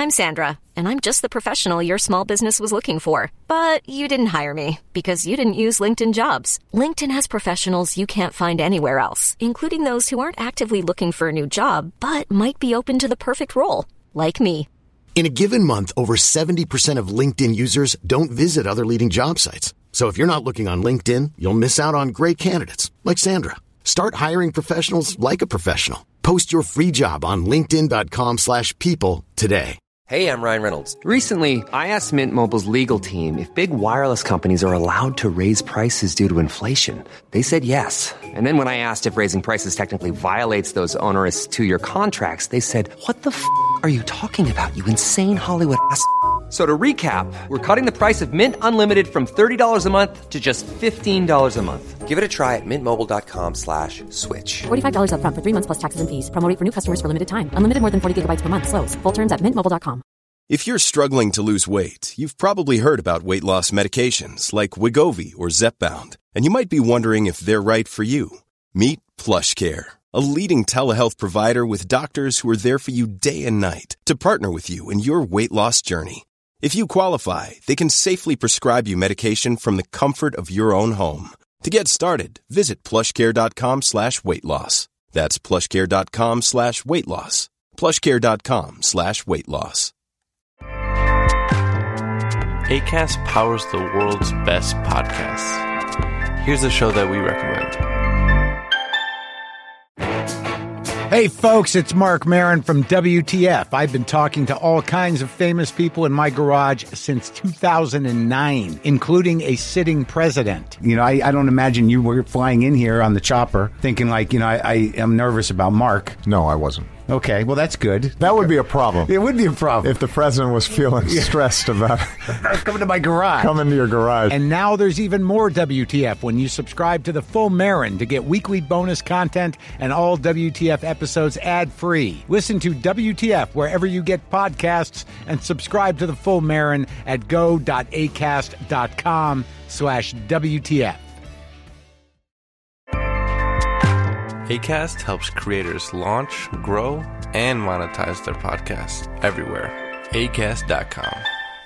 I'm Sandra, and I'm just the professional your small business was looking for. But you didn't hire me because you didn't use LinkedIn Jobs. LinkedIn has professionals you can't find anywhere else, including those who aren't actively looking for a new job, but might be open to the perfect role, like me. In a given month, over 70% of LinkedIn users don't visit other leading job sites. So if you're not looking on LinkedIn, you'll miss out on great candidates like Sandra. Start hiring professionals like a professional. Post your free job on linkedin.com/people today. Hey, I'm Ryan Reynolds. Recently, I asked Mint Mobile's legal team if big wireless companies are allowed to raise prices due to inflation. They said yes. And then when I asked if raising prices technically violates those onerous two-year contracts, they said, "What the f*** are you talking about, you insane Hollywood ass?" So to recap, we're cutting the price of Mint Unlimited from $30 a month to just $15 a month. Give it a try at mintmobile.com/switch. $45 up front for 3 months plus taxes and fees. Promo rate for new customers for limited time. Unlimited more than 40 gigabytes per month. Slows full terms at mintmobile.com. If you're struggling to lose weight, you've probably heard about weight loss medications like Wegovy or Zepbound, and you might be wondering if they're right for you. Meet PlushCare, a leading telehealth provider with doctors who are there for you day and night to partner with you in your weight loss journey. If you qualify, they can safely prescribe you medication from the comfort of your own home. To get started, visit plushcare.com/weightloss. That's plushcare.com/weightloss. plushcare.com/weightloss. Acast powers the world's best podcasts. Here's a show that we recommend. Hey folks, it's Mark Maron from WTF. I've been talking to all kinds of famous people in my garage since 2009, including a sitting president. You know, I don't imagine you were flying in here on the chopper thinking like, you know, I am nervous about Mark. No, I wasn't. Okay, well, that's good. That would be a problem. It would be a problem. If the president was feeling stressed about coming to my garage. Coming to your garage. And now there's even more WTF when you subscribe to the Full Marin to get weekly bonus content and all WTF episodes ad-free. Listen to WTF wherever you get podcasts and subscribe to the Full Marin at go.acast.com/WTF. Acast helps creators launch, grow, and monetize their podcasts everywhere. Acast.com.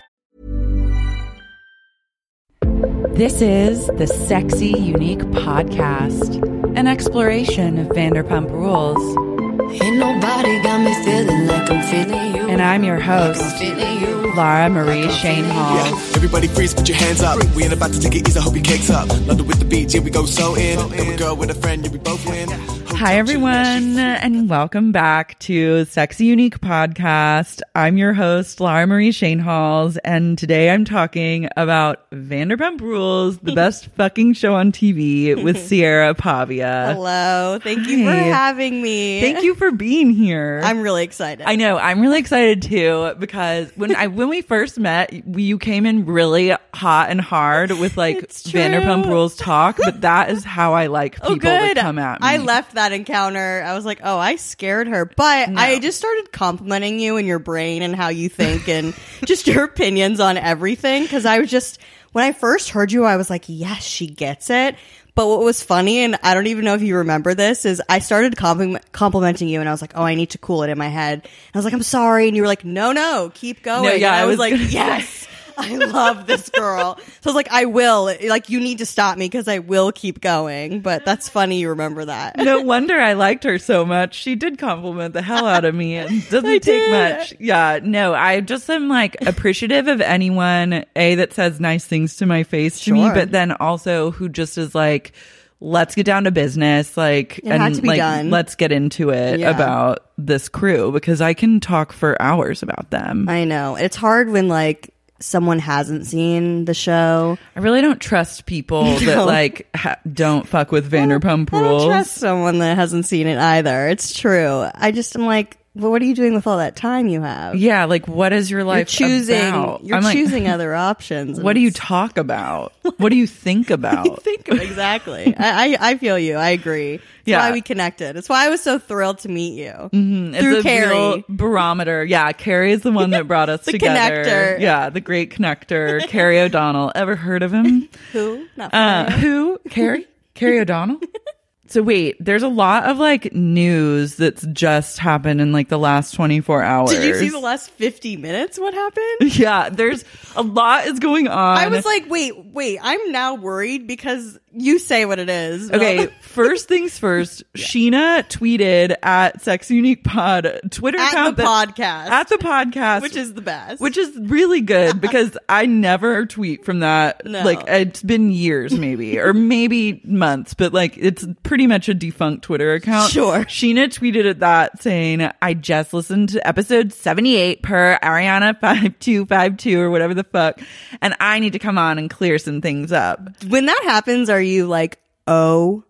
This is the Sexy Unique Podcast, an exploration of Vanderpump Rules. Ain't nobody got me feeling like I'm feeling you. And I'm your host, Laura Marie Shane Hall. Yeah. Everybody freeze, put your hands up. We ain't about to take it easy, I hope your cake's up. London with the beats, here we go so in. Then we go with a friend, yeah, we both win. Hi everyone, and welcome back to Sexy Unique Podcast. I'm your host, Laura Marie Shane Halls, and today I'm talking about Vanderpump Rules, the best fucking show on TV with Sierra Pavia. Hello, thank you for having me. Thank you for being here. I'm really excited. I know, I'm really excited too, because when we first met, you came in really hot and hard with like Vanderpump Rules talk, but that is how I like people to come at me. I left that encounter, I was like, oh, I scared her, but no. I just started complimenting you and your brain and how you think and just your opinions on everything, because I was just, when I first heard you, I was like, yes, she gets it. But what was funny, and I don't even know if you remember this, is I started complimenting you, and I was like, oh, I need to cool it in my head. And I was like, I'm sorry. And you were like, no, keep going. No, yeah, and I was like, yes. I love this girl. So I was like, I will. Like, you need to stop me because I will keep going. But that's funny you remember that. No wonder I liked her so much. She did compliment the hell out of me. It doesn't take much. Yeah, no, I just am like appreciative of anyone, that says nice things to my face to me, but then also who just is like, let's get down to business, like, it had to be done. Let's get into it about this crew, because I can talk for hours about them. I know. It's hard when like someone hasn't seen the show. I really don't trust people that like don't fuck with Vanderpump Rules. I don't trust someone that hasn't seen it either. It's true. I just am like, well, what are you doing with all that time you have? Yeah, like what is your life about? You're choosing other options. What do you talk about? What do you think about? Exactly. I feel you. I agree. That's why we connected. That's why I was so thrilled to meet you. Mm-hmm. Through it's a Carrie. Real barometer. Yeah, Carrie is the one that brought us the together. Connector. Yeah, the great connector. Carrie O'Donnell. Ever heard of him? Who? Not familiar. Who? Carrie? Carrie O'Donnell? So wait, there's a lot of like news that's just happened in like the last 24 hours. Did you see the last 50 minutes? What happened? Yeah, there's a lot is going on. I was like, wait, I'm now worried because you say what it is. Okay, first things first, Sheena tweeted at Sex Unique Pod Twitter account. At the podcast. Which is the best. Which is really good because I never tweet from that. No. Like, it's been years maybe, or maybe months, but like, it's pretty much a defunct Twitter account. Sure. Sheena tweeted at that saying, I just listened to episode 78 per Ariana 5252 or whatever the fuck, and I need to come on and clear some things up. When that happens, are you like, oh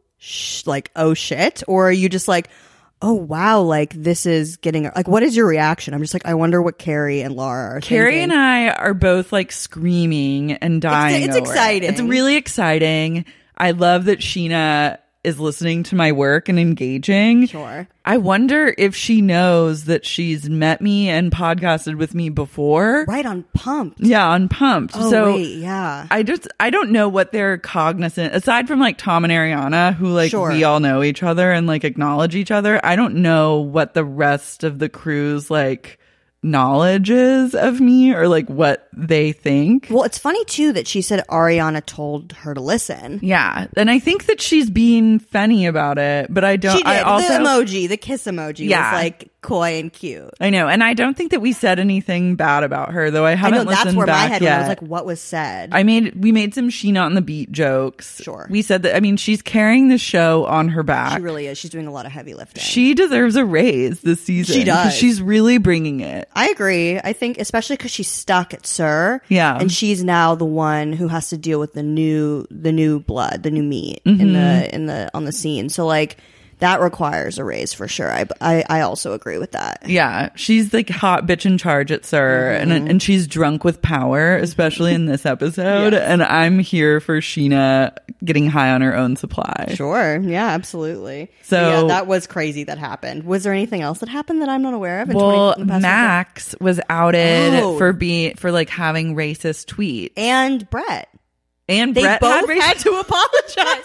shit? Or are you just like, oh wow, like this is getting, like, what is your reaction? I'm just like, I wonder what Carrie and Laura are Carrie thinking. and I are both like screaming and dying. It's over exciting. It's really exciting. I love that Sheena is listening to my work and engaging. Sure. I wonder if she knows that she's met me and podcasted with me before. Right, on Pumped. Yeah, on Pumped. Oh, so wait, yeah. I don't know what they're cognizant, aside from like Tom and Ariana, who like Sure. we all know each other and like acknowledge each other. I don't know what the rest of the crew's like knowledge is of me or like what they think. Well, it's funny too that she said Ariana told her to listen. Yeah, and I think that she's being funny about it, but I don't. She did. I also, the emoji, the kiss emoji Yeah. was like coy and cute. I know, and I don't think that we said anything bad about her, though. I haven't listened that's where my back head yet. went. I was like, what was said? We made some Sheena on the beat jokes. Sure. We said that. I mean, she's carrying the show on her back. She really is. She's doing a lot of heavy lifting. She deserves a raise this season. She does. 'Cause she's really bringing it. I agree. I think especially because she's stuck at Sir. Yeah. And she's now the one who has to deal with the new blood, the new meat Mm-hmm. on the scene. So like that requires a raise for sure. I also agree with that. Yeah, she's like hot bitch in charge at Sir, Mm-hmm. and she's drunk with power, especially in this episode. Yes. And I'm here for Sheena getting high on her own supply. Sure. Yeah, absolutely. So- yeah, that was crazy that happened. Was there anything else that happened that I'm not aware of? Well, in the past Max was outed Oh. for like having racist tweets, and Brett. and They Brett both had had to apologize.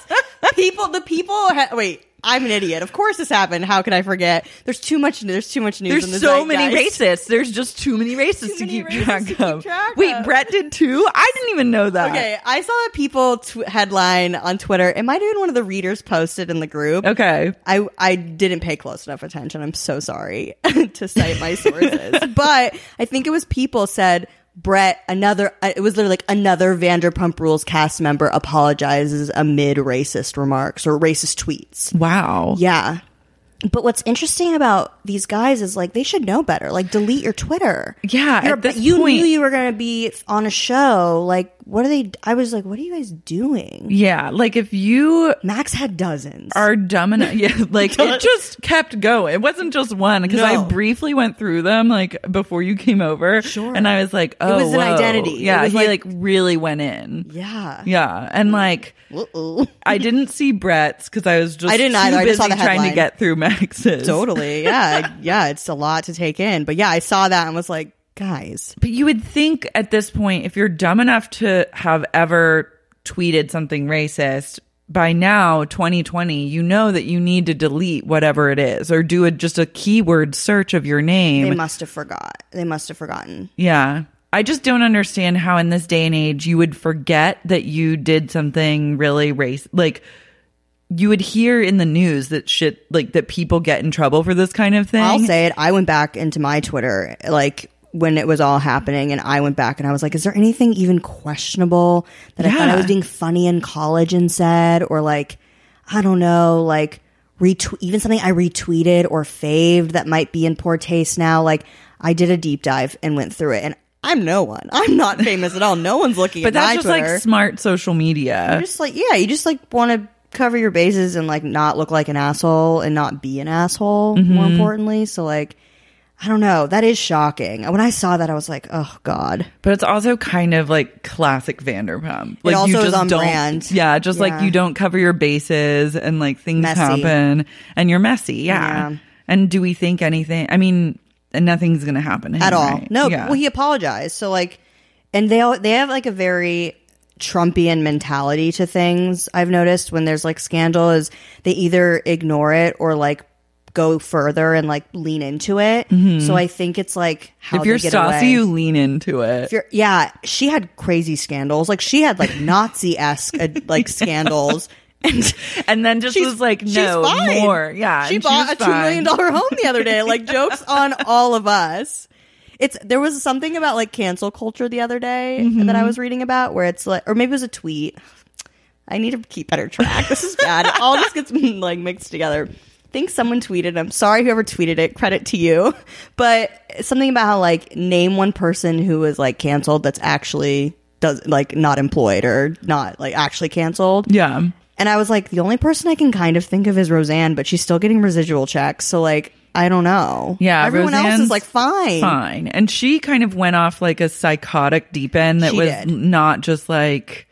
Wait, I'm an idiot. Of course this happened. How could I forget? There's too much news in There's the so many zeitgeist. racists. There's just too many racists Too to many keep racists track to keep of. track Wait, of. Brett did too? I didn't even know that. Okay, I saw a people headline on Twitter. It might have been one of the readers posted in the group. Okay. I didn't pay close enough attention. I'm so sorry to cite my sources. But I think it was people said, Brett, it was literally like another Vanderpump Rules cast member apologizes amid racist remarks or racist tweets. Wow. Yeah. But what's interesting about these guys is like they should know better. Like delete your Twitter. Yeah, at this you point- knew you were going to be on a show. Like what are they? I was like, what are you guys doing? Yeah, like if you Max had dozens. are dumb enough, yeah, like it just kept going. It wasn't just one because I No. briefly went through them like before you came over. Sure. And I was like, oh, was an whoa. identity. Yeah, It was he like- like really went in. Yeah. Yeah, and like Uh-oh. I didn't see Brett's because I was just I didn't too either. I just saw busy the trying to headline. get through Max's. Totally. Yeah. Yeah. It's a lot to take in. But yeah, I saw that and was like, guys. But you would think at this point, if you're dumb enough to have ever tweeted something racist, by now, 2020, you know that you need to delete whatever it is or do just a keyword search of your name. They must have forgotten. Yeah. I just don't understand how in this day and age you would forget that you did something really like you would hear in the news that shit like that people get in trouble for this kind of thing. I'll say it. I went back into my Twitter, like when it was all happening, and I went back and I was like, is there anything even questionable that I thought I was being funny in college and said, or like, I don't know, like even something I retweeted or faved that might be in poor taste now. Like I did a deep dive and went through it, and I'm no one. I'm not famous at all. No one's looking But at my that's just Twitter. like smart social media. You just like, yeah, you just like want to cover your bases and like not look like an asshole and not be an asshole, more importantly. So like, I don't know. That is shocking. When I saw that, I was like, oh God. But it's also kind of like classic Vanderpump. Like also you is just on don't, brand. Yeah, just like Yeah. you don't cover your bases and like things Messy. happen and you're messy. Yeah. Yeah. And do we think anything? I mean, nothing's going to happen to him, At all. right? No, Yeah. well, he apologized. So like, and they have like a very, Trumpian mentality to things. I've noticed when there's like scandal is they either ignore it or like go further and like lean into it. So I think it's like how if you're they get saucy, away. you lean into it. Yeah, she had crazy scandals. Like she had like Nazi-esque like scandals. And then just was like, no, more. Yeah. She bought a $2 million home the other day. Like, jokes on all of us. There was something about like cancel culture the other day that I was reading about where it's like, or maybe it was a tweet. I need to keep better track. This is bad. It all just gets like mixed together. I think someone tweeted. I'm sorry whoever tweeted it. Credit to you. But something about how like name one person who was like canceled that's actually not employed or not like actually canceled. Yeah. And I was like, the only person I can kind of think of is Roseanne, but she's still getting residual checks. So, like, I don't know. Yeah. Everyone else is like, fine. Fine. And she kind of went off like a psychotic deep end that She was did. not just like,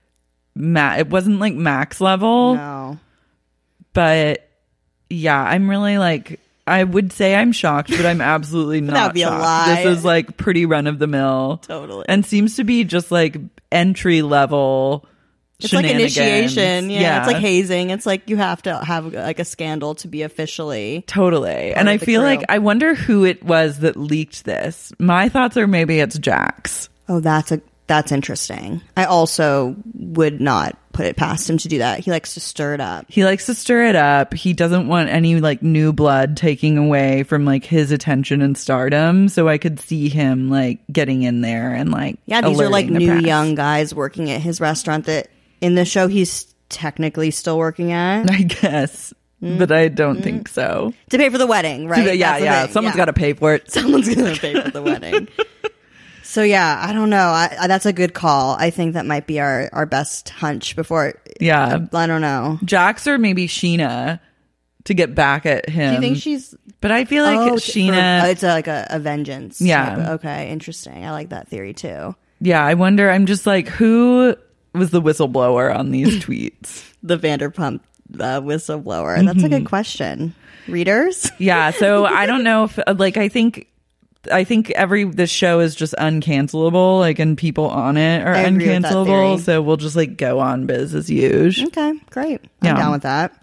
it wasn't like max level. No. But yeah, I'm really like, I would say I'm shocked, but I'm absolutely not That'd be a shocked. lie. This is like pretty run of the mill. Totally. And seems to be just like entry level. It's like initiation. Yeah. Yeah. It's like hazing. It's like you have to have like a scandal to be officially. Totally. And I feel like, I wonder who it was that leaked this. My thoughts are maybe it's Jax. Oh, that's interesting. I also would not put it past him to do that. He likes to stir it up. He doesn't want any like new blood taking away from like his attention and stardom. So I could see him like getting in there and like, yeah, these are like alerting the new press. young guys working at his restaurant that in the show he's technically still working at. I guess. But I don't think so. To pay for the wedding, right? Yeah, That's the yeah. thing. Someone's Yeah. got to pay for it. Someone's going to pay for the wedding. So yeah, I don't know. That's a good call. I think that might be our best hunch before. Yeah. I don't know. Jax or maybe Sheena to get back at him. Do you think she's... But I feel like Sheena... it's like a vengeance. Yeah. type. Okay, interesting. I like that theory too. Yeah, I wonder. I'm just like, who was the whistleblower on these tweets? The Vanderpump whistleblower. That's a good question. Readers? Yeah, so I don't know if like I think this show is just uncancelable, like, and people on it are I agree with that uncancelable. theory. So we'll just like go on biz as usual. Okay, great. Yeah. I'm down with that.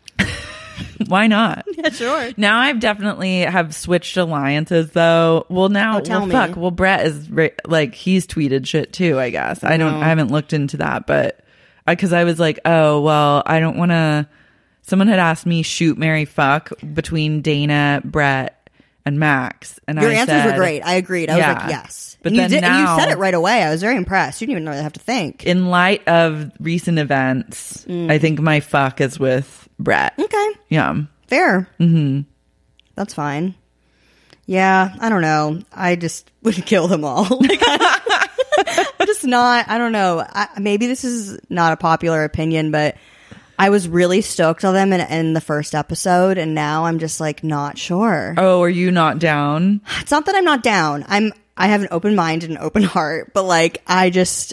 Why not? Yeah, sure. Now I've definitely have switched alliances though. Well, now, tell me. fuck. Well, Brett is like he's tweeted shit too. I guess I haven't looked into that, but because I was like, oh well, I don't want to. Someone had asked me shoot, marry, fuck between Dana, Brett, and Max, and Your I answers said, were great. I agreed. I was like, yes. But and then and you now- said it right away. I was very impressed. You didn't even really have to think. In light of recent events, I think my fuck is with Brett. Okay. Yeah. Fair. Mm-hmm. That's fine. Yeah, I don't know. I just would kill them all. Like, I'm just not. I don't know. Maybe this is not a popular opinion, but I was really stoked on them in the first episode, and now I'm just like not sure. Oh, are you not down? It's not that I'm not down. I have an open mind and an open heart, but like I was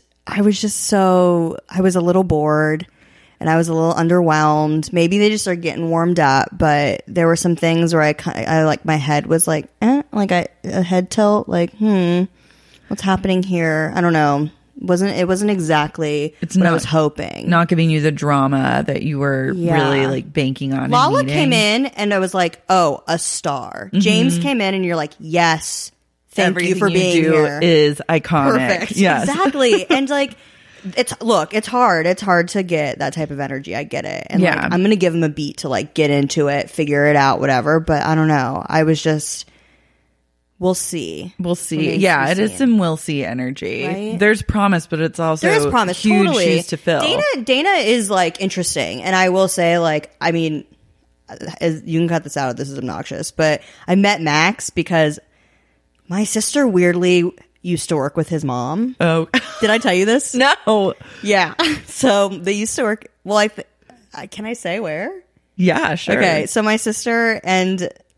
a little bored. And I was a little underwhelmed. Maybe they just are getting warmed up, but there were some things where I like my head was like, a head tilt, like, what's happening here? I don't know. It wasn't exactly what I was hoping. Not giving you the drama that you were really like banking on. Lala and came needing. in, and I was like, oh, a star. James came in, and you're like, yes, thank Everything you for being do here. is iconic. Perfect. Yes. Exactly. And like, it's hard. It's hard to get that type of energy. I get it. And Yeah. like, I'm going to give him a beat to like get into it, figure it out, whatever. But I don't know. I was just, we'll see. We'll see. Remains Yeah, to it be is seen. some we'll see energy. Right? There's promise, but it's also There is promise. huge Totally. shoes to fill. Dana is like interesting. And I will say, like, I mean, you can cut this out if this is obnoxious, but I met Max because my sister weirdly used to work with his mom. Oh. Did I tell you this? No. Yeah. So they used to work. Well, can I say where? Yeah, sure. Okay. So my sister and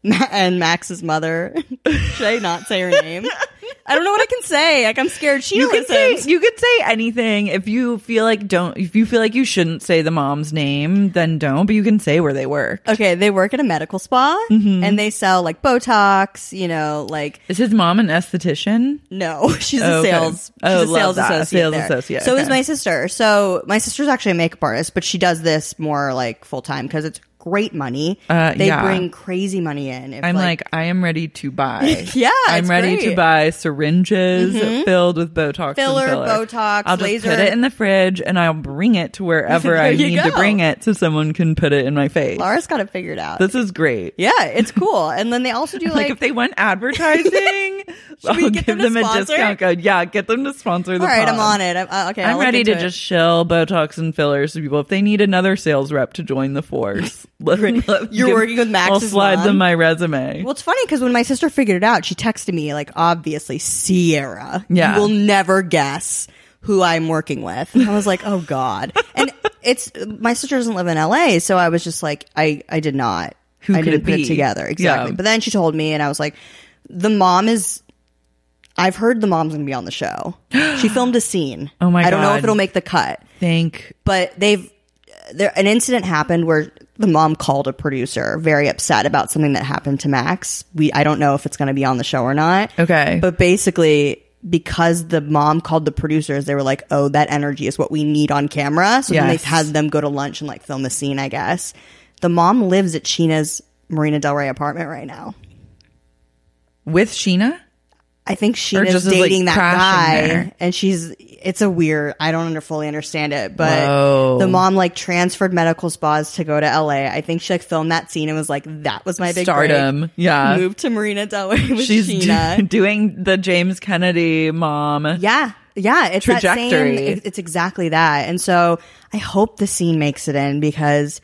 and Max's mother. Should I not say her name? I don't know what I can say. Like, I'm scared. You could say anything. If you feel like you shouldn't say the mom's name, then don't. But you can say where they work. Okay, they work at a medical spa, and they sell like Botox. You know, like, is his mom an esthetician? No, she's a sales. She's a sales associate. So is my sister. So my sister's actually a makeup artist, but she does this more like full time because it's great money. They bring crazy money in. I'm like, I am ready to buy. Yeah, I'm ready to buy syringes filled with Botox filler, and filler. Botox, I'll just laser. put it in the fridge and I'll bring it to wherever I need to bring it so someone can put it in my face. Laura's got it figured out. This is great. Yeah, it's cool. And then they also do like if they want advertising, I'll give them a discount code. Yeah, get them to sponsor the All right, pod. I'm on it. I'm ready to just shill Botox and fillers to people. If they need another sales rep to join the force, you're working with Max's I'll slide mom? them my resume. Well, it's funny because when my sister figured it out, she texted me like, obviously, Sierra. Yeah. You will never guess who I'm working with. And I was like, oh God. And my sister doesn't live in LA, so I was just like, I did not. Who I could didn't it put be? it together. Exactly. Yeah. But then she told me and I was like, I've heard the mom's going to be on the show. She filmed a scene. Oh my God. I don't know if it'll make the cut. But an incident happened where the mom called a producer very upset about something that happened to Max. I don't know if it's going to be on the show or not. Okay. But basically, because the mom called the producers, they were like, oh, that energy is what we need on camera. So then they had them go to lunch and like film the scene, I guess. The mom lives at Sheena's Marina Del Rey apartment right now. With Sheena? I think Or Sheena's just dating like that crashing guy. there? And it's a weird, I don't fully understand it, but the mom like transferred medical spas to go to LA. I think she like filmed that scene and was like, that was my big Stardom. break. Yeah. Moved to Marina Del Rey with She's Sheena. doing the James Kennedy mom. Yeah. It's trajectory. It's exactly that. And so I hope the scene makes it in because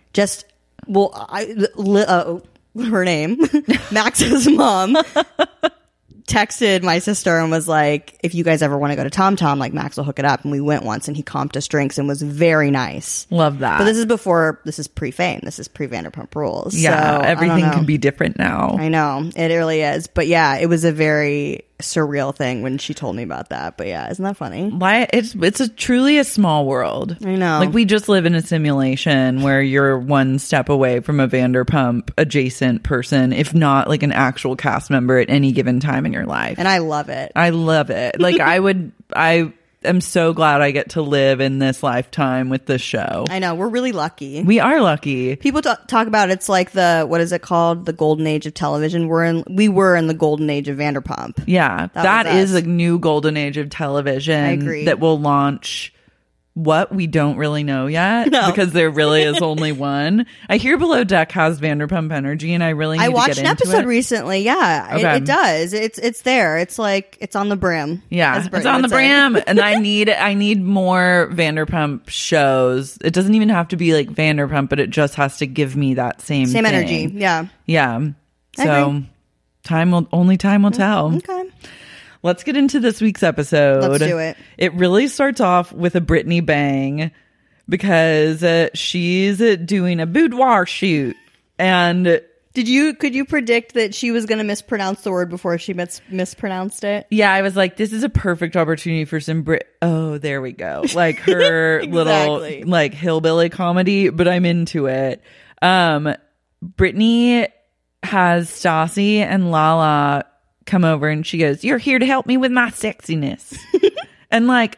her name, Max's mom, texted my sister and was like, if you guys ever want to go to Tom Tom, like Max will hook it up. And we went once and he comped us drinks and was very nice. Love that. But this is pre-fame. This is pre-Vanderpump Rules. Yeah, so, everything can be different now. I know. It really is. But yeah, it was a very surreal thing when she told me about that. But yeah, isn't that funny? It's truly a small world. I know. Like we just live in a simulation where you're one step away from a Vanderpump adjacent person, if not like an actual cast member at any given time in your life. And I love it. Like I am so glad I get to live in this lifetime with this show. I know. We're really lucky. We are lucky. People talk about it's like what is it called? The golden age of television. We were in the golden age of Vanderpump. Yeah. That is a new golden age of television. I agree. That will launch what we don't really know yet because there really is only one. I hear Below Deck has Vanderpump energy and I really need to get into it. I watched an episode recently. Yeah, okay. it does. It's there. It's like it's on the brim. Yeah, it's on the brim. And I need more Vanderpump shows. It doesn't even have to be like Vanderpump, but it just has to give me that same thing. Energy. Yeah. Yeah. So time will tell. Okay. Let's get into this week's episode. Let's do it. It really starts off with a Brittany bang because she's doing a boudoir shoot. And could you predict that she was going to mispronounce the word before she mispronounced it? Yeah, I was like, this is a perfect opportunity for some oh, there we go. Like her little like hillbilly comedy, but I'm into it. Brittany has Stassi and Lala come over and she goes, "You're here to help me with my sexiness." And like,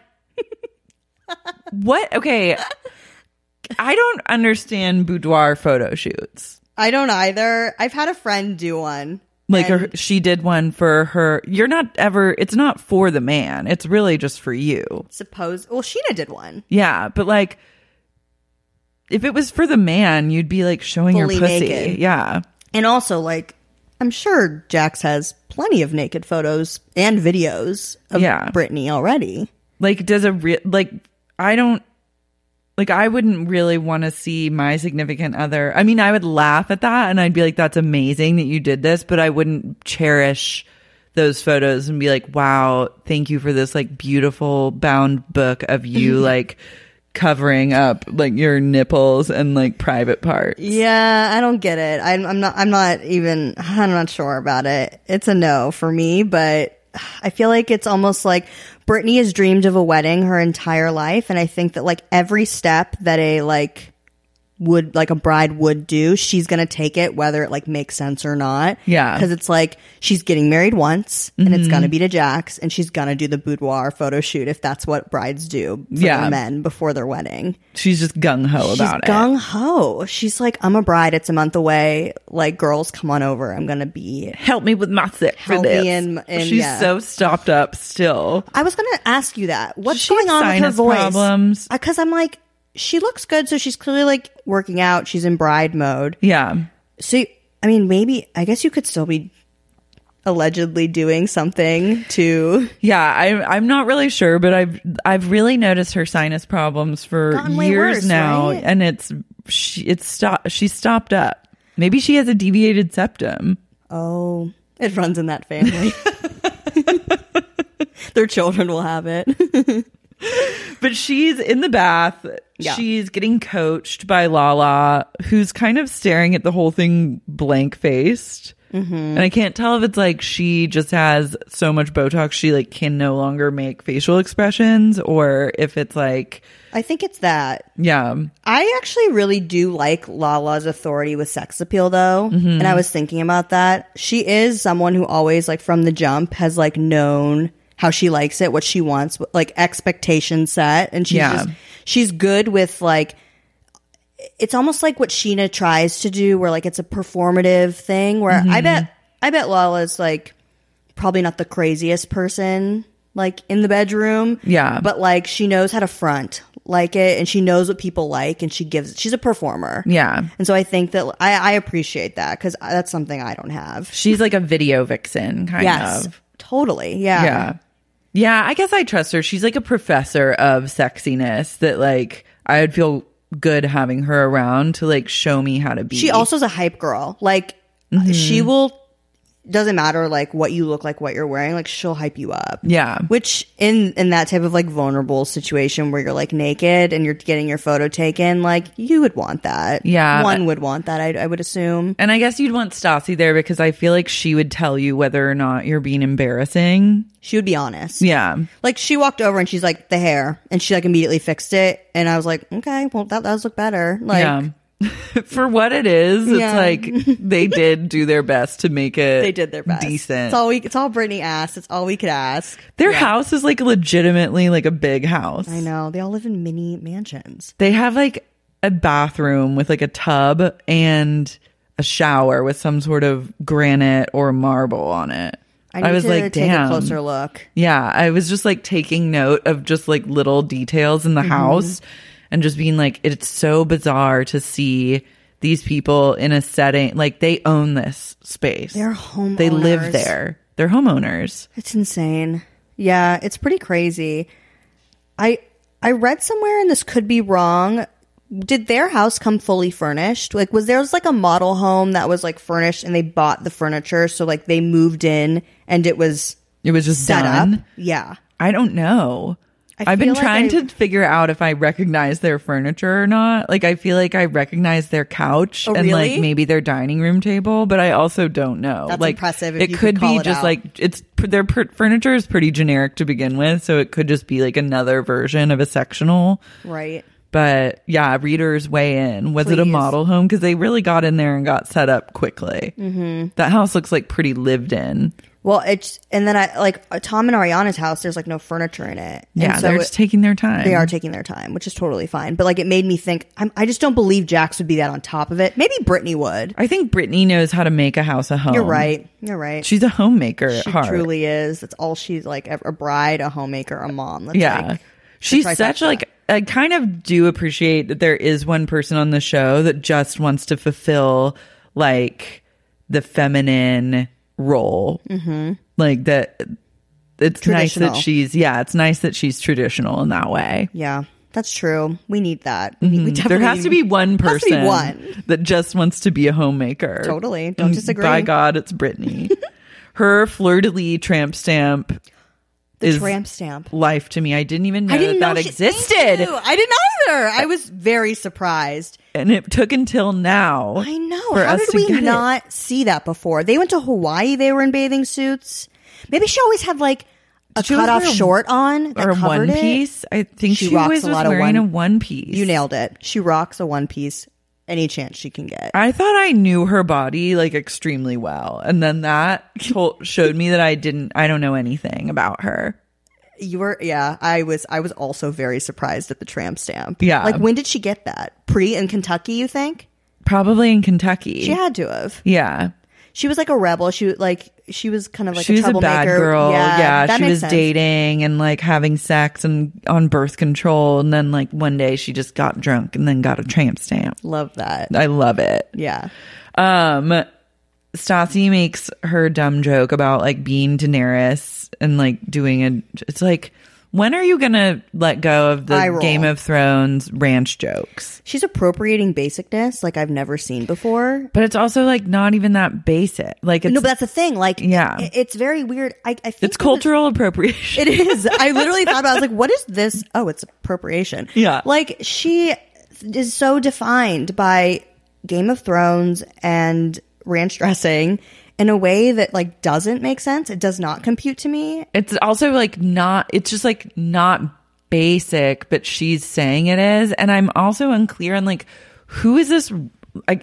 what? Okay. I don't understand boudoir photo shoots. I don't either. I've had a friend do one. Like she did one for her. It's not for the man. It's really just for you. Well, Sheena did one. Yeah. But like, if it was for the man, you'd be like showing fully your pussy. Naked. Yeah. And also like, I'm sure Jax has plenty of naked photos and videos of Brittany already. Like, I wouldn't really want to see my significant other. I mean, I would laugh at that and I'd be like, that's amazing that you did this, but I wouldn't cherish those photos and be like, wow, thank you for this like beautiful bound book of you like covering up like your nipples and like private parts. Yeah, I don't get it. I'm not sure about it. It's a no for me, but I feel like it's almost like Britney has dreamed of a wedding her entire life, and I think that like every step that a bride would do, she's gonna take it whether it like makes sense or not. Yeah, because it's like she's getting married once and it's gonna be to Jax, and she's gonna do the boudoir photo shoot if that's what brides do for their men before their wedding. She's just gung-ho about it. Gung-ho. She's like, I'm a bride, it's a month away, like girls come on over, I'm gonna be help me with my sick for this. She's so stopped up still. I was gonna ask you that. What's going on with her voice? Problems? Because I'm like, she looks good, so she's clearly like working out. She's in bride mode. Yeah. So, I mean, maybe, I guess you could still be allegedly doing something to. Yeah, I'm not really sure, but I've really noticed her sinus problems for years now, right? and she's stopped up. Maybe she has a deviated septum. Oh, it runs in that family. Their children will have it. But she's in the bath. Yeah. She's getting coached by Lala, who's kind of staring at the whole thing blank-faced. Mm-hmm. And I can't tell if it's like she just has so much Botox she like can no longer make facial expressions, or if it's like... I think it's that. Yeah. I actually really do like Lala's authority with sex appeal, though. Mm-hmm. And I was thinking about that. She is someone who always, like, from the jump has, like, known how she likes it, what she wants, like expectations set. And she's good with like, it's almost like what Sheena tries to do where like it's a performative thing where I bet Lala's like probably not the craziest person like in the bedroom. Yeah. But like she knows how to front like it, and she knows what people like, and she's a performer. Yeah. And so I think that I appreciate that because that's something I don't have. She's like a video vixen kind of. Totally. Yeah. Yeah. Yeah, I guess I trust her. She's like a professor of sexiness that like I would feel good having her around to like show me how to be. She also is a hype girl. Like she will, doesn't matter like what you look like, what you're wearing, like she'll hype you up. Yeah. Which in that type of like vulnerable situation where you're like naked and you're getting your photo taken, like you would want that. Yeah. One would want that, I would assume. And I guess you'd want Stassi there because I feel like she would tell you whether or not you're being embarrassing. She would be honest. Yeah. Like she walked over and she's like, the hair, and she like immediately fixed it. And I was like, okay, well that does look better. Like, yeah. For what it is, it's like they did do their best to make it. They did their best. Decent. It's all Britney asked. It's all we could ask. Their house is like legitimately like a big house. I know. They all live in mini mansions. They have like a bathroom with like a tub and a shower with some sort of granite or marble on it. I was like, take damn. a closer look. Yeah, I was just like taking note of just like little details in the house. And just being like, it's so bizarre to see these people in a setting. Like, they own this space. They're homeowners. They live there. They're homeowners. It's insane. Yeah, it's pretty crazy. I read somewhere, and this could be wrong, did their house come fully furnished? Like, was there like a model home that was like furnished and they bought the furniture? So like they moved in and it was just set done? Up? Yeah. I don't know. I've been trying to figure out if I recognize their furniture or not. Like, I feel like I recognize their couch and like maybe their dining room table, but I also don't know. That's like, impressive. If it you could be just out. Like their furniture is pretty generic to begin with, so it could just be like another version of a sectional. Right. But yeah, readers weigh in. Was it a model home? Because they really got in there and got set up quickly. Mm-hmm. That house looks like pretty lived in. Well, and then I like Tom and Ariana's house. There's like no furniture in it. Yeah, and so they're just taking their time. They are taking their time, which is totally fine. But like, it made me think. I just don't believe Jax would be that on top of it. Maybe Britney would. I think Britney knows how to make a house a home. You're right. You're right. She's a homemaker at heart. She truly is. That's all she's like. A bride, a homemaker, a mom. That's yeah, she's such like. I kind of do appreciate that there is one person on the show that just wants to fulfill like the feminine role. Mm-hmm. Like that. It's nice that it's nice that she's traditional in that way. Yeah, that's true. We need that. Mm-hmm. There has to be one person that just wants to be a homemaker. Totally. Don't disagree. By God, it's Britney. Her fleur-de-lis tramp stamp is tramp stamp. life to me. I didn't even know I didn't know that she- existed. Thank you. I didn't either. I was very surprised. And it took until now. I know. For How us did to we get not see that before? They went to Hawaii. They were in bathing suits. Maybe she always had like a She always cutoff wear a- short on that or a covered one it. piece. I think she rocks always a was lot of wearing a one piece. You nailed it. She rocks a one piece any chance she can get. I thought I knew her body like extremely well, and then that showed me that I don't know anything about her. You were, yeah. I was also very surprised at the tramp stamp. Yeah. Like, when did she get that? In Kentucky, you think? Probably in Kentucky. She had to have. Yeah. She was like a rebel. She was kind of like she a was a troublemaker. bad girl. Yeah, that she makes was sense. dating and like having sex and on birth control, and then like one day she just got drunk and then got a tramp stamp. Love that. I love it. Yeah. Stassi makes her dumb joke about like being Daenerys and like it's like, when are you gonna let go of Eye the roll. Game of Thrones ranch jokes? She's appropriating basicness like I've never seen before. But it's also like not even that basic. Like it's, No, but that's the thing. Like, Yeah. it's very weird. I think it's cultural appropriation. It is. I literally thought about it. I was like, what is this? Oh, it's appropriation. Yeah. Like, she is so defined by Game of Thrones and ranch dressing in a way that like doesn't make sense. It does not compute to me. It's also like not, it's just like not basic, but she's saying it is. And I'm also unclear on like, who is this? Like,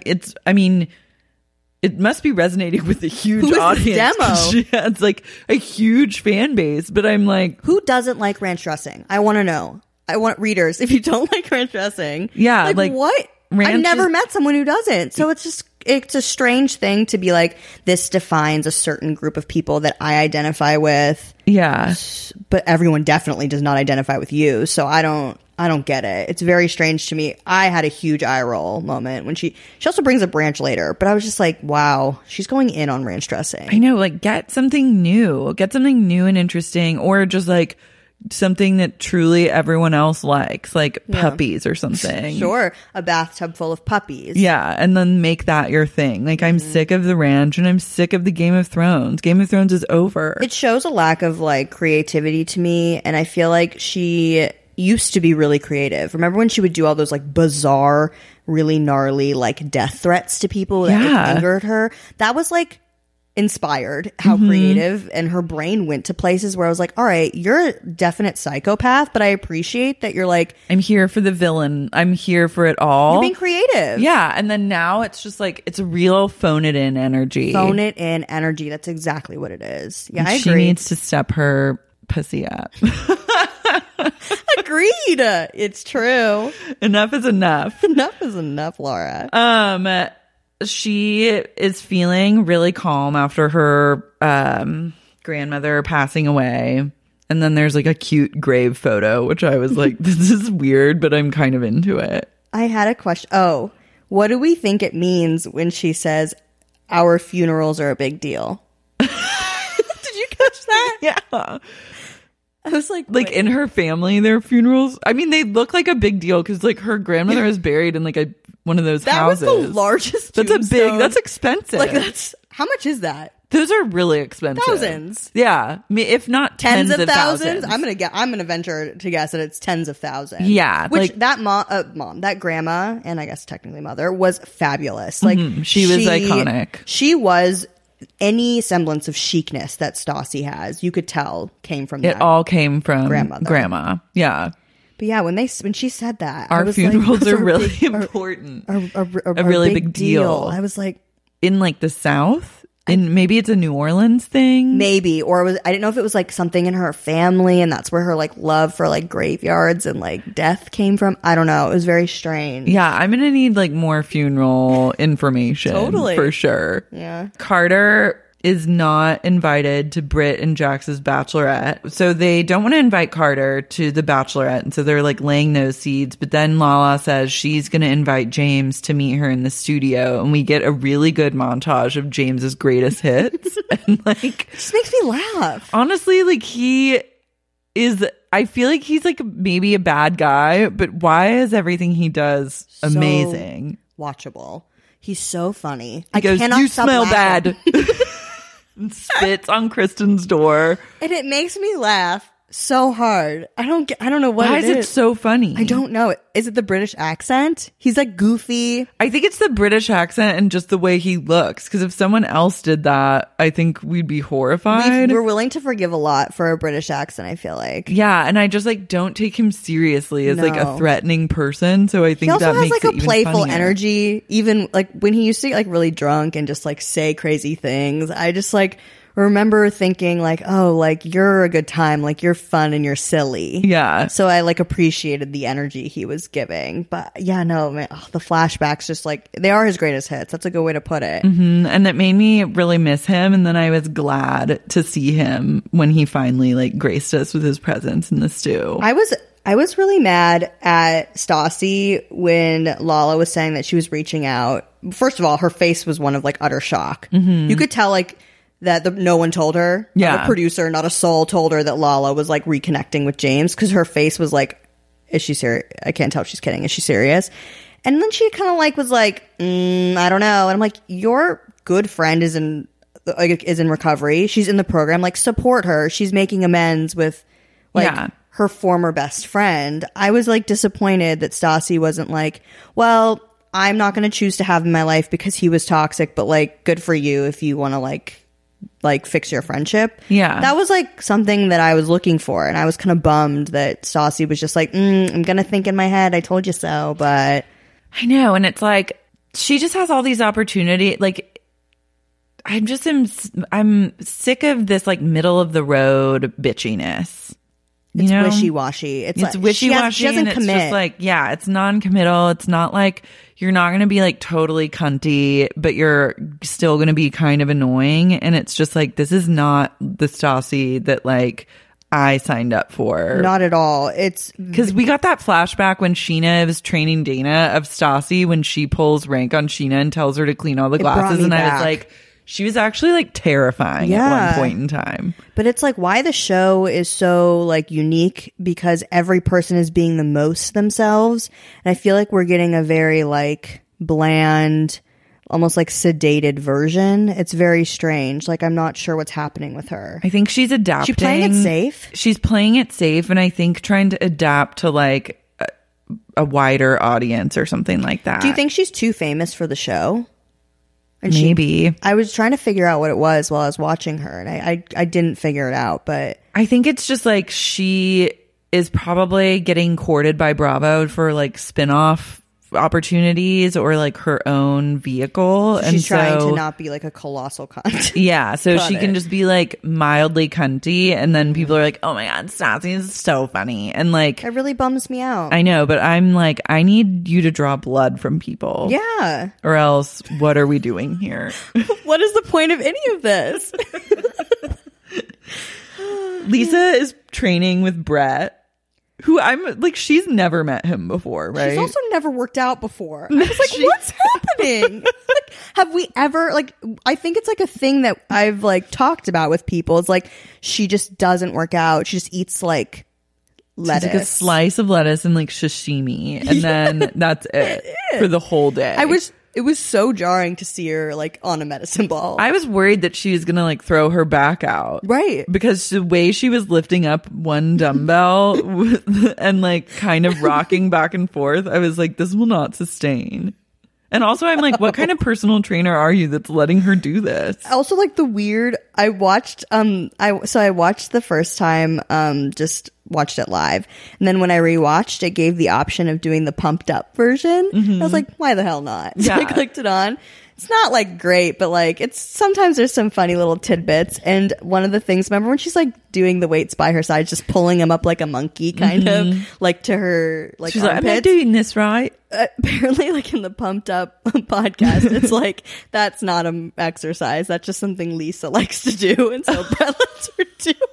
it must be resonating with a huge Who is this audience. demo? She has like a huge fan base, but I'm like, Who doesn't like ranch dressing? I want to know. I want readers, if you don't like ranch dressing. Yeah, like, what? ranch I've never is- met someone who doesn't. So it's a strange thing to be like, this defines a certain group of people that I identify with. yeah. But everyone definitely does not identify with you. So I don't get it. It's very strange to me. I had a huge eye roll moment when she also brings up ranch later, but I was just like, wow, she's going in on ranch dressing. I know, like get something new and interesting, or just like something that truly everyone else likes, like puppies or something. Sure. A bathtub full of puppies. Yeah, and then make that your thing. Like, I'm sick of the ranch and I'm sick of the Game of Thrones. Game of Thrones is over. It shows a lack of like creativity to me, and I feel like she used to be really creative. Remember when she would do all those like bizarre, really gnarly like death threats to people that like, Yeah. angered her? That was like inspired how creative, and her brain went to places where I was like, all right, you're a definite psychopath, but I appreciate that you're like, I'm here for the villain. I'm here for it all. you're being creative. Yeah, and then now it's just like, it's a real phone it in energy. Phone it in energy. That's exactly what it is. Yeah, And I she agree. needs to step her pussy up. Agreed. It's true. Enough is enough. Enough is enough, Laura. She is feeling really calm after her grandmother passing away. And then there's like a cute grave photo, which I was like, this is weird, but I'm kind of into it. I had a question. Oh, what do we think it means when she says our funerals are a big deal? Did you catch that? Yeah. I was like, Like in her family, their funerals, I mean, they look like a big deal because like her grandmother is buried in like one of those that houses. was the largest. That's tombstone. that's expensive. Like how much is that? Those are really expensive. Thousands. Yeah. If not tens Of thousands. thousands. I'm gonna venture to guess that it's tens of thousands. Yeah, which like- that mom, that grandma, and I guess technically mother, was fabulous. Like She was iconic. She was any semblance of chicness that Stassi has. You could tell came from It that. all came from Grandmother. grandma. Yeah. But yeah, when she said that, I Our was funerals like, are really important. a really big deal. I was like, In like the South? And maybe it's a New Orleans thing. maybe, or I didn't know if it was like something in her family, and that's where her like love for like graveyards and like death came from. I don't know. It was very strange. Yeah, I'm gonna need like more funeral information. Totally. For sure. Yeah. Carter is not invited to Britt and Jax's bachelorette. So they don't want to invite Carter to the bachelorette. And so they're like laying those seeds. But then Lala says she's going to invite James to meet her in the studio. And we get a really good montage of James's greatest hits. And like, It just makes me laugh. honestly, like I feel like he's like maybe a bad guy, but why is everything he does amazing? So watchable. He's so funny. He goes, cannot "You stop smell laughing." bad." and spits on Kristen's door. And it makes me laugh so hard. I don't know what Why is it so funny? I don't know. Is it the British accent? He's like goofy. I think it's the British accent and just the way he looks. Because if someone else did that, I think we'd be horrified. We're willing to forgive a lot for a British accent, I feel like. Yeah, and I just like don't take him seriously as like a threatening person. So I think he also that has makes like it a playful funnier. energy. Even like when he used to get like really drunk and just like say crazy things. I just like remember thinking like, oh, like you're a good time, like you're fun and you're silly. Yeah. So I like appreciated the energy he was giving. But yeah, no, man, the flashbacks just like they are his greatest hits. That's a good way to put it. Mm-hmm. And it made me really miss him. And then I was glad to see him when he finally like graced us with his presence in the stew. I was really mad at Stassi when Lala was saying that she was reaching out. First of all, her face was one of like utter shock. Mm-hmm. You could tell like that no one told her. Yeah. Not a producer, not a soul told her that Lala was like reconnecting with James because her face was like, is she serious? I can't tell if she's kidding. Is she serious? And then she kind of like was like, I don't know. And I'm like, your good friend is in recovery. She's in the program. Like support her. She's making amends with like her former best friend. I was like disappointed that Stassi wasn't like, well, I'm not going to choose to have him in my life because he was toxic, but like good for you if you want to like fix your friendship. Yeah. That was like something that I was looking for. And I was kind of bummed that Stassi was just like, I'm going to think in my head. I told you so, but. I know. And it's like, she just has all these opportunities. Like, I'm sick of this like middle of the road bitchiness. It's wishy-washy. It's like, wishy-washy. She doesn't and commit. It's just like, yeah, it's non-committal. It's not like you're not going to be like totally cunty, but you're still going to be kind of annoying. And it's just like, this is not the Stassi that like I signed up for. Not at all. It's because we got that flashback when Sheena was training Dana of Stassi when she pulls rank on Sheena and tells her to clean all the glasses. And I was like, she was actually like terrifying at one point in time. But it's like why the show is so like unique because every person is being the most themselves. And I feel like we're getting a very like bland, almost like sedated version. It's very strange. Like I'm not sure what's happening with her. I think she's adapting. She's playing it safe. She's playing it safe. And I think trying to adapt to like a wider audience or something like that. Do you think she's too famous for the show? And maybe. I was trying to figure out what it was while I was watching her, and I didn't figure it out, but I think it's just like she is probably getting courted by Bravo for like spin-off opportunities or like her own vehicle. So she's trying to not be like a colossal cunt. Yeah, so she can just be like mildly cunty, and then people are like, oh my god, Stassi is so funny. And like it really bums me out. I know, but I'm like, I need you to draw blood from people. Yeah. Or else what are we doing here? What is the point of any of this? Lisa is training with Brett, who I'm like, she's never met him before, right? She's also never worked out before. I was like, what's happening? Like, have we ever, like, I think it's like a thing that I've like talked about with people. It's like, she just doesn't work out. She just eats like lettuce. She's like a slice of lettuce and like sashimi. And then that's it for the whole day. It was so jarring to see her like on a medicine ball. I was worried that she was going to like throw her back out. Right. Because the way she was lifting up one dumbbell and like kind of rocking back and forth, I was like, this will not sustain. And also I'm like, what kind of personal trainer are you that's letting her do this? Also like the weird, I watched the first time, just watched it live. And then when I rewatched, it gave the option of doing the pumped up version. Mm-hmm. I was like, why the hell not? So I clicked it on. It's not like great, but like it's sometimes there's some funny little tidbits. And one of the things, remember when she's like doing the weights by her side, just pulling them up like a monkey kind of like to her like she's armpits. like, am I doing this right? Apparently like in the Pumped Up podcast, it's like that's not an exercise. That's just something Lisa likes to do. And so Brett lets her do it.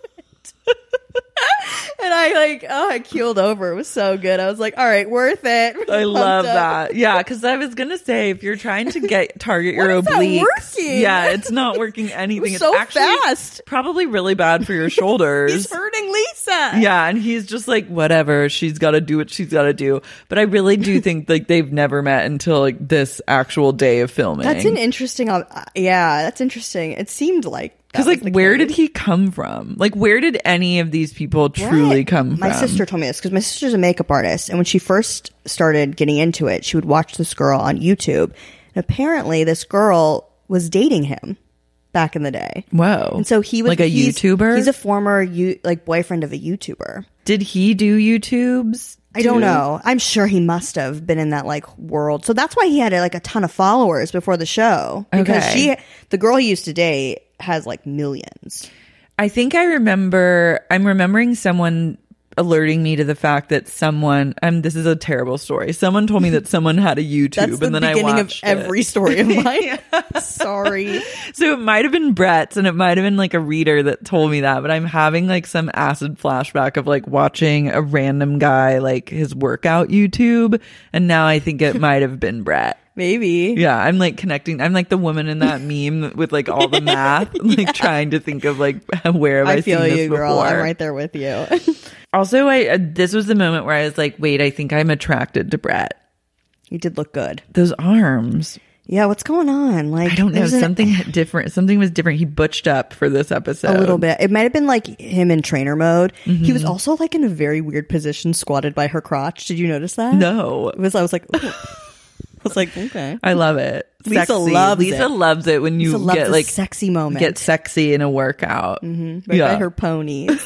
And I keeled over. It was so good. I was like, all right, worth it. I love that. Yeah, because I was gonna say if you're trying to target your obliques, yeah, it's not working anything. So it's actually fast. Probably really bad for your shoulders. He's hurting Lisa. Yeah, and he's just like, whatever. She's got to do what she's got to do. But I really do think like they've never met until like this actual day of filming. That's an interesting. Yeah, that's interesting. It seemed like Because, like, where did he come from? Like, where did any of these people truly come from? My sister told me this because my sister's a makeup artist. And when she first started getting into it, she would watch this girl on YouTube. And apparently this girl was dating him back in the day. Whoa. And so he was like a YouTuber? He's a former boyfriend of a YouTuber. Did he do YouTubes? I don't know. I'm sure he must have been in that like world. So that's why he had like a ton of followers before the show. Because the girl he used to date has like millions. I think I'm remembering someone alerting me to the fact that someone, this is a terrible story. Someone told me that someone had a YouTube. That's and then I watched of every story of mine. Sorry. So it might have been Brett's and it might have been like a reader that told me that, but I'm having like some acid flashback of like watching a random guy, like his workout YouTube. And now I think it might have been Brett. Maybe. Yeah, I'm like connecting. I'm like the woman in that meme with like all the math, like trying to think of like where have I seen this you, girl. before. I'm right there with you. Also, this was the moment where I was like, wait, I think I'm attracted to Brett. You did look good. Those arms. Yeah, what's going on? Like, I don't know. Something different. Something was different. He butched up for this episode. A little bit. It might have been like him in trainer mode. Mm-hmm. He was also like in a very weird position, squatted by her crotch. Did you notice that? No. I was like, ooh. I was like, okay. I love it. Lisa loves it when you get like sexy moment. Get sexy in a workout. Mm-hmm. Right by her ponies.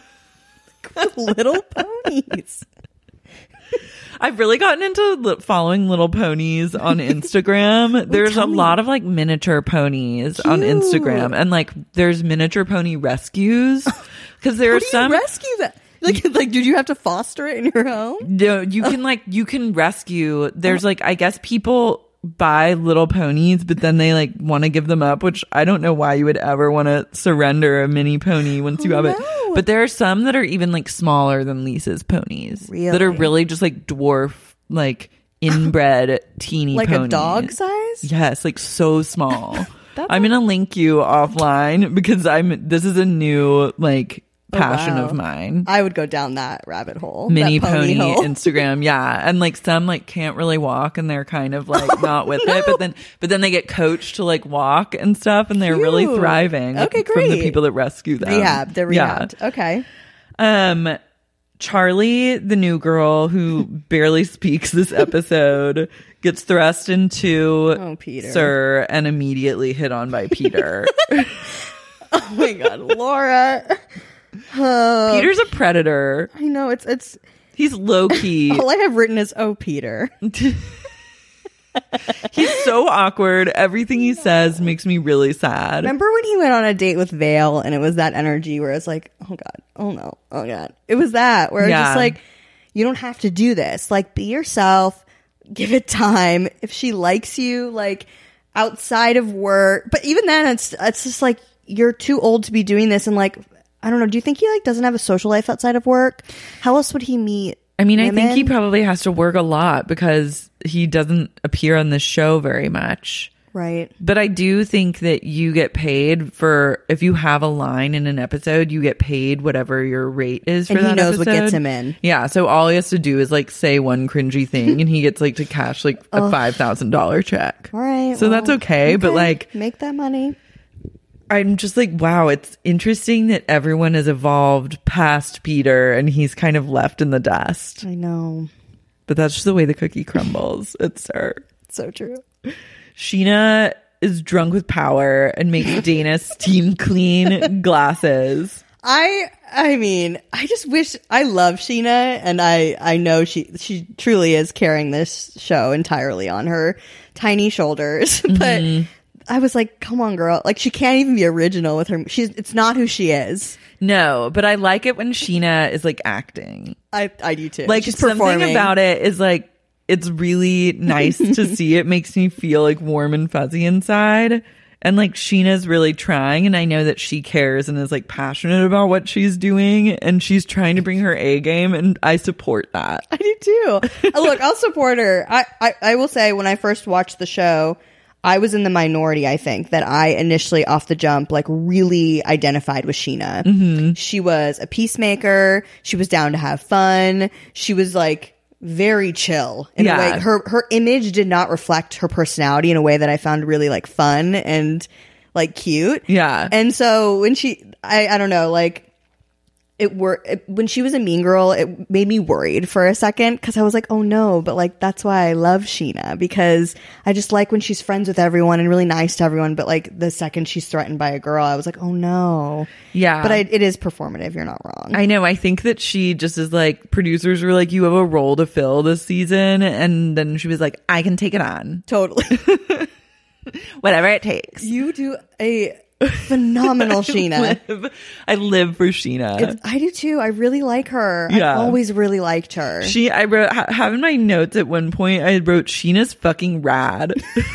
Little ponies. I've really gotten into following little ponies on Instagram. There's a lot of like miniature ponies on Instagram, and like there's miniature pony rescues because there are some rescue that. Like, did you have to foster it in your home? No, you can rescue. There's like, I guess people buy little ponies, but then they like want to give them up, which I don't know why you would ever want to surrender a mini pony once you have it. But there are some that are even like smaller than Lisa's ponies. Really? That are really just like dwarf, like inbred teeny like ponies. A dog size? Yes, like so small. I'm going to link you offline because this is a new like passion of mine. I would go down that rabbit hole. Mini pony hole. Instagram, yeah. And like some like can't really walk and they're kind of like not with it, but then they get coached to like walk and stuff and they're really thriving. Okay, great. From the people that rescue them. They're rehabbed. Yeah. Okay. Charlie, the new girl who barely speaks this episode, gets thrust into Peter. Sir and immediately hit on by Peter. Oh my God, Laura. Peter's a predator. I know it's he's low key. All I have written is Peter. He's so awkward. Everything he says makes me really sad. Remember when he went on a date with Vale and it was that energy where it's like, oh God, oh no, oh God. It was that where it's just like, you don't have to do this. Like, be yourself, give it time. If she likes you, like outside of work, but even then it's just like, you're too old to be doing this. And like, I don't know. Do you think he like doesn't have a social life outside of work? How else would he meet? I mean, women? I think he probably has to work a lot because he doesn't appear on the show very much. Right. But I do think that you get paid for, if you have a line in an episode, you get paid whatever your rate is for that episode. And he knows what gets him in. Yeah. So all he has to do is like say one cringy thing and he gets like to cash like a $5,000 check. All right. So that's okay. But like, make that money. I'm just like, wow, it's interesting that everyone has evolved past Peter and he's kind of left in the dust. I know. But that's just the way the cookie crumbles. It's so true. Sheena is drunk with power and makes Dana steam clean glasses. I mean, I just wish, I love Sheena and I know she truly is carrying this show entirely on her tiny shoulders. But I was like, come on, girl. Like, she can't even be original with her. It's not who she is. No, but I like it when Sheena is like acting. I do too. Like, she's something performing. about it is like, it's really nice to see. It makes me feel like warm and fuzzy inside. And like Sheena's really trying, and I know that she cares and is like passionate about what she's doing, and she's trying to bring her A game, and I support that. I do too. Look, I'll support her. I will say, when I first watched the show, I was in the minority, I think, that I initially off the jump, like, really identified with Sheena. Mm-hmm. She was a peacemaker. She was down to have fun. She was like very chill in a way. Her image did not reflect her personality in a way that I found really like fun. And like cute. Yeah. And so when I don't know, like when she was a mean girl, it made me worried for a second because I was like, oh no, but like that's why I love Sheena, because I just like when she's friends with everyone and really nice to everyone, but like the second she's threatened by a girl, I was like, oh no. Yeah. But it is performative, you're not wrong. I know. I think that she just is like, producers were like, you have a role to fill this season, and then she was like, I can take it on. Totally. Whatever it takes. You do a phenomenal Sheena. I live for Sheena. I do too. I really like her. Yeah. I've always really liked her. I wrote, having my notes at one point, I wrote, Sheena's fucking rad.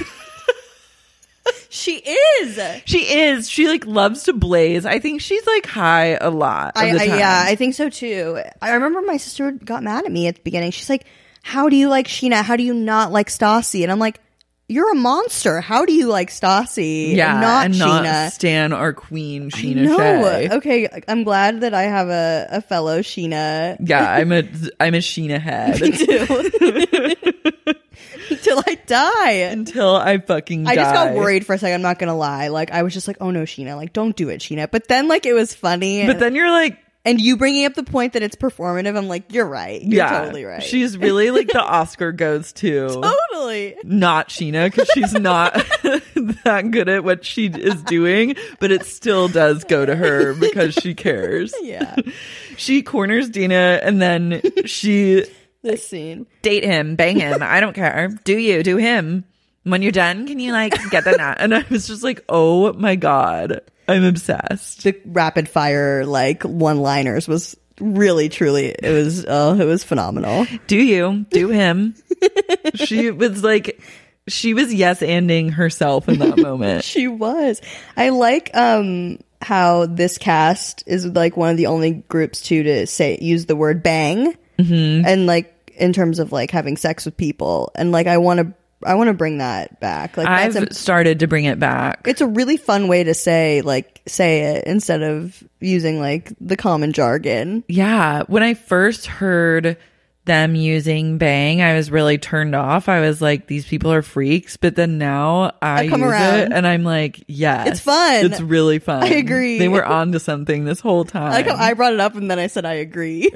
She is. She like loves to blaze. I think she's like high a lot of the time. Yeah, I think so too. I remember my sister got mad at me at the beginning. She's like, how do you like Sheena? How do you not like Stassi? And I'm like, you're a monster. How do you like Stassi? Yeah, and not Sheena? Stan our queen, Sheena No. Shea. Okay, I'm glad that I have a fellow Sheena. Yeah, I'm a Sheena head. Me too. Until I die. Until I fucking die. I just got worried for a second. I'm not gonna lie. Like I was just like, oh no, Sheena. Like don't do it, Sheena. But then like it was funny. But then you're like. And you bringing up the point that it's performative, I'm like, you're right. You're totally right. She's really like the Oscar goes to. Totally. Not Sheena, because she's not that good at what she is doing, but it still does go to her because she cares. Yeah. She corners Dana and then she... This scene. Date him, bang him, I don't care. Do you, do him. When you're done, can you like get that out? And I was just like, oh my God. I'm obsessed. The rapid fire like one-liners was really truly it was phenomenal. Do you do him? She was yes-anding herself in that moment. She was. I like how this cast is like one of the only groups to use the word bang, and like in terms of like having sex with people, and like I want to bring that back. Like I've started to bring it back. It's a really fun way to say it instead of using like the common jargon. Yeah. When I first heard them using bang, I was really turned off. I was like, these people are freaks. But then now I come use around. it and I'm like, yes. It's fun. It's really fun. I agree. They were onto something this whole time. I like how I brought it up and then I said I agree.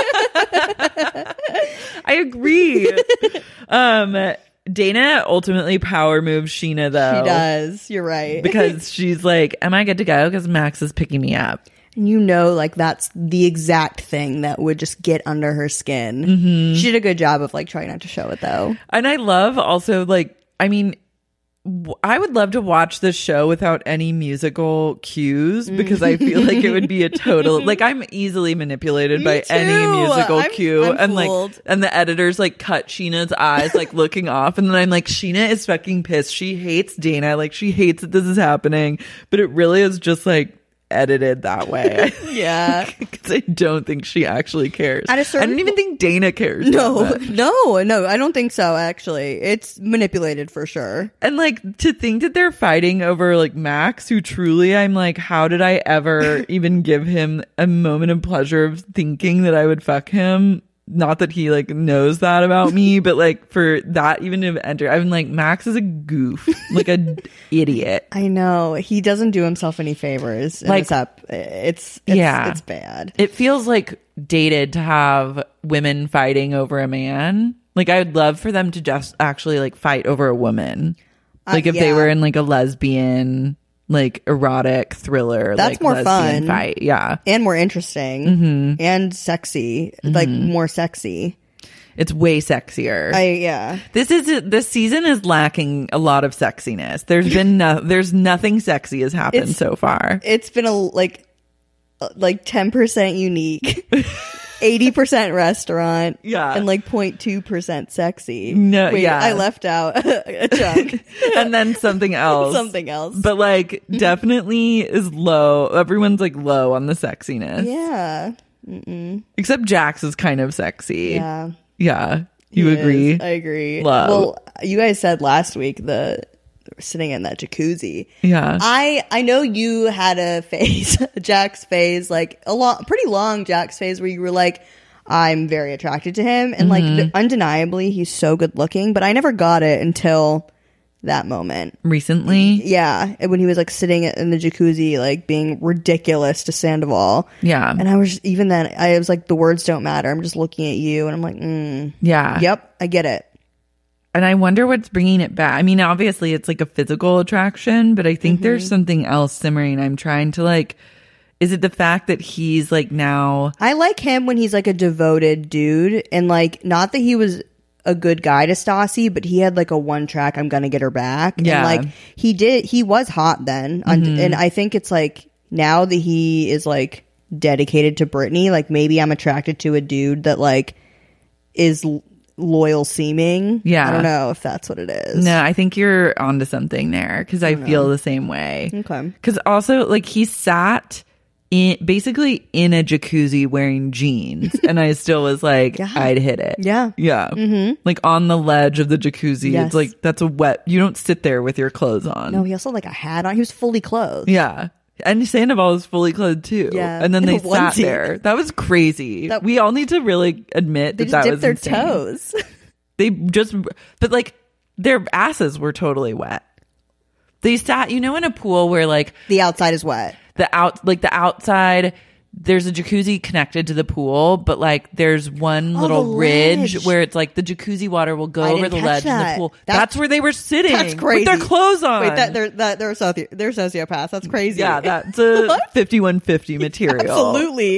I agree. Dana ultimately power moves Sheena, though. She does. You're right. Because she's like, am I good to go? Because Max is picking me up. And you know, like, that's the exact thing that would just get under her skin. Mm-hmm. She did a good job of, like, trying not to show it, though. And I love also, like, I mean, I would love to watch this show without any musical cues because I feel like it would be a total like I'm easily manipulated by any musical cue. I'm And fooled. like and the editors like cut Sheena's eyes like looking off, and then I'm like, Sheena is fucking pissed. She hates Dana. Like she hates that this is happening, but it really is just like edited that way. Yeah. Because I don't think she actually cares. At a certain I don't even think Dana cares. No, I don't think so, actually. It's manipulated for sure. And like to think that they're fighting over like Max, who truly I'm like, how did I ever even give him a moment of pleasure of thinking that I would fuck him? Not that he like knows that about me, but like for that even to enter, I'm like, Max is a goof, like a idiot. I know. He doesn't do himself any favors. Like, it's bad. It feels like dated to have women fighting over a man. Like I would love for them to just actually like fight over a woman. Like if they were in like a lesbian, like erotic thriller, that's like more lesbian fun, fight, yeah, and more interesting, and sexy, like more sexy. It's way sexier. This season is lacking a lot of sexiness. There's nothing sexy has happened so far. It's been like 10% unique. 80% restaurant, and like 0.2% sexy. No, wait, I left out a chunk, and then something else, but like definitely is low. Everyone's like low on the sexiness. Yeah, except Jax is kind of sexy. Yeah. You agree? I agree. Love. Well, you guys said last week sitting in that jacuzzi. Yeah. I know you had a phase, a Jax phase, like pretty long Jax phase where you were like, I'm very attracted to him. And like undeniably, he's so good looking, but I never got it until that moment recently. Yeah, when he was like sitting in the jacuzzi, like being ridiculous to Sandoval. Yeah, and I was even then I was like, the words don't matter. I'm just looking at you, and I'm like, yeah, yep, I get it. And I wonder what's bringing it back. I mean, obviously it's like a physical attraction, but I think there's something else simmering. I'm trying to like, is it the fact that he's like now? I like him when he's like a devoted dude, and like not that he was a good guy to Stassi, but he had like a one track, I'm gonna get her back. Yeah. And like he was hot then. And I think it's like now that he is like dedicated to Brittany, like maybe I'm attracted to a dude that like is loyal seeming. Yeah. I don't know if that's what it is. No, I think you're onto something there because I feel the same way. Okay. Because also, like, he sat basically in a jacuzzi wearing jeans, and I still was like, I'd hit it. Yeah. Yeah. Mm-hmm. Like on the ledge of the jacuzzi. Yes. It's like, that's a wet, you don't sit there with your clothes on. No, he also had like a hat on. He was fully clothed. Yeah. And Sandoval was fully clothed too. Yeah. And then they In a sat onesie. there. That was crazy. We all need to really admit They that just that dipped was their insane. toes. They just, but like their asses were totally wet. They sat, you know, in a pool where like the outside is wet. The outside, there's a jacuzzi connected to the pool, but like there's one little the ridge ledge. where it's like the jacuzzi water will go I over didn't the ledge catch in the that. pool. That's where they were sitting. That's crazy. With their clothes on. Wait, they're sociopaths. That's crazy. Yeah, that's a 5150 material. Absolutely.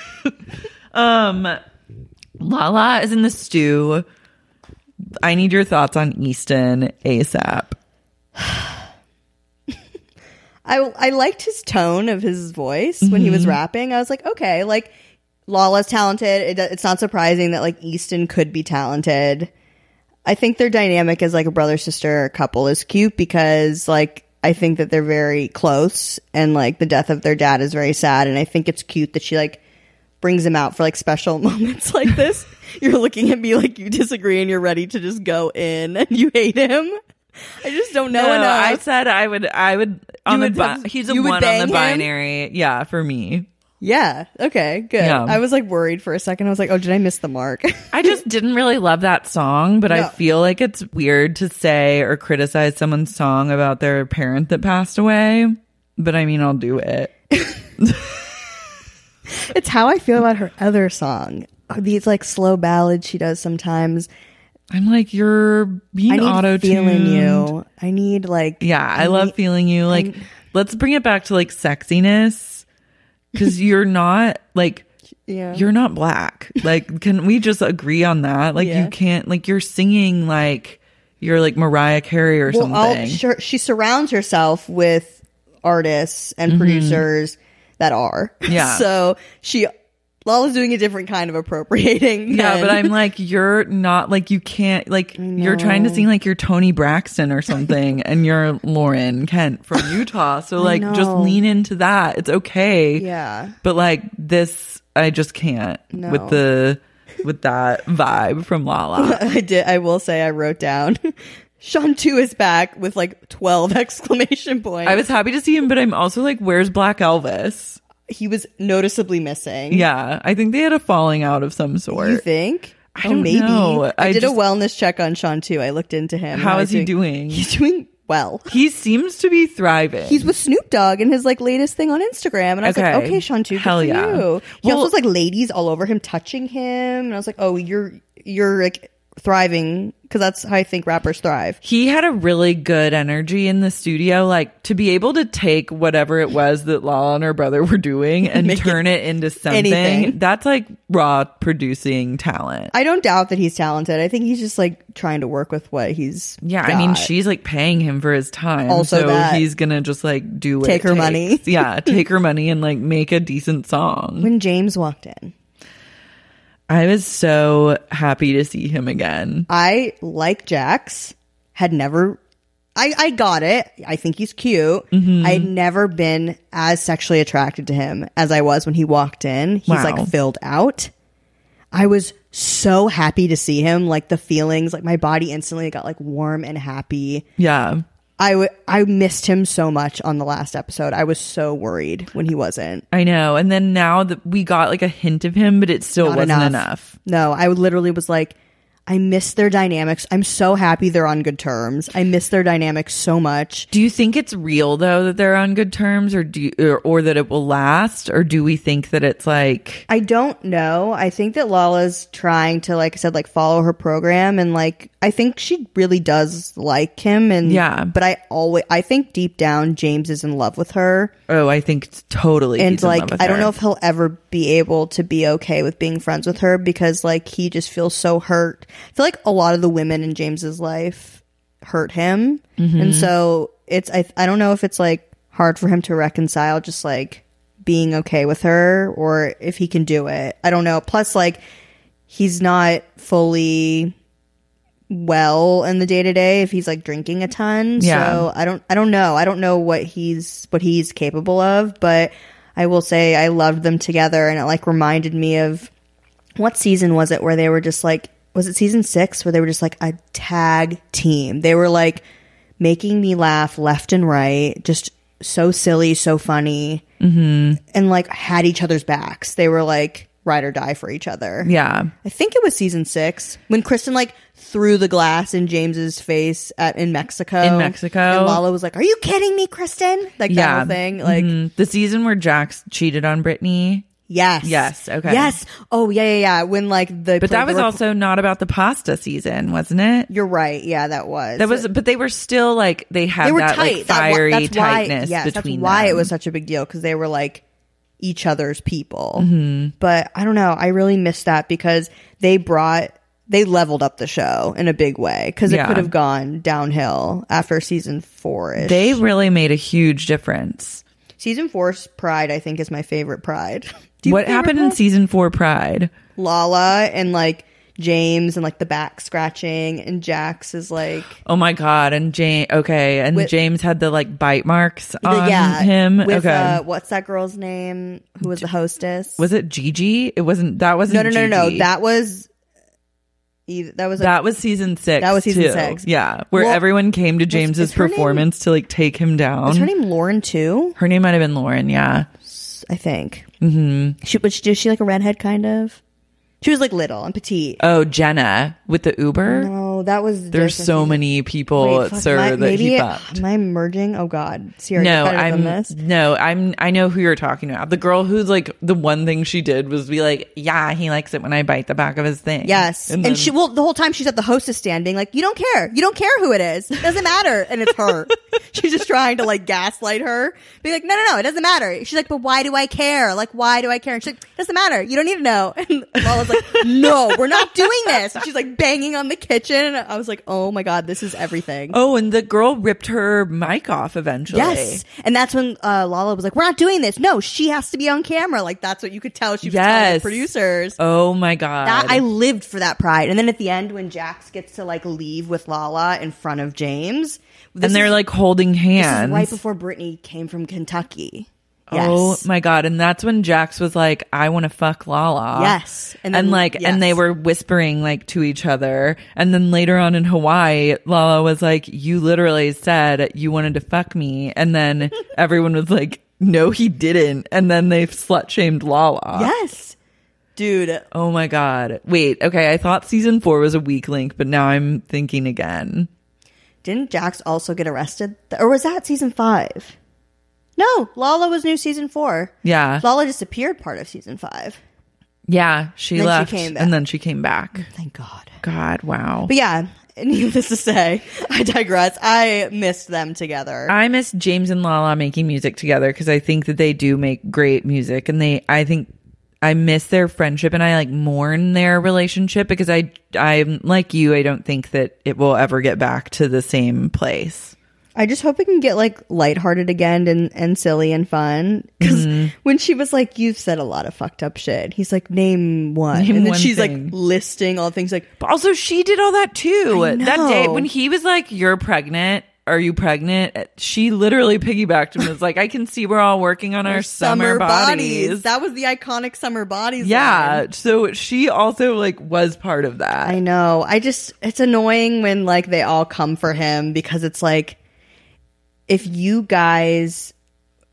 Lala is in the stew. I need your thoughts on Easton ASAP. I liked his tone of his voice when he was rapping. I was like, okay, like Lala's talented. It's not surprising that like Easton could be talented. I think their dynamic as like a brother-sister couple is cute because like I think that they're very close and like the death of their dad is very sad, and I think it's cute that she like brings him out for like special moments like this. You're looking at me like you disagree and you're ready to just go in and you hate him. I just don't know enough. I said I would on he's a you would one on bang the him? binary. Yeah, for me. Yeah. Okay, good. Yeah. I was like worried for a second. I was like, oh, did I miss the mark? I just didn't really love that song, but I No. feel like it's weird to say or criticize someone's song about their parent that passed away. But I mean, I'll do it. It's how I feel about her other song. These like slow ballads she does sometimes. I'm like, you're being I need auto-tuned. feeling you. I need like I love feeling you. Like, let's bring it back to like sexiness, because you're not like, you're not black. Like, can we just agree on that? Like, you can't, like, you're singing like you're like Mariah Carey or something. She surrounds herself with artists and producers that are. Yeah. So Lala's doing a different kind of appropriating. Yeah, but I'm like, you're not like, you can't, like, you're trying to sing like you're Toni Braxton or something, and you're Lauren Kent from Utah. So like, just lean into that. It's okay. Yeah. But like this, I just can't with that vibe from Lala. I will say I wrote down Sean 2 is back with like 12 exclamation points. I was happy to see him, but I'm also like, where's Black Elvis? He was noticeably missing. Yeah, I think they had a falling out of some sort. You think? I don't know. I did a wellness check on Sean too. I looked into him. How is he doing? He's doing well. He seems to be thriving. He's with Snoop Dogg in his like latest thing on Instagram, and I was like, okay, Sean 2, hell good for yeah. you. He also has like ladies all over him touching him, and I was like, oh, you're like thriving, because that's how I think rappers thrive. He had a really good energy in the studio, like to be able to take whatever it was that Lala and her brother were doing and turn it into something. Anything. That's like raw producing talent. I don't doubt that he's talented. I think he's just like trying to work with what he's I got. mean, she's like paying him for his time, Also so that. he's gonna just like do what Take it her takes. money. Yeah, take her money and like make a decent song. When James walked in, I was so happy to see him again. I like Jax. Had never. I got it. I think he's cute. I'd never been as sexually attracted to him as I was when he walked in. He's like filled out. I was so happy to see him. Like the feelings, like my body instantly got like warm and happy. Yeah. I missed him so much on the last episode. I was so worried when he wasn't. I know. And then now that we got like a hint of him, but it still wasn't enough. No, I literally was like, I miss their dynamics. I'm so happy they're on good terms. I miss their dynamics so much. Do you think it's real though that they're on good terms, or or that it will last, or do we think that it's like? I don't know. I think that Lala's trying to, like I said, like follow her program, and like I think she really does like him, and but I think deep down James is in love with her. Oh, I think it's totally. And he's in like love with I don't her. know if he'll ever be able to be okay with being friends with her, because like he just feels so hurt. I feel like a lot of the women in James's life hurt him, and so it's I don't know if it's like hard for him to reconcile just like being okay with her, or if he can do it. I don't know. Plus, like he's not fully well in the day-to-day if he's like drinking a ton. So I don't know what he's capable of, but I will say I loved them together, and it like reminded me of, what season was it where they were just like, was it season 6 where they were just like a tag team? They were like making me laugh left and right, just so silly, so funny, and like had each other's backs. They were like ride or die for each other. Yeah. I think it was season 6 when Kristen like threw the glass in James's face in Mexico. In Mexico. And Lala was like, "Are you kidding me, Kristen?" Like that whole thing. Like the season where Jax cheated on Brittany. Yes. Okay. Yes. Oh, yeah. When like but that was also not about the pasta season, wasn't it? You're right. Yeah, that was. But they were still like they had were that tight. like fiery that's why, tightness yes, between that's why them. it was such a big deal, because they were like each other's people. But I don't know. I really missed that because they leveled up the show in a big way, because it could have gone downhill after season 4-ish. They really made a huge difference. Season 4's Pride, I think, is my favorite Pride. What happened in season 4 Pride? Lala and like James and like the back scratching, and Jax is like, oh my god, and James. Okay, and James had the like bite marks on him. With, okay, what's that girl's name? Who was the hostess? Was it Gigi? It wasn't. That wasn't. No. Gigi. That was season 6. That was season too. 6. Yeah, where everyone came to James's performance to like take him down. Was her name Lauren too? Her name might have been Lauren. Yeah, I think. Was she like a redhead kind of? She was like little and petite. Oh, Jenna with the Uber? No, that was. There's so many people, that he fucked. Am I merging? Oh God, Sierra, no, I know who you're talking about. The girl who's like the one thing she did was be like, yeah, he likes it when I bite the back of his thing. Yes, and she the whole time she's at the hostess stand being like, you don't care who it is, it doesn't matter, and it's her. She's just trying to like gaslight her, be like, no, it doesn't matter. She's like, but why do I care? Like, why do I care? And she's like, it doesn't matter. You don't need to know. And Lala's like, no, we're not doing this. And she's like banging on the kitchen. I was like, oh my God, this is everything. Oh, and the girl ripped her mic off eventually. Yes. And that's when Lala was like, we're not doing this. No, she has to be on camera. Like, that's what you could tell she was telling the producers. Oh my God. I lived for that Pride. And then at the end, when Jax gets to like leave with Lala in front of James. And they're like holding hands. This is right before Brittany came from Kentucky. Yes. Oh my God. And that's when Jax was like, I want to fuck Lala. Yes. And they were whispering like to each other. And then later on in Hawaii, Lala was like, you literally said you wanted to fuck me. And then everyone was like, no, he didn't. And then they slut shamed Lala. Yes. Dude. Oh my God. Wait. Okay. I thought season 4 was a weak link, but now I'm thinking again. Didn't Jax also get arrested? Or was that season 5? No, Lala was new season 4. Yeah. Lala disappeared part of season 5. Yeah, she left. And then she came back. Thank God. God, wow. But yeah, needless to say, I digress. I missed them together. I miss James and Lala making music together because I think that they do make great music. And I think I miss their friendship, and I like mourn their relationship because I'm like you. I don't think that it will ever get back to the same place. I just hope it can get like lighthearted again and silly and fun. Because when she was like, "You've said a lot of fucked up shit," he's like, "Name one," and then she's like listing all things like. But also, she did all that too. That day when he was like, "You're pregnant." Are you pregnant? She literally piggybacked and was like, I can see we're all working on our summer bodies. That was the iconic summer bodies. Yeah. line. So she also like was part of that. I know. It's annoying when like they all come for him because it's like, if you guys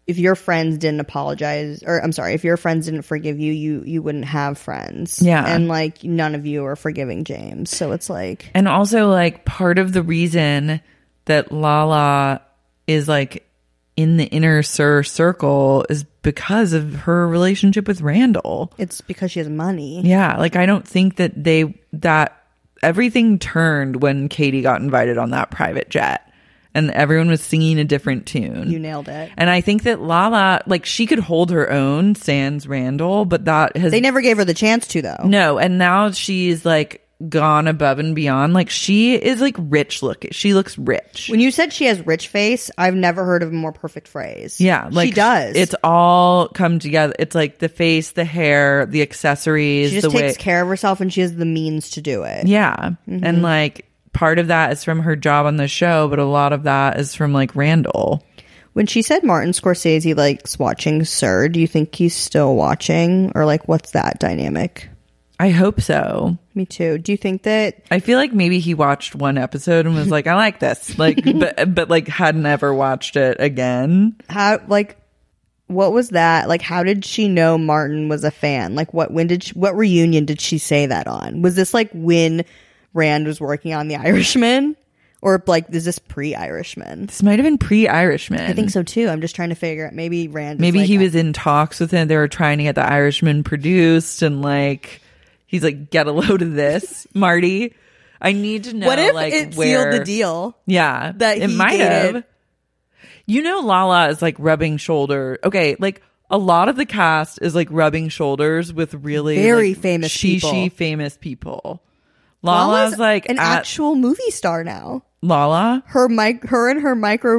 if your friends didn't apologize, or I'm sorry, if your friends didn't forgive you, you wouldn't have friends. Yeah. And like none of you are forgiving James. So it's like, and also like part of the reason that Lala is like in the inner circle is because of her relationship with Randall. It's because she has money. Yeah. Like I don't think that that everything turned when Katie got invited on that private jet. And everyone was singing a different tune. You nailed it. And I think that Lala, like, she could hold her own, sans Randall, but that has... They never gave her the chance to, though. No, and now she's, like, gone above and beyond. Like, she is, like, rich looking. She looks rich. When you said she has rich face, I've never heard of a more perfect phrase. Yeah. Like, she does. It's all come together. It's, like, the face, the hair, the accessories. She just takes care of herself, and she has the means to do it. Yeah. Mm-hmm. And, like... part of that is from her job on the show, but a lot of that is from like Randall. When she said Martin Scorsese likes watching Sir, do you think he's still watching, or like what's that dynamic? I hope so. Me too. Do you think that... I feel like maybe he watched one episode and was like, I like this, like, but like hadn't ever watched it again. How, like, what was that? Like, how did she know Martin was a fan? Like, what reunion did she say that on? Was this like when Rand was working on The Irishman? Or like, is this pre-Irishman? This might have been pre-Irishman. I think so too. I'm just trying to figure out. Maybe Rand. Maybe like he was in talks with him. They were trying to get The Irishman produced, and like he's like, get a load of this, Marty. I need to know. What if like it where sealed the deal? Yeah, that it he might dated. have. You know, Lala is like rubbing shoulder. Okay, like. A lot of the cast is like rubbing shoulders with really very like, famous people. famous people. Lala's like an actual movie star now. Lala, her and her micro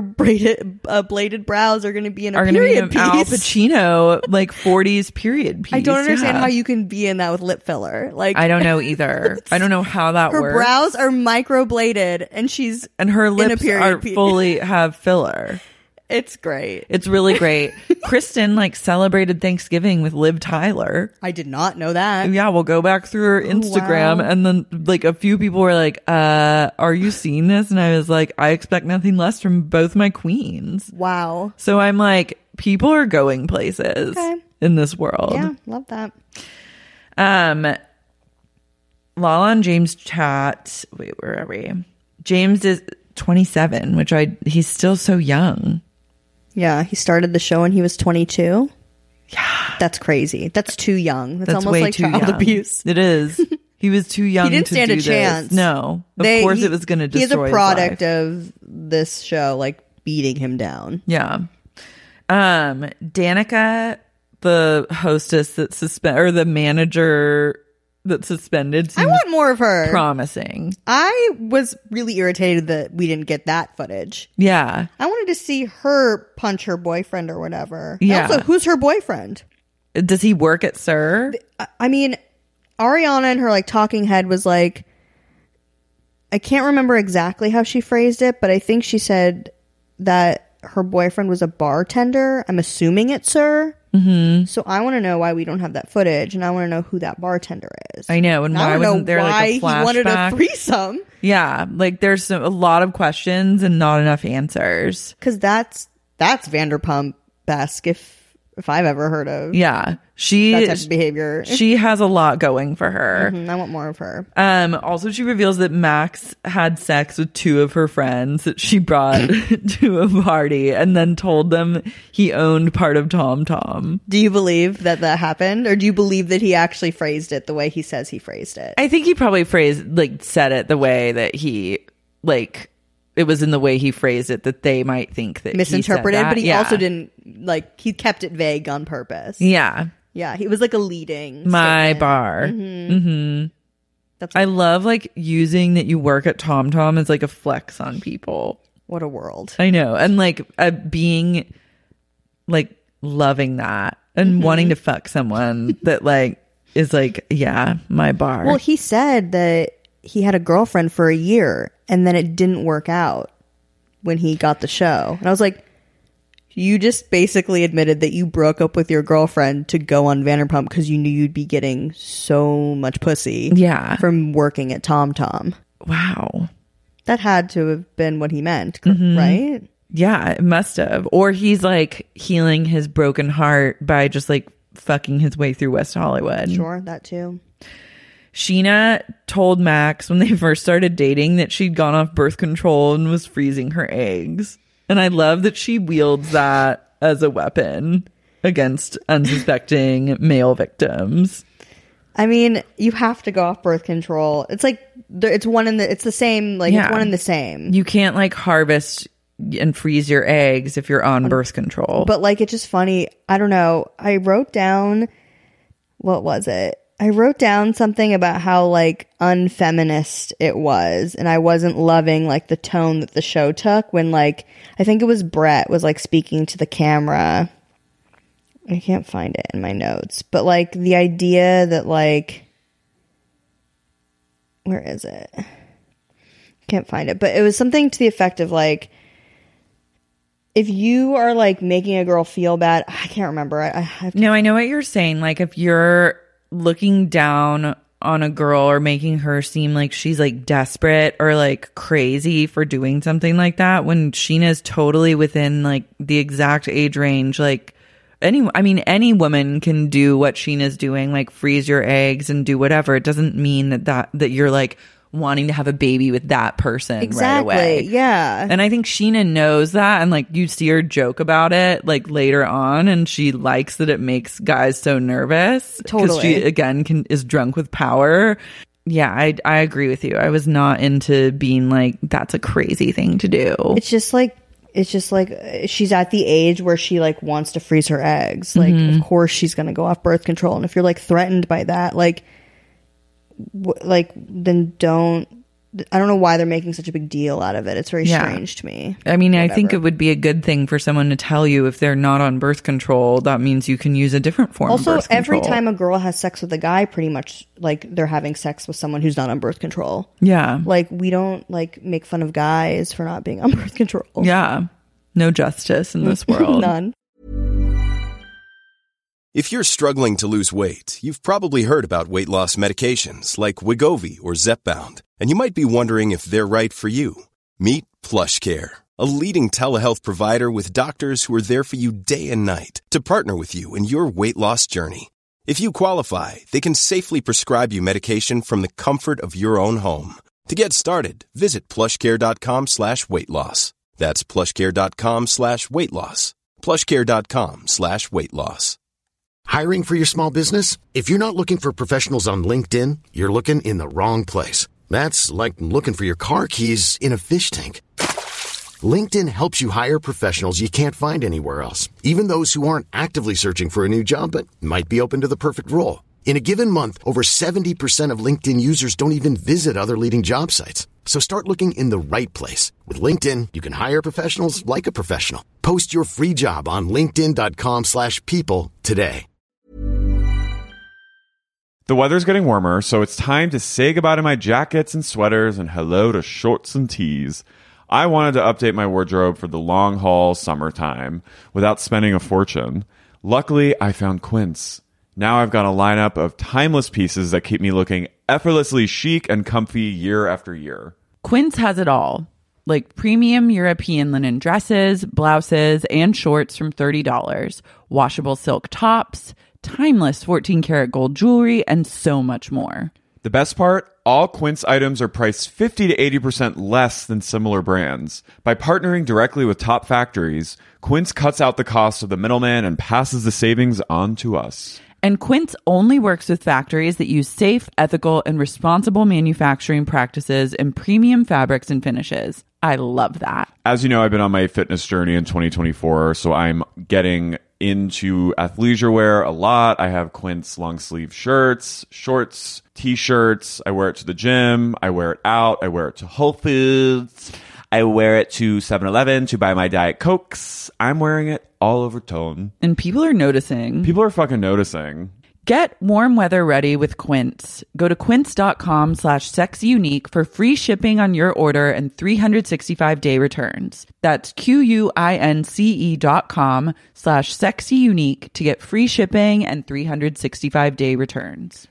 bladed brows are going to be in a are period piece. Al Pacino like 40s period piece. I don't understand how you can be in that with lip filler. Like I don't know either. I don't know how that her works. Her brows are micro bladed, and her lips in a are piece. fully have filler. It's great. It's really great. Kristen like celebrated Thanksgiving with Liv Tyler. I did not know that. Yeah, we'll go back through her Instagram, wow. and then like a few people were like, are you seeing this? And I was like, I expect nothing less from both my queens. Wow. So I'm like, people are going places in this world. Yeah, love that. Lala and James chat. Wait, where are we? James is 27, which he's still so young. Yeah, he started the show when he was 22. Yeah. That's crazy. That's too young. That's almost way like too child young. abuse. It is. He was too young. He didn't stand to do a chance. This. No. Of course it was going to destroy He's a product his life. of this show, like, beating him down. Yeah. Danica, the hostess that or the manager that suspended. I want more of her. Promising. I was really irritated that we didn't get that footage. Yeah. I wanted to see her punch her boyfriend or whatever. Yeah. Also, who's her boyfriend? Does he work at Sir? I mean, Ariana in her like talking head was like, I can't remember exactly how she phrased it, but I think she said that her boyfriend was a bartender. I'm assuming it's Sir. Mm-hmm. So I want to know why we don't have that footage, and I want to know who that bartender is. I know, and why wasn't there like a flashback? He wanted a threesome. Yeah, like there's a lot of questions and not enough answers. Because that's Vanderpump-esque if I've ever heard of. Yeah, that type of behavior. She has a lot going for her. Mm-hmm, I want more of her. Also, she reveals that Max had sex with two of her friends that she brought to a party, and then told them he owned part of Tom Tom. Do you believe that happened, or do you believe that he actually phrased it the way he says he phrased it? I think he probably said it the way that he it was in the way he phrased it that they might think that misinterpreted, he said that. but he also didn't he kept it vague on purpose. Yeah. Yeah, he was like a leading my statement. bar. Mm-hmm. Mm-hmm. I love using that you work at Tom Tom as like a flex on people. What a world. I know. And being loving that and wanting to fuck someone that is yeah, my bar. Well, he said that he had a girlfriend for a year and then it didn't work out when he got the show. And I was like, you just basically admitted that you broke up with your girlfriend to go on Vanderpump because you knew you'd be getting so much pussy from working at Tom Tom. Wow. That had to have been what he meant, right? Yeah, it must have. Or he's like healing his broken heart by just like fucking his way through West Hollywood. Sure, that too. Sheena told Max when they first started dating that she'd gone off birth control and was freezing her eggs. And I love that she wields that as a weapon against unsuspecting male victims. I mean, you have to go off birth control. It's like it's the same. Like it's one and the same. You can't like harvest and freeze your eggs if you're on birth control. But like, it's just funny. I don't know. I wrote down, what was it? I wrote down something about how like unfeminist it was, and I wasn't loving like the tone that the show took when like I think it was Brett was like speaking to the camera. I can't find it in my notes, but like the idea that like, where is it? Can't find it, but it was something to the effect of like, if you are like making a girl feel bad, I can't remember. I have to. No, I know what you're saying. Like if you're looking down on a girl or making her seem like she's like desperate or like crazy for doing something like that, when Sheena's totally within like the exact age range, like any woman can do what Sheena's doing, like freeze your eggs and do whatever. It doesn't mean that you're like wanting to have a baby with that person right away. Yeah. And I think Sheena knows that, and like you see her joke about it like later on, and she likes that it makes guys so nervous. Totally. Because she again is drunk with power. Yeah, I agree with you. I was not into being like, that's a crazy thing to do. It's just like she's at the age where she like wants to freeze her eggs. Like of course she's going to go off birth control. And if you're like threatened by that, then don't. I don't know why they're making such a big deal out of it. It's very strange to me. I mean, I think it would be a good thing for someone to tell you if they're not on birth control. That means you can use a different form of birth control. Also, every time a girl has sex with a guy, pretty much like they're having sex with someone who's not on birth control. Yeah. Like we don't like make fun of guys for not being on birth control. Yeah. No justice in this world. None. If you're struggling to lose weight, you've probably heard about weight loss medications like Wegovy or Zepbound, and you might be wondering if they're right for you. Meet PlushCare, a leading telehealth provider with doctors who are there for you day and night to partner with you in your weight loss journey. If you qualify, they can safely prescribe you medication from the comfort of your own home. To get started, visit plushcare.com/weightloss. That's plushcare.com/weightloss. plushcare.com/weightloss. Hiring for your small business? If you're not looking for professionals on LinkedIn, you're looking in the wrong place. That's like looking for your car keys in a fish tank. LinkedIn helps you hire professionals you can't find anywhere else, even those who aren't actively searching for a new job but might be open to the perfect role. In a given month, over 70% of LinkedIn users don't even visit other leading job sites. So start looking in the right place. With LinkedIn, you can hire professionals like a professional. Post your free job on linkedin.com/people today. The weather's getting warmer, so it's time to say goodbye to my jackets and sweaters and hello to shorts and tees. I wanted to update my wardrobe for the long haul summertime without spending a fortune. Luckily, I found Quince. Now I've got a lineup of timeless pieces that keep me looking effortlessly chic and comfy year after year. Quince has it all, like premium European linen dresses, blouses, and shorts from $30, washable silk tops, timeless 14-karat gold jewelry, and so much more. The best part? All Quince items are priced 50 to 80% less than similar brands. By partnering directly with top factories, Quince cuts out the cost of the middleman and passes the savings on to us. And Quince only works with factories that use safe, ethical, and responsible manufacturing practices and premium fabrics and finishes. I love that. As you know, I've been on my fitness journey in 2024, so I'm getting into athleisure wear a lot. I have Quince long sleeve shirts, shorts, t-shirts. I wear it to the gym. I wear it out. I wear it to Whole Foods. I wear it to 7-Eleven to buy my Diet Cokes. I'm wearing it all over tone. And people are noticing. People are fucking noticing. Get warm weather ready with Quince. Go to quince.com/sexyunique for free shipping on your order and 365-day returns. That's QUINCE.com/sexyunique to get free shipping and 365-day returns.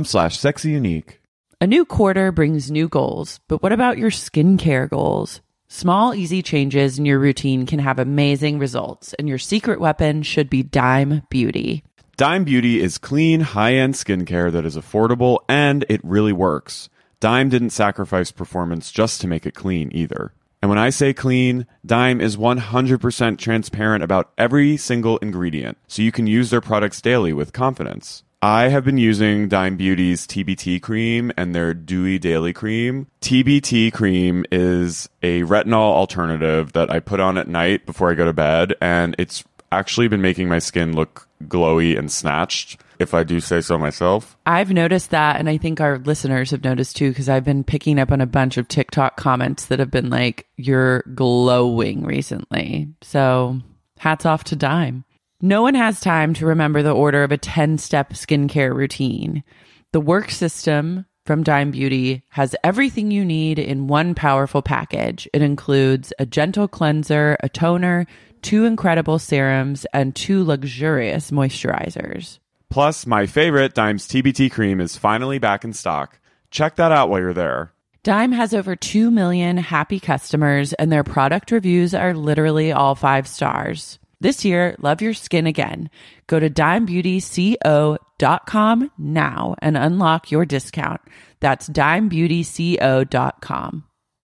Quince.com/sexyunique. A new quarter brings new goals, but what about your skincare goals? Small, easy changes in your routine can have amazing results, and your secret weapon should be Dime Beauty. Dime Beauty is clean, high-end skincare that is affordable, and it really works. Dime didn't sacrifice performance just to make it clean either. And when I say clean, Dime is 100% transparent about every single ingredient, so you can use their products daily with confidence. I have been using Dime Beauty's TBT cream and their Dewy Daily Cream. TBT cream is a retinol alternative that I put on at night before I go to bed, and it's actually been making my skin look glowy and snatched, if I do say so myself. I've noticed that, and I think our listeners have noticed too, because I've been picking up on a bunch of TikTok comments that have been like, you're glowing recently. So hats off to Dime. No one has time to remember the order of a 10-step skincare routine. The Work System from Dime Beauty has everything you need in one powerful package. It includes a gentle cleanser, a toner, 2 incredible serums, and 2 luxurious moisturizers. Plus, my favorite, Dime's TBT cream, is finally back in stock. Check that out while you're there. Dime has over 2 million happy customers, and their product reviews are literally all 5 stars. This year, love your skin again. Go to dimebeautyco.com now and unlock your discount. That's dimebeautyco.com.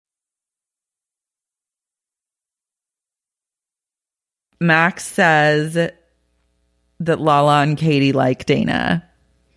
Max says that Lala and Katie like Dana.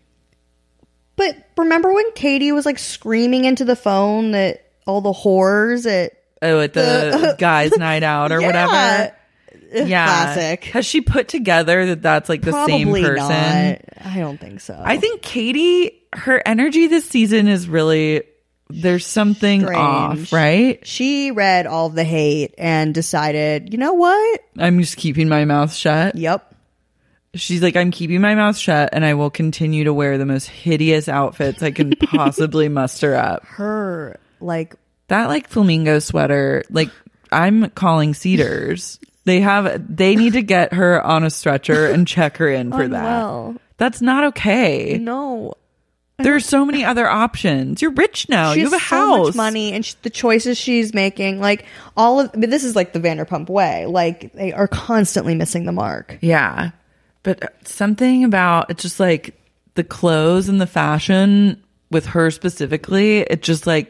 But remember when Katie was like screaming into the phone that all the whores at the guys' night out or whatever? Yeah. Classic. Has she put together that that's like the same person? Not. I don't think so. I think Katie, her energy this season is really, there's something off, right? She read all of the hate and decided, you know what? I'm just keeping my mouth shut. Yep. She's like, I'm keeping my mouth shut and I will continue to wear the most hideous outfits I can possibly muster up. Her, like... That like flamingo sweater, like I'm calling Cedars. They need to get her on a stretcher and check her in for that. That's not okay. No. There's so many other options. You're rich now. You have a house. So much money, and the choices she's making, like this is like the Vanderpump way. Like they are constantly missing the mark. Yeah. But something about it's just like the clothes and the fashion with her specifically, it just like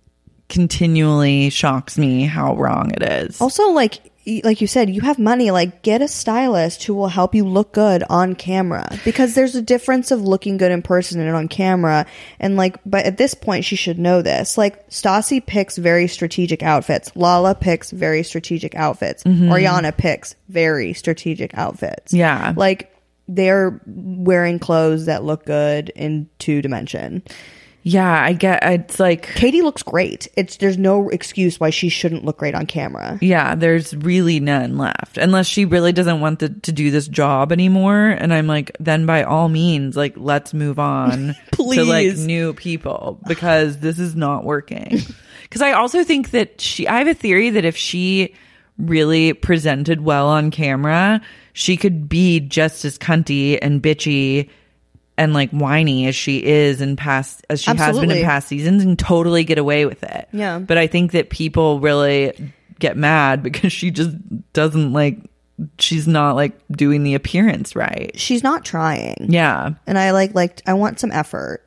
continually shocks me how wrong it is. Also, like you said, you have money, like get a stylist who will help you look good on camera, because there's a difference of looking good in person and on camera. And like, but at this point she should know this. Like Stassi picks very strategic outfits. Lala picks very strategic outfits. Ariana picks very strategic outfits. Yeah. Like they're wearing clothes that look good in 2 dimension. Yeah, I get it's like Katie looks great. There's no excuse why she shouldn't look great on camera. Yeah, there's really none left. Unless she really doesn't want to do this job anymore. And I'm like, then by all means, like, let's move on to like new people, because this is not working. Because I also think that I have a theory that if she really presented well on camera, she could be just as cunty and bitchy and like whiny as she is has been in past seasons, and totally get away with it. Yeah. But I think that people really get mad because she just doesn't she's not like doing the appearance right. She's not trying. Yeah. And I I want some effort.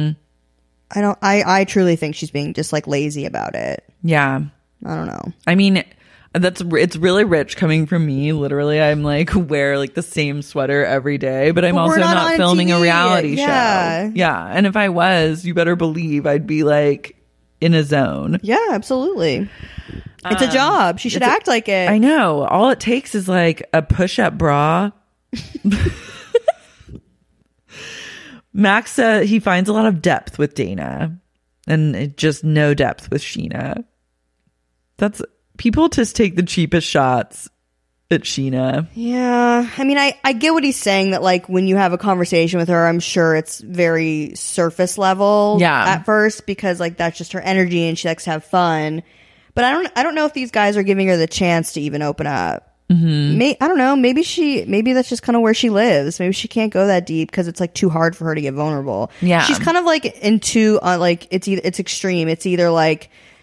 I truly think she's being just like lazy about it. Yeah. I don't know. I mean, it's really rich coming from me. Literally, I'm like wear like the same sweater every day, but I'm also not filming a reality show. Yeah. And if I was, you better believe I'd be like in a zone. Yeah, absolutely. It's a job. She should act like it. I know. All it takes is like a push-up bra. Max, he finds a lot of depth with Dana and just no depth with Sheena. People just take the cheapest shots at Sheena. Yeah. I mean, I get what he's saying, that like when you have a conversation with her, I'm sure it's very surface level at first, because like that's just her energy and she likes to have fun. But I don't know if these guys are giving her the chance to even open up. I don't know. Maybe that's just kind of where she lives. Maybe she can't go that deep because it's like too hard for her to get vulnerable. Yeah. She's kind of like into like it's extreme. It's either like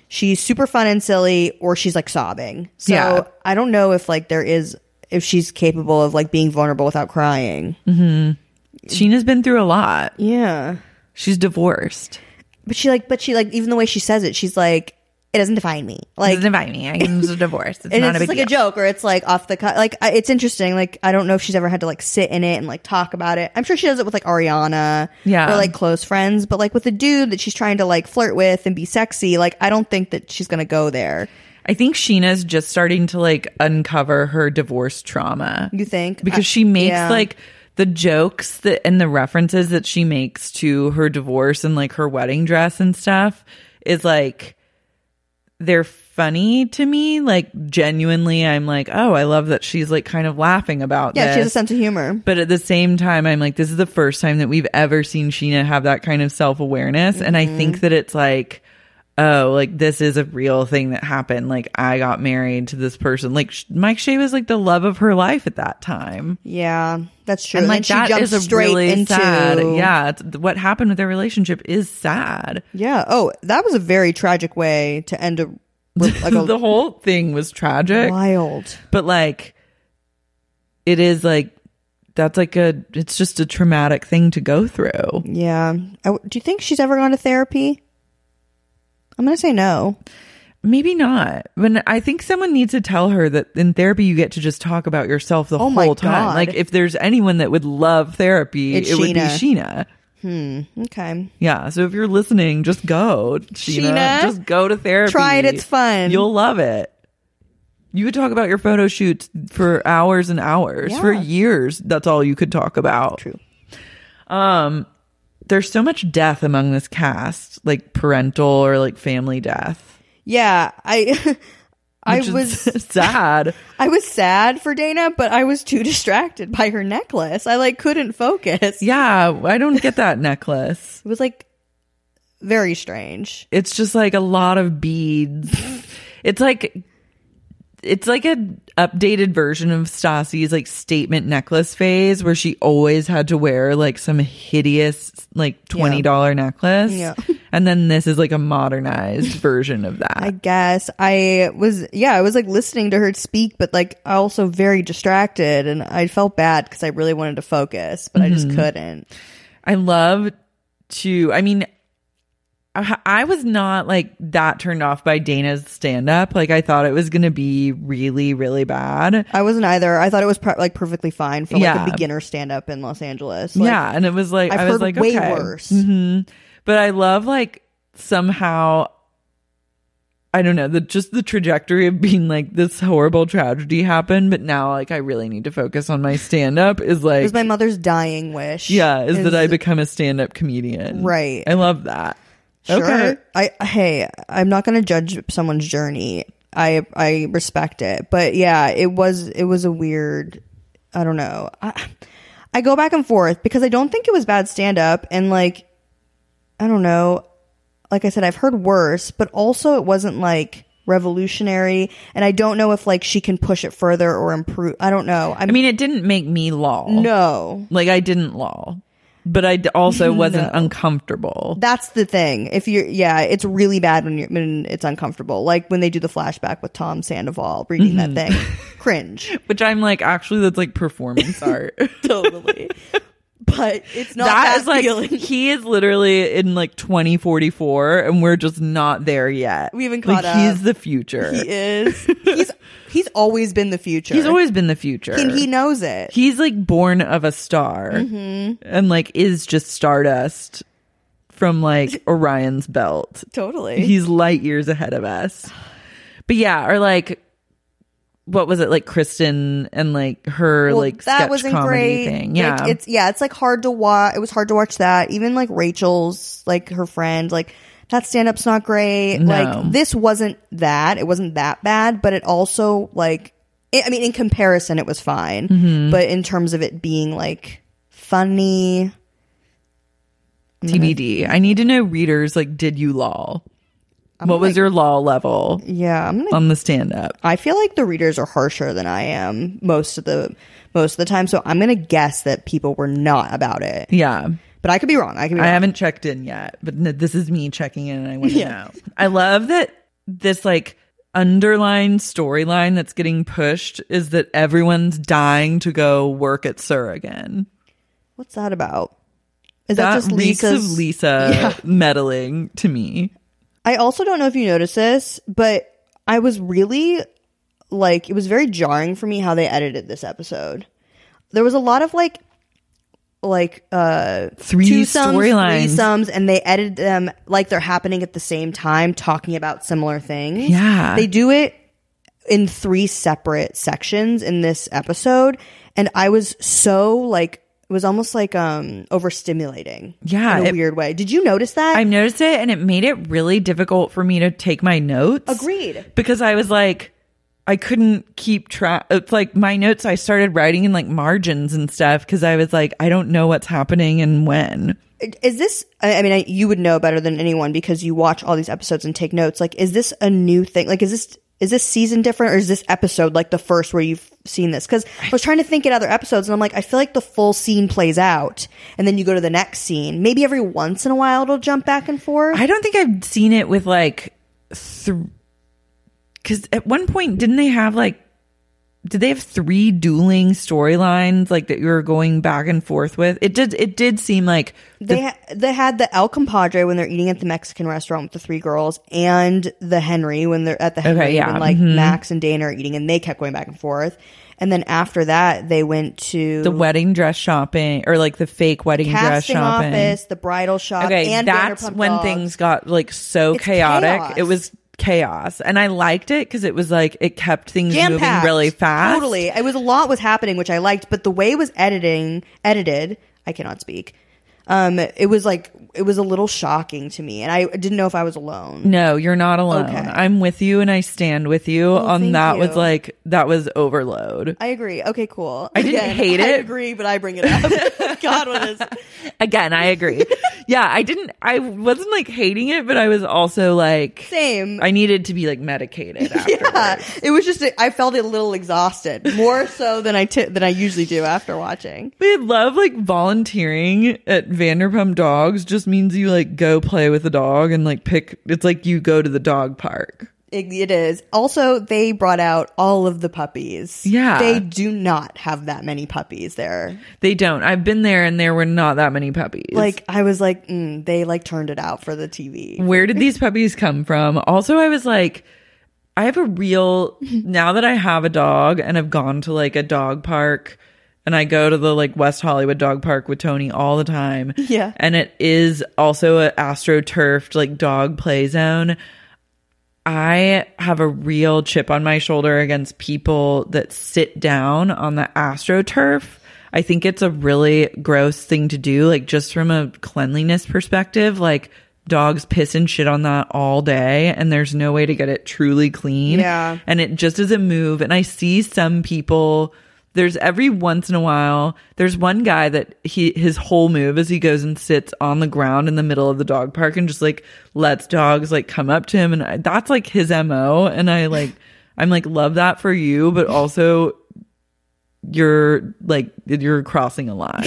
she's super fun and silly, or she's like sobbing. So I don't know if like if she's capable of like being vulnerable without crying. Sheena's been through a lot. Yeah. She's divorced. But she even the way she says it, she's like, it doesn't define me. Like, it doesn't define me. I'm just divorced. It's and not it's a big like deal. a joke, or it's like off the cut. Like, it's interesting. Like, I don't know if she's ever had to like sit in it and like talk about it. I'm sure she does it with like Ariana, or like close friends. But like with the dude that she's trying to like flirt with and be sexy, like I don't think that she's gonna go there. I think Sheena's just starting to like uncover her divorce trauma. You think? Because she makes like the jokes that and the references that she makes to her divorce and like her wedding dress and stuff is like, they're funny to me. Like genuinely, I'm like, oh, I love that she's like kind of laughing about this. Yeah, she has a sense of humor. But at the same time, I'm like, this is the first time that we've ever seen Sheena have that kind of self-awareness. And I think that it's like, oh, like this is a real thing that happened. Like I got married to this person. Like Mike Shea was like the love of her life at that time. Yeah, that's true. And like she that jumps is a straight really into sad. Yeah, what happened with their relationship is sad. Yeah. Oh, that was a very tragic way to end a the whole thing was tragic. Wild. But like it is like that's like it's just a traumatic thing to go through. Yeah. Do you think she's ever gone to therapy? I'm going to say no. Maybe not. But I think someone needs to tell her that in therapy you get to just talk about yourself the whole time. God. Like if there's anyone that would love therapy, it would be Sheena. Okay. Yeah. So if you're listening, just go, Sheena. Just go to therapy. Try it. It's fun. You'll love it. You could talk about your photo shoots for hours and hours. For years. That's all you could talk about. True. There's so much death among this cast, like parental or like family death. Yeah, I was sad. I was sad for Dana, but I was too distracted by her necklace. I like couldn't focus. Yeah, I don't get that necklace. It was like very strange. It's just like a lot of beads. It's like an updated version of Stassi's like statement necklace phase where she always had to wear like some hideous like $20 necklace. Yeah. And then this is like a modernized version of that. I guess I was like listening to her speak, but like also very distracted, and I felt bad because I really wanted to focus, but I just couldn't. I love to, I mean, I was not like that turned off by Dana's stand-up. Like I thought it was going to be really, really bad. I wasn't either. I thought it was like perfectly fine for like a beginner stand-up in Los Angeles. Like, yeah, and it was like I've I was heard like way okay. worse. But I love like somehow I don't know, just the trajectory of being like this horrible tragedy happened, but now like I really need to focus on my stand-up is like it was my mother's dying wish. Yeah, is that I become a stand-up comedian. Right. I love that. Sure. Okay. I'm not going to judge someone's journey. I respect it, but yeah, it was a weird. I don't know. I go back and forth because I don't think it was bad stand up, and like I don't know. Like I said, I've heard worse, but also it wasn't like revolutionary, and I don't know if like she can push it further or improve. I don't know. I mean, it didn't make me lol. No, like I didn't lol. But I also wasn't uncomfortable. That's the thing. If you're, it's really bad when it's uncomfortable. Like when they do the flashback with Tom Sandoval reading that thing, cringe. Which I'm like, actually, that's like performance art. Totally. But it's not that is like feeling. He is literally in like 2044, and we're just not there yet. We haven't caught like, up. He's the future. He is. He's always been the future. He's always been the future. And he knows it. He's like born of a star, and like is just stardust from like Orion's belt. Totally. He's light years ahead of us. But yeah, or like. What was it like Kristen and like her like that sketch wasn't comedy great. thing? Yeah, like, it's like hard to watch. It was hard to watch that. Even like Rachel's like her friend like that stand up's not great. No. Like this wasn't that. It wasn't that bad, but it also like I mean in comparison it was fine. But in terms of it being like funny, TBD. I need to know readers like did you lol? What was your lol level? Yeah, on the stand up. I feel like the readers are harsher than I am most of the time. So I'm gonna guess that people were not about it. Yeah, but I could be wrong. I haven't checked in yet, but this is me checking in, and I want to know. I love that this like underlying storyline that's getting pushed is that everyone's dying to go work at SUR again. What's that about? Is that just reeks Lisa's? of Lisa meddling to me. I also don't know if you noticed this, but I was really like, it was very jarring for me how they edited this episode. There was a lot of like three storylines, threesomes, and they edited them like they're happening at the same time, talking about similar things. Yeah. They do it in 3 separate sections in this episode, and I was so like, it was almost like overstimulating. Yeah, in a weird way. Did you notice that? I noticed it, and it made it really difficult for me to take my notes. Agreed. Because I was like, I couldn't keep track. It's like my notes, I started writing in like margins and stuff because I was like, I don't know what's happening and when. Is this, I mean, you would know better than anyone because you watch all these episodes and take notes. Like, is this a new thing? Like, is this season different, or is this episode like the first where you've seen this? Because I was trying to think at other episodes, and I'm like, I feel like the full scene plays out, and then you go to the next scene. Maybe every once in a while it'll jump back and forth. I don't think I've seen it with like, because at one point did they have 3 dueling storylines like that you were going back and forth with? It did seem like they had the El Compadre when they're eating at the Mexican restaurant with the 3 girls, and the Henry when they're at the Henry when Max and Dana are eating, and they kept going back and forth. And then after that, they went to the wedding dress shopping, or like the fake wedding dress shopping, office, the bridal shop. Okay, and that's Vanderpump when Dogs. things got like so chaotic. Chaos. It was chaos, and I liked it because it was like it kept things Jam-packed. moving really fast. Totally, it was a lot was happening, which I liked. But the way it was edited, I cannot speak. It was a little shocking to me, and I didn't know if I was alone. No, you're not alone. Okay. I'm with you, and I stand with you on thank that. you. Was like that was overload. I agree. Okay, cool. I didn't hate it. I agree, but I bring it up. God, what is? Again, I agree. Yeah, I wasn't like hating it, but I was also like same. I needed to be like medicated afterwards. Yeah, it was just I felt a little exhausted, more so than I usually do after watching. I love like volunteering at Vanderpump Dogs. Just means you like go play with the dog and like pick. It's like you go to the dog park. It is. Also, they brought out all of the puppies. Yeah. They do not have that many puppies there. They don't. I've been there and there were not that many puppies. Like, I was like, they like turned it out for the TV. Where did these puppies come from? Also, I was like, I have a real, now that I have a dog and have gone to like a dog park, and I go to the like West Hollywood dog park with Tony all the time. Yeah. And it is also a astroturfed like dog play zone. I have a real chip on my shoulder against people that sit down on the AstroTurf. I think it's a really gross thing to do, like just from a cleanliness perspective. Like dogs piss and shit on that all day, and there's no way to get it truly clean. Yeah. And it just is a move. And I see some people, there's every once in a while, there's one guy that his whole move is he goes and sits on the ground in the middle of the dog park and just like lets dogs like come up to him, and that's like his MO. And I'm like, love that for you, but also you're crossing a line.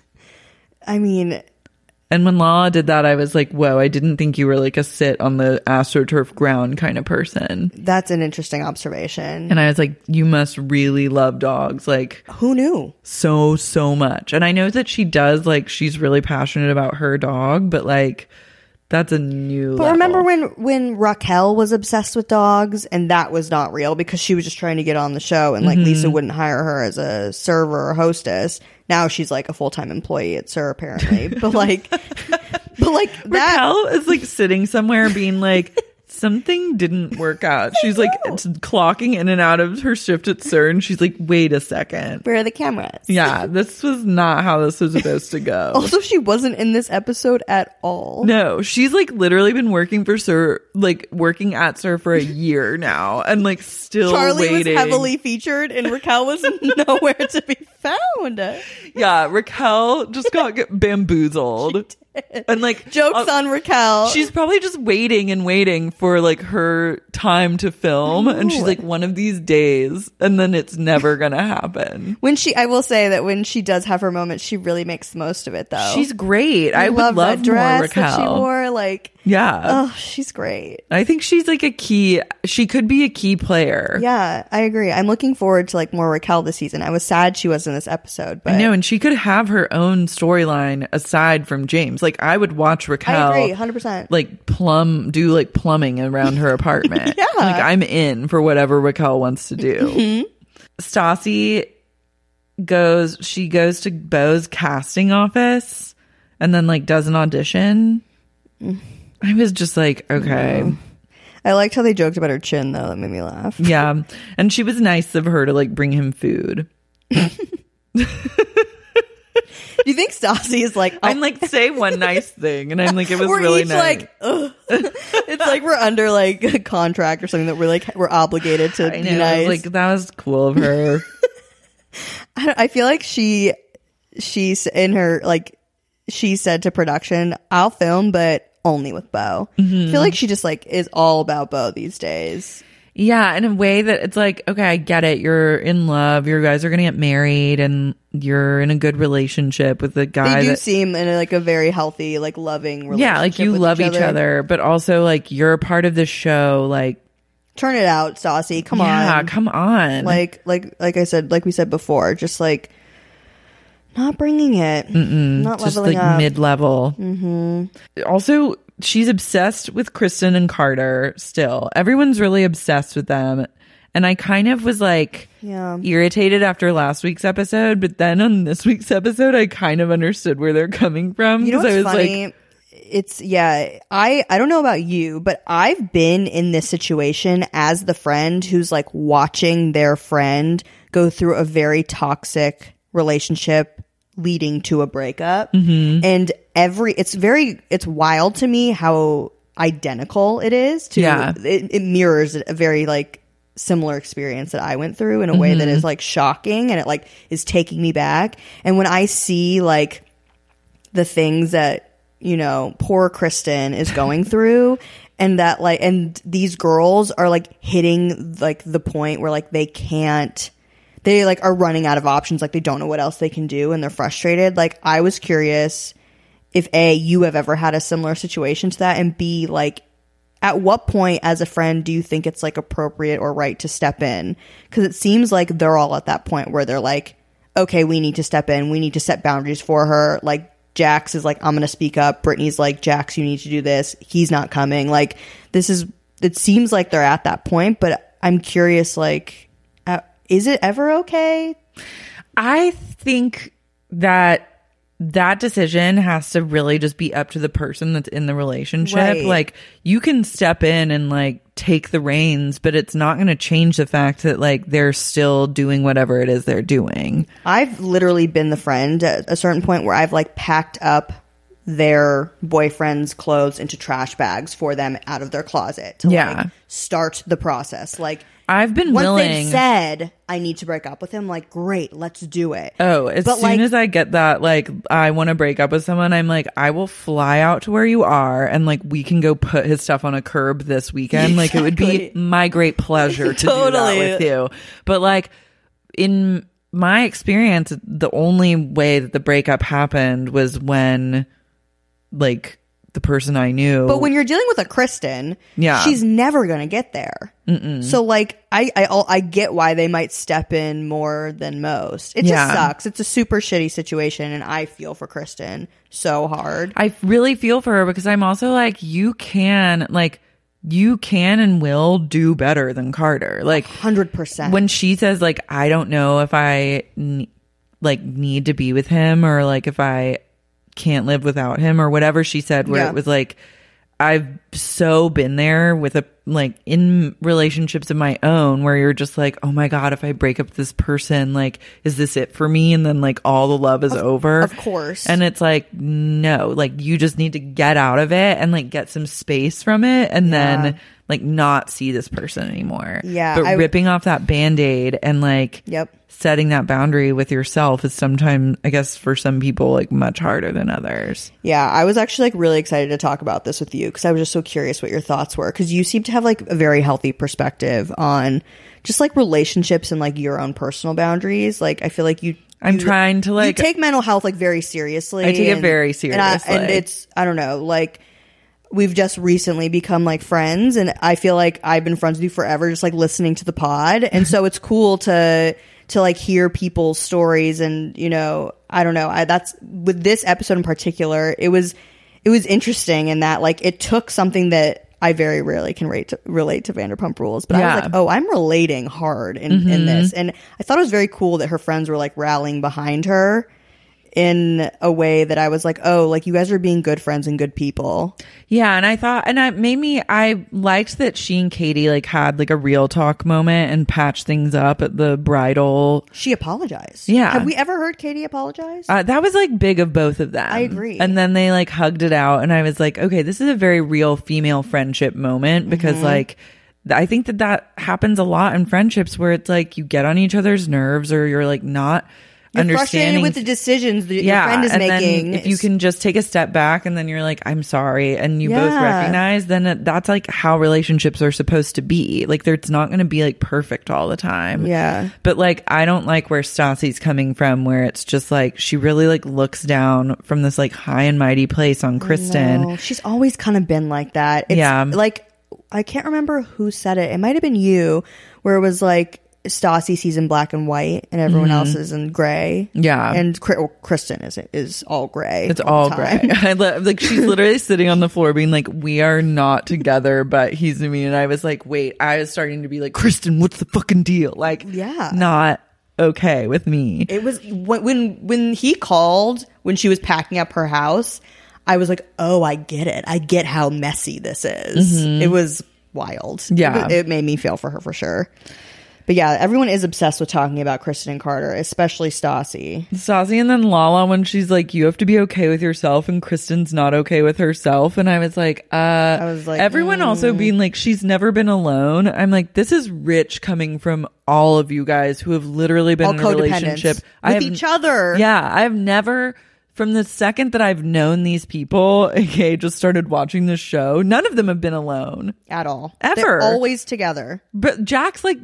I mean, and when Lala did that, I was like, whoa, I didn't think you were like a sit on the AstroTurf ground kind of person. That's an interesting observation. And I was like, you must really love dogs. Like, who knew? So much. And I know that she does, like, she's really passionate about her dog, but like, that's a new But level. remember when Raquel was obsessed with dogs, and that was not real because she was just trying to get on the show, and like Lisa wouldn't hire her as a server or hostess. Now she's like a full-time employee at SUR apparently. but like that Raquel is like sitting somewhere being like, something didn't work out. She's like clocking in and out of her shift at SUR, and she's like, wait a second. Where are the cameras? Yeah, this was not how this was supposed to go. Also, she wasn't in this episode at all. No, she's like literally been working for SUR, like working at SUR for a year now, and like still Charlie waiting. was heavily featured, and Raquel was nowhere to be found. Yeah, Raquel just got bamboozled. And like jokes on Raquel. She's probably just waiting for like her time to film, and she's like, one of these days, and then it's never gonna happen. I will say that when she does have her moment, she really makes the most of it, though. She's great. I would love that dress more Raquel. That she wore, like, yeah. Oh, she's great. I think she's like she could be a key player. Yeah, I agree. I'm looking forward to like more Raquel this season. I was sad she was in this episode, but I know, and she could have her own storyline aside from James. Like, I would watch Raquel. I agree, 100%. Like do like plumbing around her apartment. Yeah. Like, I'm in for whatever Raquel wants to do. Mm-hmm. Stassi goes to Beau's casting office and then like does an audition. I was just like, okay. No. I liked how they joked about her chin, though. That made me laugh. Yeah. And she was nice of her to like bring him food. Do you think Stassi is like... I'm like, say one nice thing. And I'm like, it was we're really each nice. Like, ugh. It's like we're under like a contract or something that we're obligated to be nice. Like, that was cool of her. I feel like she's in her, like, she said to production, I'll film, but only with Beau. Mm-hmm. I feel like she just like is all about Beau these days. Yeah, in a way that it's like, okay, I get it. You're in love. You guys are going to get married, and you're in a good relationship with the guy. They do seem in a very healthy, like loving relationship. Yeah, like you love each other, but also like you're a part of the show. Like, turn it out, Stassi. Come on. Yeah, come on. Like I said, like we said before, just like not bringing it, not just leveling like up. mid-level. Mm-hmm. Also, she's obsessed with Kristen and Carter still. Everyone's really obsessed with them. And I kind of was like irritated after last week's episode, but then on this week's episode, I kind of understood where they're coming from. You know what's I was funny? like, I don't know about you, but I've been in this situation as the friend who's like watching their friend go through a very toxic relationship leading to a breakup. Mm-hmm. And it's wild to me how identical it is to, it mirrors a very like similar experience that I went through in a way that is like shocking, and it like is taking me back. And when I see like the things that, you know, poor Kristen is going through, and that like, and these girls are like hitting like the point where like they like are running out of options. Like they don't know what else they can do, and they're frustrated. Like, I was curious if A, you have ever had a similar situation to that, and B, like, at what point as a friend do you think it's like appropriate or right to step in? Because it seems like they're all at that point where they're like, okay, we need to step in. We need to set boundaries for her. Like, Jax is like, I'm going to speak up. Brittany's like, Jax, you need to do this. He's not coming. Like, it seems like they're at that point, but I'm curious, like, is it ever okay? I think that decision has to really just be up to the person that's in the relationship. Right. Like, you can step in and like take the reins, but it's not going to change the fact that like they're still doing whatever it is they're doing. I've literally been the friend at a certain point where I've like packed up their boyfriend's clothes into trash bags for them out of their closet to like start the process. Like, I've been once willing. they've said I need to break up with him, like, great, let's do it. Oh, as soon as I get that, like, I want to break up with someone, I'm like, I will fly out to where you are, and like we can go put his stuff on a curb this weekend. Like, it would be my great pleasure to do that with you. But like, in my experience, the only way that the breakup happened was when like the person I knew. But when you're dealing with a Kristen, she's never going to get there. So like, I get why they might step in more than most. It just sucks. It's a super shitty situation, and I feel for Kristen so hard. I really feel for her, because I'm also like, you can and will do better than Carter. Like 100%. When she says like, I don't know if I need to be with him, or like if I can't live without him, or whatever she said, where it was like, I've so been there with a like in relationships of my own where you're just like, oh my God, if I break up with this person, like, is this it for me? And then like all the love is over. Of course. And it's like, no, like you just need to get out of it and like get some space from it and then like not see this person anymore. Yeah. But ripping off that Band-Aid and like setting that boundary with yourself is sometimes, I guess for some people, like much harder than others. Yeah, I was actually like really excited to talk about this with you because I was just so curious what your thoughts were, because you seem to have like a very healthy perspective on just like relationships and like your own personal boundaries. Like I feel like I'm trying to like you take mental health like very seriously. I take it very seriously. And it's, I don't know, like we've just recently become like friends, and I feel like I've been friends with you forever, just like listening to the pod. And so it's cool to like hear people's stories. And, you know, I don't know, that's with this episode in particular, it was interesting in that like it took something that I very rarely can relate to Vanderpump Rules, but I was like, oh, I'm relating hard in this. And I thought it was very cool that her friends were like rallying behind her in a way that I was like, oh, like you guys are being good friends and good people. Yeah. And I thought, and I liked that she and Katie like had like a real talk moment and patched things up at the bridal. She apologized. Yeah. Have we ever heard Katie apologize? That was like big of both of them. I agree. And then they like hugged it out, and I was like, okay, this is a very real female friendship moment, because like I think that happens a lot in friendships where it's like you get on each other's nerves, or you're like not You're understanding frustrated with the decisions that your friend is and making. Then if you can just take a step back and then you're like, I'm sorry, and you both recognize, then that's like how relationships are supposed to be. Like it's not going to be like perfect all the time. Yeah. But like I don't like where Stassi's coming from, where it's just like she really like looks down from this like high and mighty place on Kristen. No, she's always kind of been like that. It's like I can't remember who said it. It might have been you, where it was like Stassi sees in black and white and everyone else is in gray. Yeah. And Kristen is all gray. It's all gray. I like she's literally sitting on the floor being like, we are not together, but he's me. And I was like, wait, I was starting to be like, Kristen, what's the fucking deal? Like, not okay with me. It was when he called, when she was packing up her house, I was like, oh, I get it. I get how messy this is. It was wild. Yeah. It made me feel for her for sure. But yeah, everyone is obsessed with talking about Kristen and Carter, especially Stassi. And then Lala, when she's like, you have to be okay with yourself, and Kristen's not okay with herself. And I was like, everyone also being like, she's never been alone. I'm like, this is rich coming from all of you guys who have literally been in a relationship with each other. Yeah, I have never... From the second that I've known these people, aka just started watching this show, none of them have been alone. At all. Ever. They're always together. But Jax like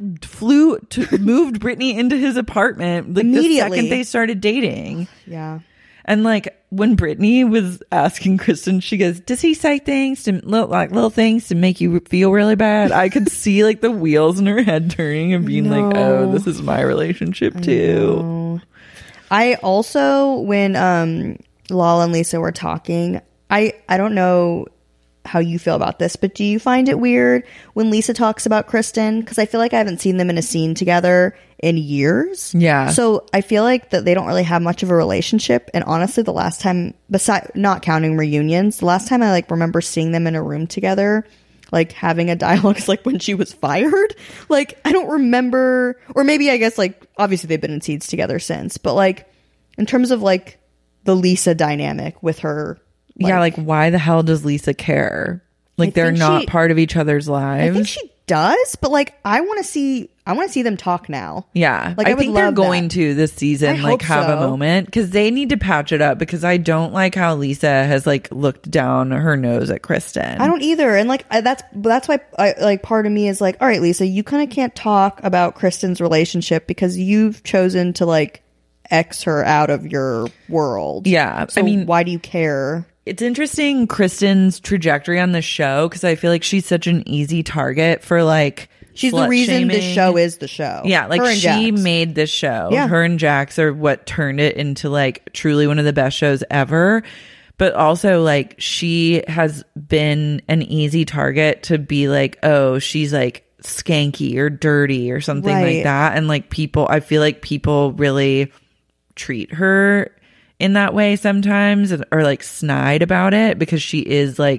moved Brittany into his apartment like immediately. The second they started dating. Yeah. And like when Brittany was asking Kristen, she goes, does he say things to little things to make you feel really bad? I could see like the wheels in her head turning and being like, oh, this is my relationship too. I also, when Lala and Lisa were talking, I don't know how you feel about this, but do you find it weird when Lisa talks about Kristen? Because I feel like I haven't seen them in a scene together in years. Yeah. So I feel like that they don't really have much of a relationship. And honestly, the last time, besides not counting reunions, the last time I like remember seeing them in a room together, like having a dialogue, is like when she was fired. Like I don't remember, or maybe I guess like obviously they've been in scenes together since, but like in terms of like the Lisa dynamic with her, like why the hell does Lisa care? Like they're not part of each other's lives. I think she does, but like I want to see them talk now. Yeah, like I think they're going to this season like have a moment, because they need to patch it up, because I don't like how Lisa has like looked down her nose at Kristen. I don't either, and like that's why I like part of me is like, all right, Lisa, you kind of can't talk about Kristen's relationship because you've chosen to like X her out of your world. Yeah, so I mean, why do you care? It's interesting, Kristen's trajectory on the show, because I feel like she's such an easy target for like she's the reason this show is the show. Yeah, like she made this show. Yeah. Her and Jax are what turned it into like truly one of the best shows ever. But also like she has been an easy target to be like, oh, she's like skanky or dirty or something like that. And like I feel like people really treat her in that way sometimes, or like snide about it, because she is like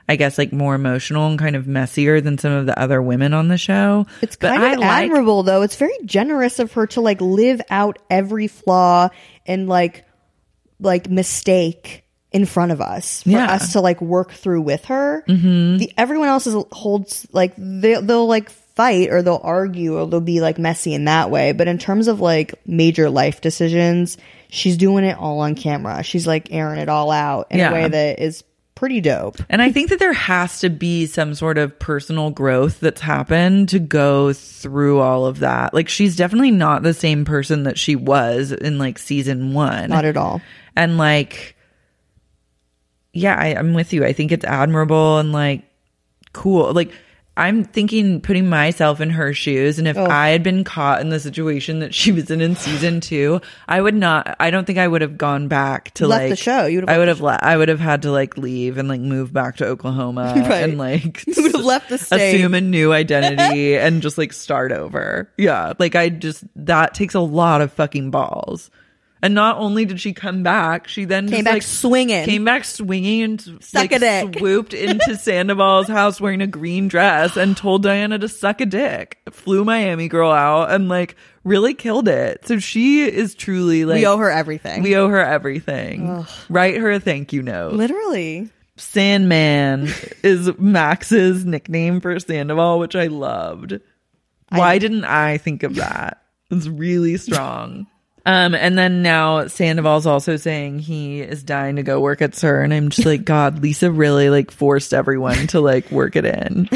I guess, like more emotional and kind of messier than some of the other women on the show. It's kind of admirable, though. It's very generous of her to like live out every flaw and like mistake in front of us for us to like work through with her. Everyone else holds like they'll like fight or they'll argue or they'll be like messy in that way, but in terms of like major life decisions, she's doing it all on camera. She's like airing it all out in a way that is pretty dope. And I think that there has to be some sort of personal growth that's happened to go through all of that. Like, she's definitely not the same person that she was in like season 1. Not at all. And like, yeah, I'm with you. I think it's admirable and like cool. Like, I'm thinking, putting myself in her shoes, and if I had been caught in the situation that she was in season 2, I don't think I would have gone back to left the show. I would have had to like leave and like move back to Oklahoma and like you would have left the state, assume a new identity and just like start over. Yeah. Like that takes a lot of fucking balls. And not only did she come back, she then came back swinging and suck a dick. Swooped into Sandoval's house wearing a green dress and told Diana to suck a dick. Flew Miami Girl out and like really killed it. So she is truly like, we owe her everything. Ugh. Write her a thank you note. Literally. Sandman is Max's nickname for Sandoval, which I loved. Why didn't I think of that? It's really strong. And then now Sandoval's also saying he is dying to go work at CERN. And I'm just like, God, Lisa really like forced everyone to like work it in.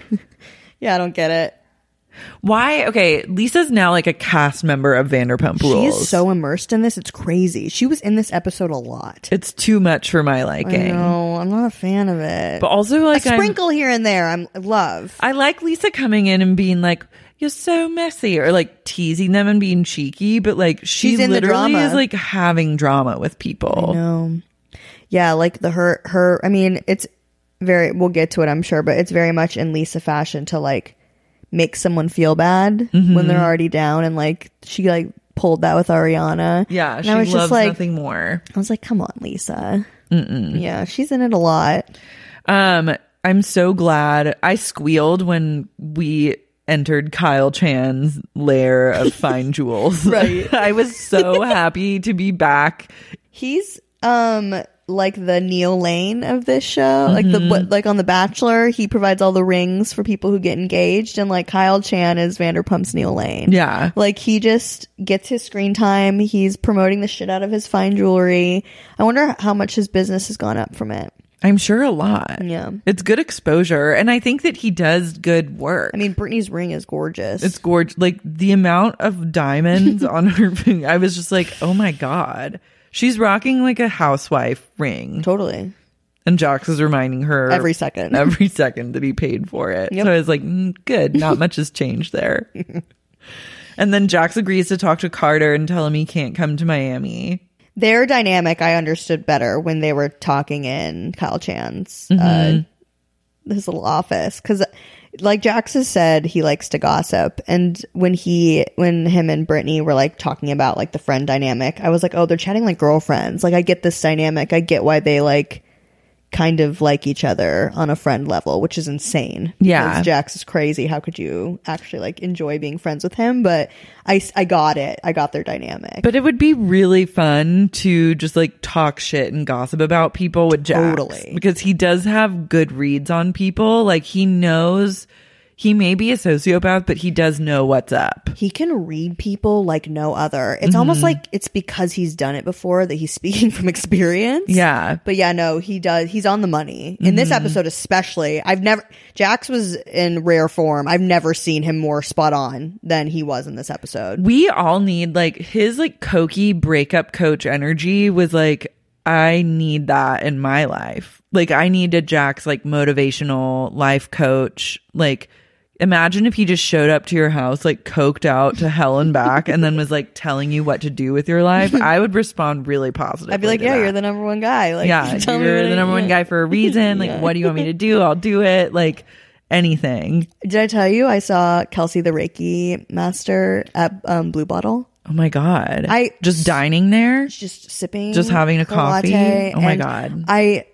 Yeah, I don't get it. Why? Okay, Lisa's now like a cast member of Vanderpump Rules. She is so immersed in this. It's crazy. She was in this episode a lot. It's too much for my liking. No, I'm not a fan of it. But also like a sprinkle here and there. I love. I like Lisa coming in and being like, you're so messy, or like teasing them and being cheeky, but like she's in literally the drama. Is like having drama with people. I know. Yeah, like her I mean, it's very, we'll get to it I'm sure, but it's very much in Lisa fashion to like make someone feel bad when they're already down, and like she like pulled that with Ariana. Yeah, and she I was loves just like, nothing more. I was like, come on, Lisa. Yeah, she's in it a lot. I'm so glad. I squealed when we entered Kyle Chan's lair of fine jewels. Right. I was so happy to be back. He's like the Neil Lane of this show, like on The Bachelor, he provides all the rings for people who get engaged, and like Kyle Chan is Vanderpump's Neil Lane. Yeah, like he just gets his screen time. He's promoting the shit out of his fine jewelry. I wonder how much his business has gone up from it. I'm sure a lot. Yeah. It's good exposure. And I think that he does good work. I mean, Brittany's ring is gorgeous. It's gorgeous. Like the amount of diamonds on her ring, I was just like, oh my God. She's rocking like a housewife ring. Totally. And Jax is reminding her every second that he paid for it. Yep. So I was like, good. Not much has changed there. And then Jax agrees to talk to Carter and tell him he can't come to Miami. Their dynamic I understood better when they were talking in Kyle Chan's his little office, because like Jax has said, he likes to gossip, and when him and Brittany were like talking about like the friend dynamic, I was like, oh, they're chatting like girlfriends. Like I get this dynamic. I get why they like kind of like each other on a friend level, which is insane. Yeah, because Jax is crazy. How could you actually like enjoy being friends with him? But I got it. I got their dynamic. But it would be really fun to just like talk shit and gossip about people with Jax. Totally. Because he does have good reads on people. Like he knows. He may be a sociopath, but he does know what's up. He can read people like no other. It's almost like it's because he's done it before that he's speaking from experience. Yeah. But yeah, no, he does. He's on the money. In this episode especially, Jax was in rare form. I've never seen him more spot on than he was in this episode. We all need like his like cokey breakup coach energy was like, I need that in my life. Like I need a Jax like motivational life coach. Like, imagine if he just showed up to your house, like coked out to hell and back, and then was like telling you what to do with your life. I would respond really positively. I'd be like, yeah, you're the number one guy. Like, yeah, you're the number one guy for a reason. Like, what do you want me to do? I'll do it. Like anything. Did I tell you I saw Kelsey the Reiki master at Blue Bottle? Oh my God. Just dining there? Just sipping. Just having a coffee? Latte, oh my God. I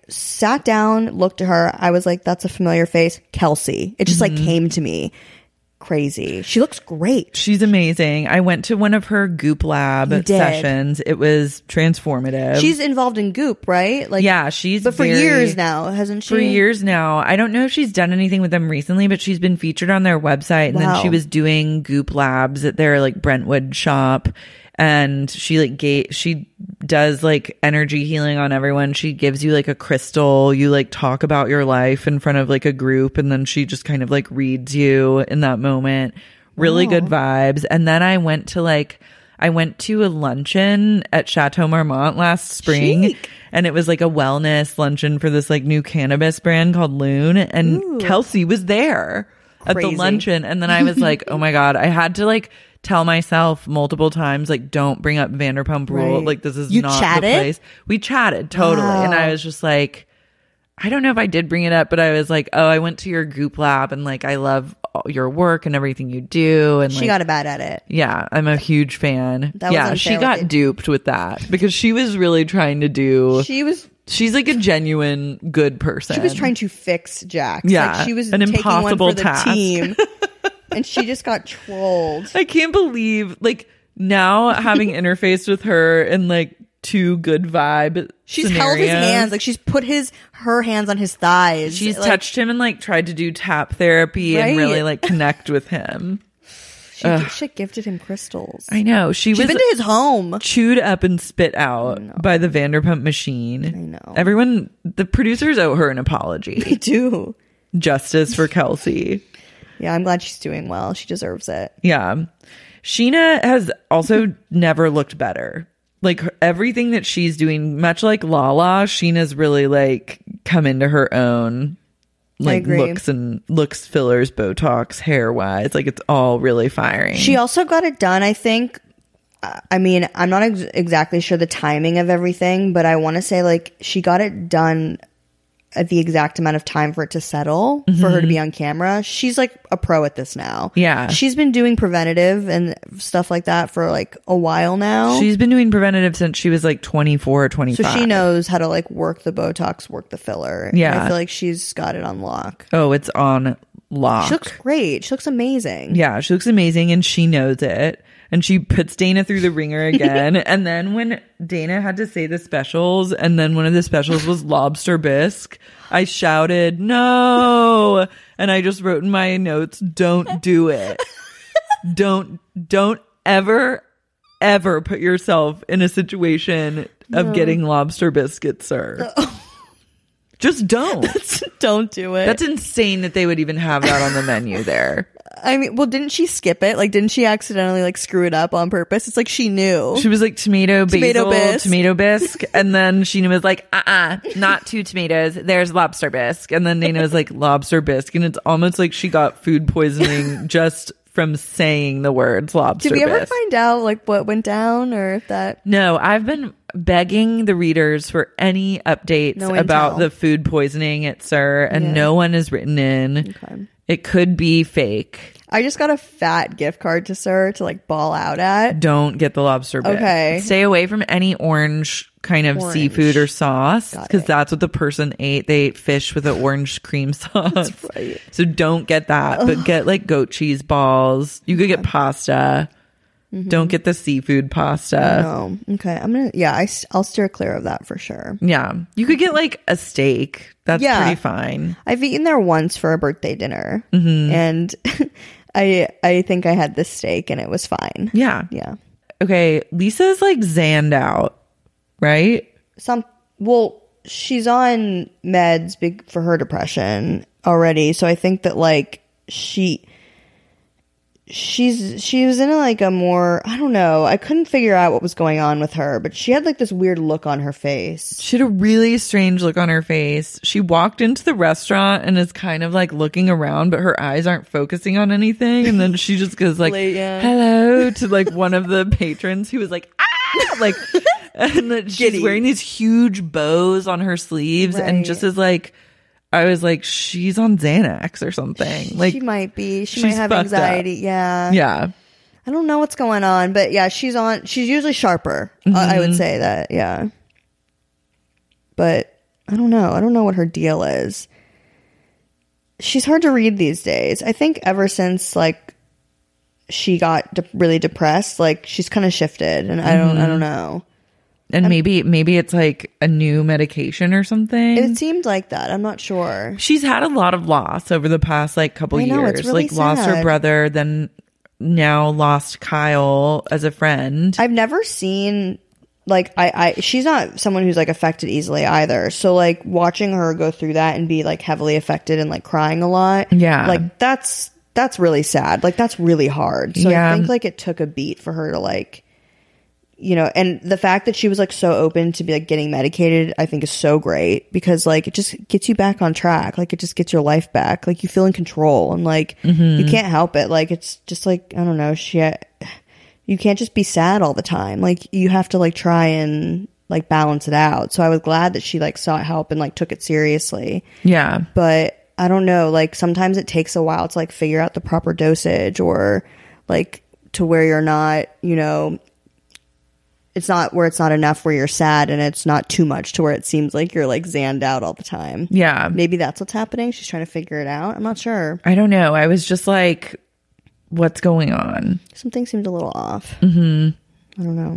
sat down, looked at her. I was like, that's a familiar face. Kelsey. It just like came to me. Crazy. She looks great. She's amazing. I went to one of her Goop Lab sessions. It was transformative. She's involved in Goop, right? Like, yeah, but for years now, hasn't she? For years now. I don't know if she's done anything with them recently, but she's been featured on their website. And then she was doing Goop Labs at their like Brentwood shop. And she does like energy healing on everyone. She gives you like a crystal. You like talk about your life in front of like a group, and then she just kind of like reads you in that moment. Really good vibes. And then I went to a luncheon at Chateau Marmont last spring. And it was like a wellness luncheon for this like new cannabis brand called Loon. And Kelsey was there at the luncheon. And then I was like, oh my God, I had to like tell myself multiple times, like, don't bring up Vanderpump Rule. Like, this is not the place. We chatted totally. And I was just like, I don't know if I did bring it up, but I was like, oh, I went to your Goop Lab and like, I love your work and everything you do. And she got bad at it. Yeah, I'm a huge fan. She got duped with that because she was really trying to do. She's like a genuine good person. She was trying to fix Jax. Yeah, like she was an taking impossible one for task. the team. And she just got trolled. I can't believe, like, now having interfaced with her in like 2 good vibe she's scenarios. held his hands, like she's put her hands on his thighs. She's like, touched him and like tried to do tap therapy and really like connect with him. She gifted him crystals. I know. She's been to his home. Chewed up and spit out by the Vanderpump machine. I know. Everyone, the producers owe her an apology. They do. Justice for Kelsey. Yeah, I'm glad she's doing well. She deserves it. Yeah. Sheena has also never looked better. Like everything that she's doing, much like Lala, Sheena's really like come into her own. Like looks, fillers, Botox, hair wise. Like it's all really firing. She also got it done, I think. I mean, I'm not exactly sure the timing of everything, but I want to say like she got it done at the exact amount of time for it to settle, for her to be on camera. She's like a pro at this now. Yeah. She's been doing preventative and stuff like that for like a while now. She's been doing preventative since she was like 24 or 25. So she knows how to like work the Botox, work the filler. Yeah. And I feel like she's got it on lock. Oh, it's on lock. She looks great. She looks amazing. Yeah, she looks amazing and she knows it. And she puts Dana through the ringer again. And then when Dana had to say the specials, and then one of the specials was lobster bisque, I shouted, no. And I just wrote in my notes, don't do it. Don't ever put yourself in a situation of getting lobster biscuits served. Just don't. Don't do it. That's insane that they would even have that on the menu there. I mean, well, didn't she skip it? Like, didn't she accidentally like screw it up on purpose? It's like she knew. She was like tomato bisque. And then Sheena was like, not 2 tomatoes. There's lobster bisque. And then Dana was like, lobster bisque. And it's almost like she got food poisoning just from saying the words lobster bisque. Did we ever find out like what went down or if that? No, I've been begging the readers for any updates about the food poisoning at SUR, and no one has written in. Okay. It could be fake. I just got a fat gift card to SUR to like ball out at. Don't get the lobster bisque. Okay. Stay away from any orange kind of seafood or sauce, because that's what the person ate. They ate fish with an orange cream sauce. That's right. So don't get that, but get like goat cheese balls. You could get pasta. Don't get the seafood pasta. No. Okay. I'll steer clear of that for sure. Yeah. You could get like a steak. That's pretty fine. I've eaten there once for a birthday dinner, and I think I had this steak and it was fine. Yeah. Yeah. Okay. Lisa's like zanned out, right? Well, she's on meds for her depression already. So I think that like she was in like a more, I don't know, I couldn't figure out what was going on with her, but she had like this weird look on her face. She had a really strange look on her face. She walked into the restaurant and is kind of like looking around, but her eyes aren't focusing on anything. And then she just goes like, hello to like one of the patrons who was like, like, and that she's wearing these huge bows on her sleeves and just is like, I was like, she's on Xanax or something. Like, she might be. She might have anxiety. Yeah. Yeah. I don't know what's going on, but yeah, she's usually sharper. I would say that. Yeah. But I don't know. I don't know what her deal is. She's hard to read these days. I think ever since like she got really depressed, like she's kind of shifted, and I don't know. And maybe it's like a new medication or something. It seemed like that. I'm not sure. She's had a lot of loss over the past like couple years. It's really like lost her brother, then now lost Kyle as a friend. I've never seen like she's not someone who's like affected easily either. So like watching her go through that and be like heavily affected and like crying a lot. Yeah. Like that's really sad. Like that's really hard. So I think like it took a beat for her to like, you know, and the fact that she was like so open to be like getting medicated, I think is so great because like it just gets you back on track. Like it just gets your life back. Like you feel in control and like you can't help it. Like it's just like, I don't know, you can't just be sad all the time. Like you have to like try and like balance it out. So I was glad that she like sought help and like took it seriously. Yeah. But I don't know, like sometimes it takes a while to like figure out the proper dosage or like to where you're not, you know, it's not enough where you're sad and it's not too much to where it seems like you're like zanned out all the time. Yeah. Maybe that's what's happening. She's trying to figure it out. I'm not sure. I don't know. I was just like, what's going on? Something seemed a little off. I don't know.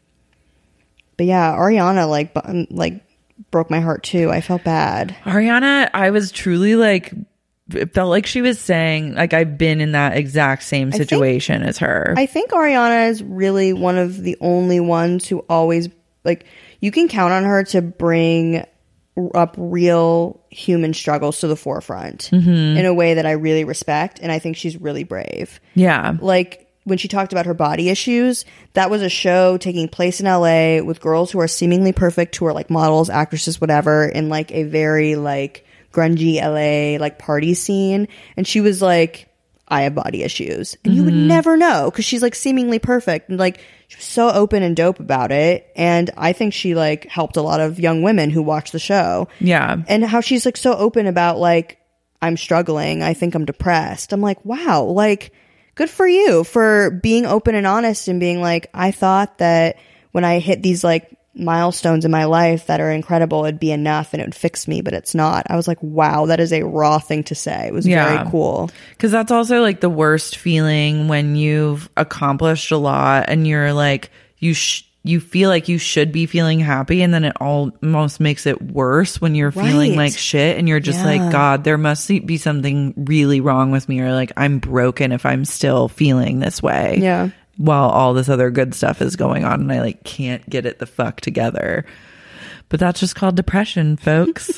But yeah, Ariana like broke my heart too. I felt bad. Ariana, I was truly like, it felt like she was saying like I've been in that exact same situation as her. I think Ariana is really one of the only ones who always like you can count on her to bring up real human struggles to the forefront in a way that I really respect, and I think she's really brave. Yeah. Like when she talked about her body issues, that was a show taking place in LA with girls who are seemingly perfect, who are like models, actresses, whatever, in like a very like grungy LA like party scene, and she was like, I have body issues, and you would never know because she's like seemingly perfect, and like she was so open and dope about it, and I think she like helped a lot of young women who watch the show. Yeah. And how she's like so open about like, I'm struggling, I think I'm depressed. I'm like, wow, like good for you for being open and honest and being like, I thought that when I hit these like milestones in my life that are incredible, it'd be enough and it would fix me, but it's not. I was like, wow, that is a raw thing to say. It was very cool. Because that's also like the worst feeling when you've accomplished a lot and you're like, you feel like you should be feeling happy, and then it almost makes it worse when you're feeling like shit and you're just like, God, there must be something really wrong with me, or like I'm broken if I'm still feeling this way. Yeah. While all this other good stuff is going on and I like can't get it the fuck together. But that's just called depression, folks.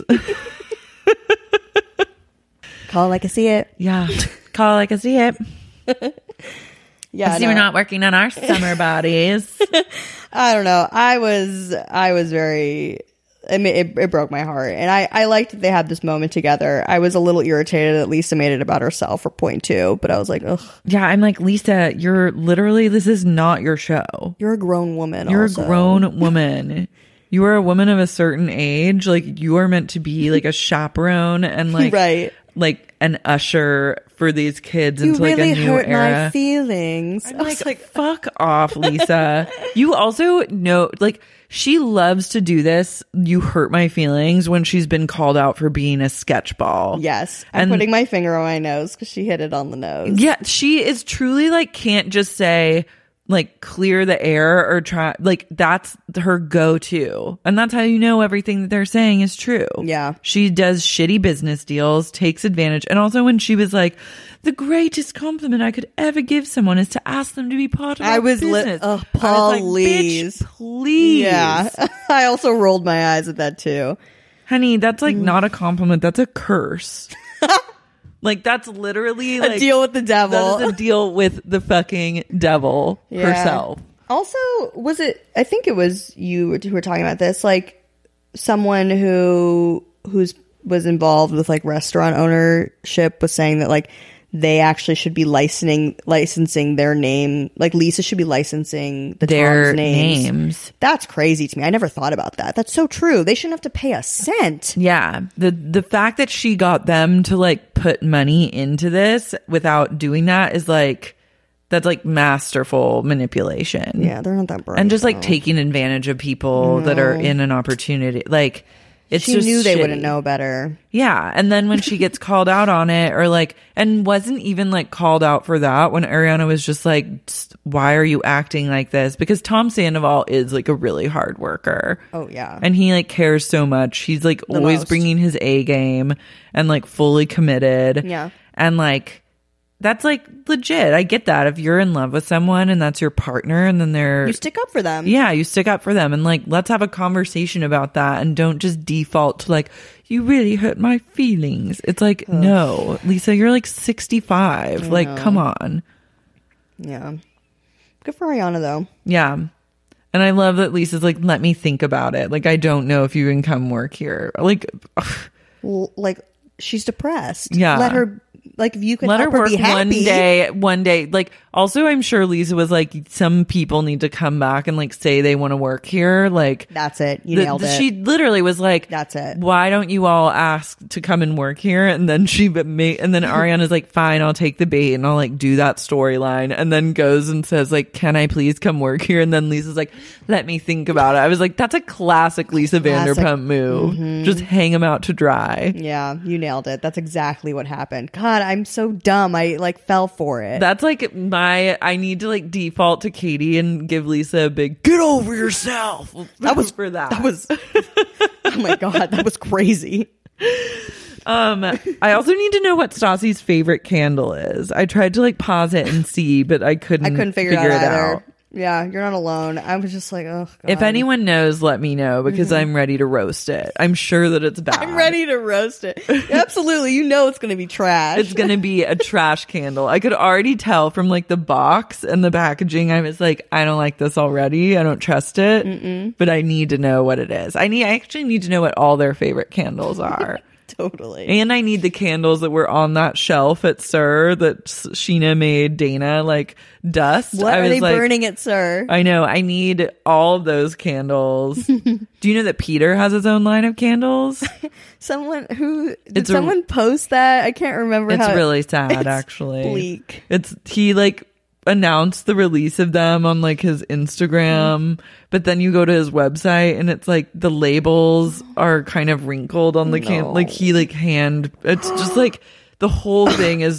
Call it like I see it. Yeah. Call it like I see it. Yeah. See, we're not working on our summer bodies. I don't know. I was very, I mean, it broke my heart, and I liked that they had this moment together. I was a little irritated that Lisa made it about herself for point 2, but I was like, ugh. Yeah, I'm like, Lisa, you're literally, this is not your show. You're a grown woman. You're also. a grown woman. You are a woman of a certain age. Like, you are meant to be like a chaperone and like, like an usher for these kids into like a new hurt era. My feelings. I'm like, fuck off, Lisa. You also know, like, she loves to do this. You hurt my feelings when she's been called out for being a sketchball. Yes. I'm putting my finger on my nose because she hit it on the nose. Yeah. She is truly like, can't just say like clear the air or try, like that's her go-to. And that's how you know everything that they're saying is true. Yeah. She does shitty business deals, takes advantage. And also when she was like, the greatest compliment I could ever give someone is to ask them to be part of our business. Please. Like, please. Yeah. I also rolled my eyes at that too. Honey, that's like not a compliment. That's a curse. Like, that's literally like a deal with the devil. That is a deal with the fucking devil herself. Also, I think it was you who were talking about this, like someone who was involved with like restaurant ownership was saying that like they actually should be licensing their name. Like Lisa should be licensing their names. That's crazy to me. I never thought about that. That's so true. They shouldn't have to pay a cent. Yeah. The fact that she got them to like put money into this without doing that is like, that's like masterful manipulation. Yeah, they're not that bright. And just like taking advantage of people that are in an opportunity. Like, She just knew they shitty. wouldn't know better. Yeah. And then when she gets called out on it, or like, and wasn't even like called out for that, when Ariana was just like, why are you acting like this? Because Tom Sandoval is like a really hard worker. Oh, yeah. And he like cares so much. He's like always most. bringing his A game and like fully committed. Yeah. And like, that's like legit. I get that. If you're in love with someone and that's your partner and then they're... You stick up for them. Yeah, you stick up for them. And like, let's have a conversation about that and don't just default to like, you really hurt my feelings. It's like, no, Lisa, you're like 65. Like, come on. Yeah. Good for Ariana, though. Yeah. And I love that Lisa's like, let me think about it. Like, I don't know if you can come work here. Like, Well, like, she's depressed. Yeah. Let her... Like, if you can let her help her work be happy. one day. Like, also, I'm sure Lisa was like, some people need to come back and like say they want to work here. Like, that's it. You nailed it. She literally was like, that's it. Why don't you all ask to come and work here? And then and then Ariana's like, fine, I'll take the bait and I'll like do that storyline. And then goes and says like, can I please come work here? And then Lisa's like, let me think about it. I was like, that's a classic Lisa Vanderpump move. Mm-hmm. Just hang him out to dry. Yeah, you nailed it. That's exactly what happened. God, I'm so dumb. I like fell for it. That's like I need to like default to Katie and give Lisa a big get over yourself. That was for that. That was oh my God, that was crazy. I also need to know what Stassi's favorite candle is. I tried to like pause it and see, but I couldn't figure it out. Yeah, you're not alone. I was just like, oh, God. If anyone knows, let me know because I'm ready to roast it. I'm sure that it's bad. I'm ready to roast it. Absolutely. You know it's going to be trash. It's going to be a trash candle. I could already tell from like the box and the packaging. I was like, I don't like this already. I don't trust it. But I need to know what it is. I actually need to know what all their favorite candles are. Totally. And I need the candles that were on that shelf at Sir that Sheena made Dana like dust. What are they burning at Sir? I know. I need all of those candles. Do you know that Peter has his own line of candles? Someone post that? I can't remember. It's really sad, actually. Bleak. He like announced the release of them on like his Instagram, but then you go to his website and it's like the labels are kind of wrinkled on the can. Like he like it's just like the whole thing is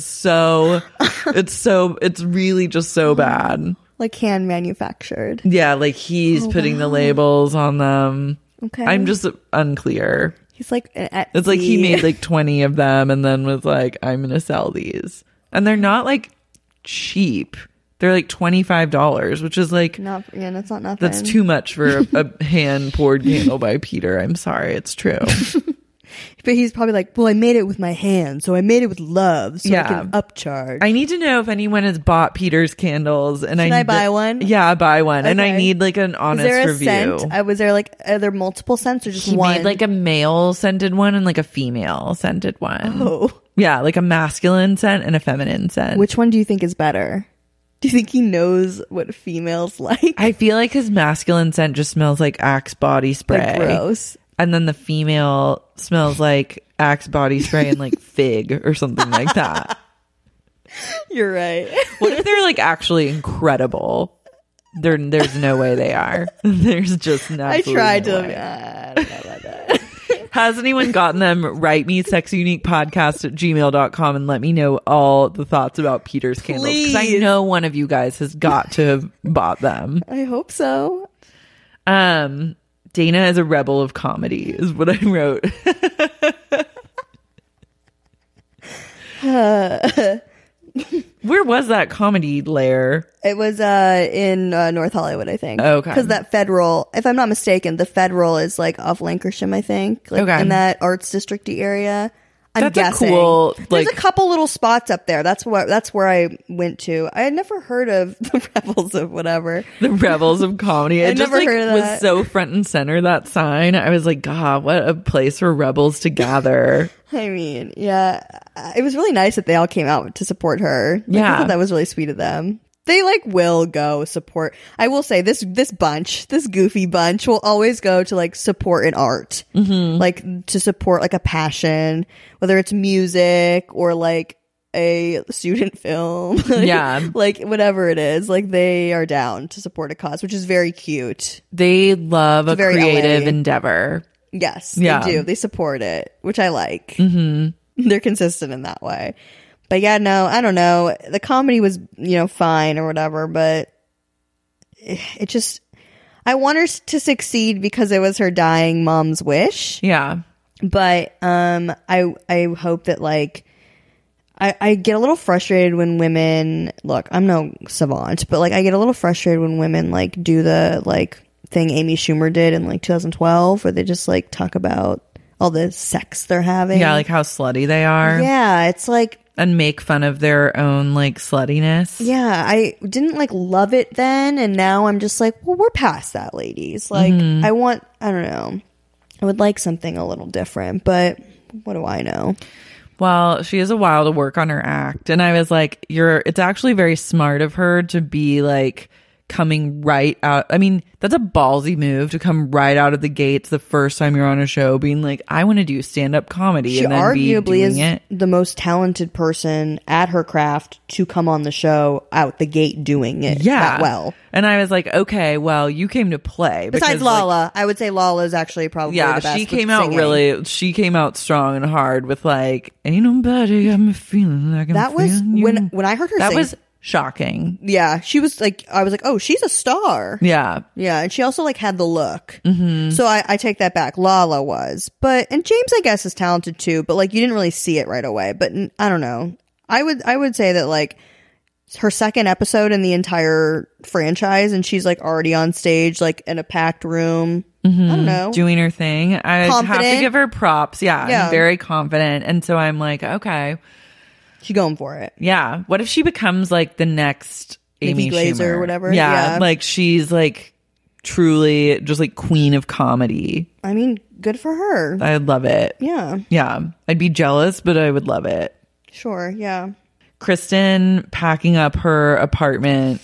it's really just so bad. Like hand manufactured. Yeah, like he's putting the labels on them. Okay. I'm just unclear. He's like it's like he made like 20 of them and then was like, I'm gonna sell these. And they're not like cheap. They're like $25, which is like that's not nothing. That's too much for a hand poured candle by Peter. I'm sorry, it's true. But he's probably like, well, I made it with my hand, so I made it with love, so I can upcharge. I need to know if anyone has bought Peter's candles, and Should I buy one? Yeah, buy one, okay. And I need like an honest review. Was there like are there multiple scents or just he one? Made like a male scented one and like a female scented one. Oh, yeah, like a masculine scent and a feminine scent. Which one do you think is better? Do you think he knows what females like? I feel like his masculine scent just smells like Axe body spray. Like gross. And then the female smells like Axe body spray and like fig or something like that. You're right. What if they're like actually incredible? There's no way they are. There's just no. I tried to. I don't know about that. Has anyone gotten them? Write me sexyuniquepodcast@gmail.com and let me know all the thoughts about Peter's candles. Because I know one of you guys has got to have bought them. I hope so. Dana is a rebel of comedy is what I wrote. Where was that comedy lair? It was in North Hollywood, I think. Okay. Because that Federal, if I'm not mistaken, the Federal is like off Lankershim, I think. Like in that arts district-y area. I'm guessing. There's a couple little spots up there. That's where I went to. I had never heard of the Rebels of whatever. The Rebels of Comedy. It just never heard of was that. so front and center, that sign. I was like, God, what a place for rebels to gather. I mean, yeah. It was really nice that they all came out to support her. Yeah. I thought that was really sweet of them. They like will go support. I will say this goofy bunch will always go to like support an art, like to support like a passion, whether it's music or like a student film, like whatever it is. Like they are down to support a cause, which is very cute. They love a creative LA endeavor. Yes, Yeah. they do. They support it, which I like. Mm-hmm. They're consistent in that way. But yeah, no, I don't know. The comedy was, fine or whatever, but it just, I want her to succeed because it was her dying mom's wish. Yeah. But I hope that like I get a little frustrated when women, look, I'm no savant, but like I get a little frustrated when women like do the like thing Amy Schumer did in like 2012 where they just like talk about all the sex they're having. Yeah, like how slutty they are. Yeah, it's like, and make fun of their own like sluttiness. yeah, I didn't like love it then, and now I'm just like, well, we're past that, ladies. Like, I don't know. I would like something a little different, but what do I know? Well, she has a while to work on her act, and I was like, it's actually very smart of her to be like coming right out. I mean, that's a ballsy move to come right out of the gates the first time you're on a show being like, I want to do stand-up comedy. She and then arguably is it. the most talented person at her craft to come on the show out the gate doing it that well. And I was like, okay, well, you came to play. Besides Lala, I would say Lala is actually probably the best. She came out she came out strong and hard with like, ain't nobody got me feeling like I'm that was feeling you. when I heard her that sing. was shocking. Yeah, she was like, I was like, oh, she's a star. Yeah. Yeah, and she also like had the look. Mm-hmm. So I take that back. Lala was. And James, I guess, is talented too, but like you didn't really see it right away. But I don't know. I would say that like her second episode in the entire franchise and she's like already on stage, like in a packed room. Mm-hmm. I don't know. Doing her thing. I have to give her props. Yeah, I'm very confident. And so I'm like, okay. She's going for it. Yeah. What if she becomes like the next Amy Glazer Schumer or whatever? Yeah. Like she's like truly just like queen of comedy. I mean, good for her. I'd love it. Yeah. Yeah. I'd be jealous, but I would love it. Sure. Yeah. Kristen packing up her apartment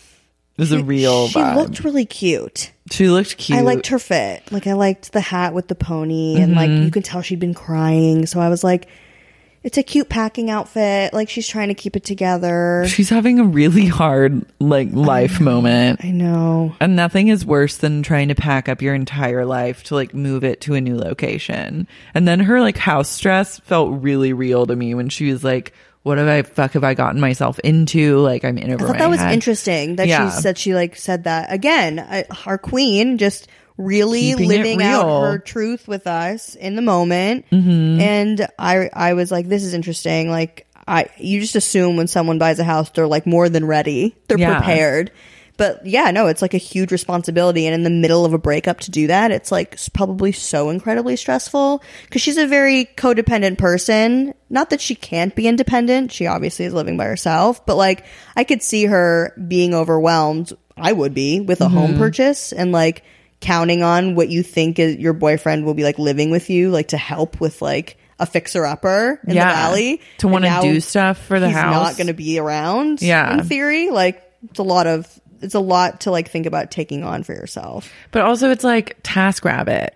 was a real She vibe. looked really cute. She looked cute. I liked her fit. Like I liked the hat with the pony and like you could tell she'd been crying. So I was like, it's a cute packing outfit. Like she's trying to keep it together. She's having a really hard like life moment. I know. And nothing is worse than trying to pack up your entire life to like move it to a new location. And then her like house stress felt really real to me when she was like, what have I gotten myself into? Like I'm in over my head. I thought that was interesting that she said that again. Our queen just really Keeping living it real. out her truth with us in the moment. And I was like, this is interesting. Like you just assume when someone buys a house, they're like more than ready. They're prepared. But yeah, no, it's like a huge responsibility. And in the middle of a breakup to do that, it's like probably so incredibly stressful because she's a very codependent person. Not that she can't be independent. She obviously is living by herself, but like I could see her being overwhelmed. I would be with a home purchase and like counting on what you think is your boyfriend will be like living with you, like to help with like a fixer-upper in the valley. To want to do stuff for the he's house. not going to be around Yeah. in theory. Like it's a lot to like think about taking on for yourself. But also it's like TaskRabbit.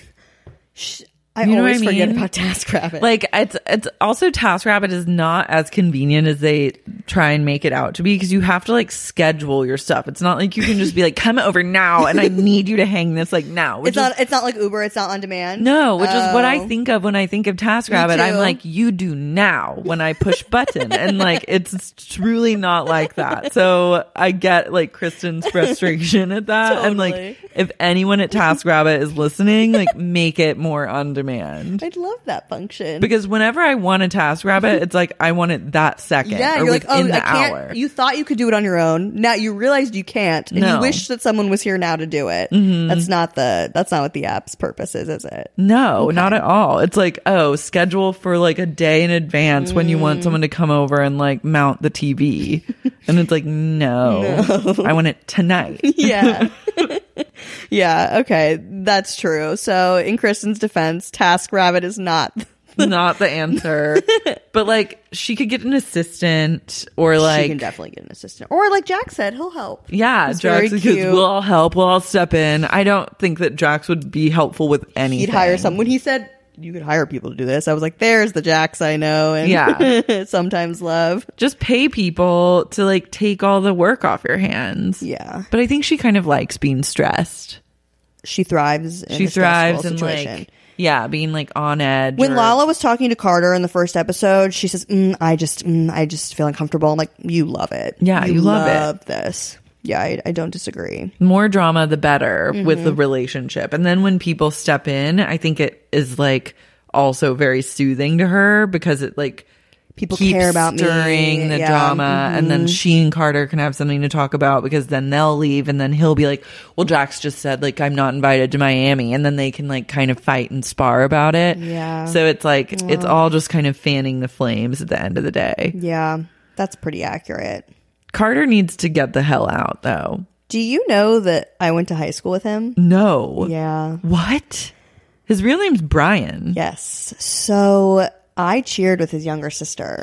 I always forget about TaskRabbit. Like it's also TaskRabbit is not as convenient as they try and make it out to be because you have to like schedule your stuff. It's not like you can just be like, come over now and I need you to hang this like now. It's not like Uber. It's not on demand. No, which is what I think of when I think of TaskRabbit. I'm like, you do now when I push button. And like, it's truly not like that. So I get like Kristen's frustration at that. Totally. And like, if anyone at TaskRabbit is listening, like make it more on demand. I'd love that function. Because whenever I want a TaskRabbit, it's like, I want it that second. Yeah, or you're like, within oh, the hour. You thought you could do it on your own. Now you realized you can't. And you wish that someone was here now to do it. That's not what the app's purpose is it? No, not at all. It's like, oh, schedule for like a day in advance when you want someone to come over and like mount the TV. And it's like, no. I want it tonight. Yeah. Yeah, okay. That's true. So in Kristen's defense, TaskRabbit is not the answer. But like she could get an assistant or like she can definitely get an assistant. Or like Jack said, he'll help. Yeah, Jax goes, we'll all help, we'll all step in. I don't think that Jax would be helpful with anything. He'd hire someone. When he said you could hire people to do this, I was like, there's the Jax I know and sometimes love. Just pay people to like take all the work off your hands. Yeah. But I think she kind of likes being stressed. she thrives in She a stressful thrives in situation. like, yeah, being like on edge. When or- Lala was talking to Carter in the first episode, she says, I just feel uncomfortable. I'm like, you love it. Yeah, you love it. This. Yeah, I don't disagree. More drama, the better with Mm-hmm. the relationship. And then when people step in, I think it is like also very soothing to her because it like People keeps care about me. stirring the Yeah. drama. And then Mhm. she and Carter can have something to talk about because then they'll leave and then he'll be like, well, Jax just said like, I'm not invited to Miami. And then they can like kind of fight and spar about it. Yeah. So it's like, it's all just kind of fanning the flames at the end of the day. Yeah, that's pretty accurate. Carter needs to get the hell out though. Do you know that I went to high school with him? No. Yeah. What? His real name's Brian. Yes. So I cheered with his younger sister.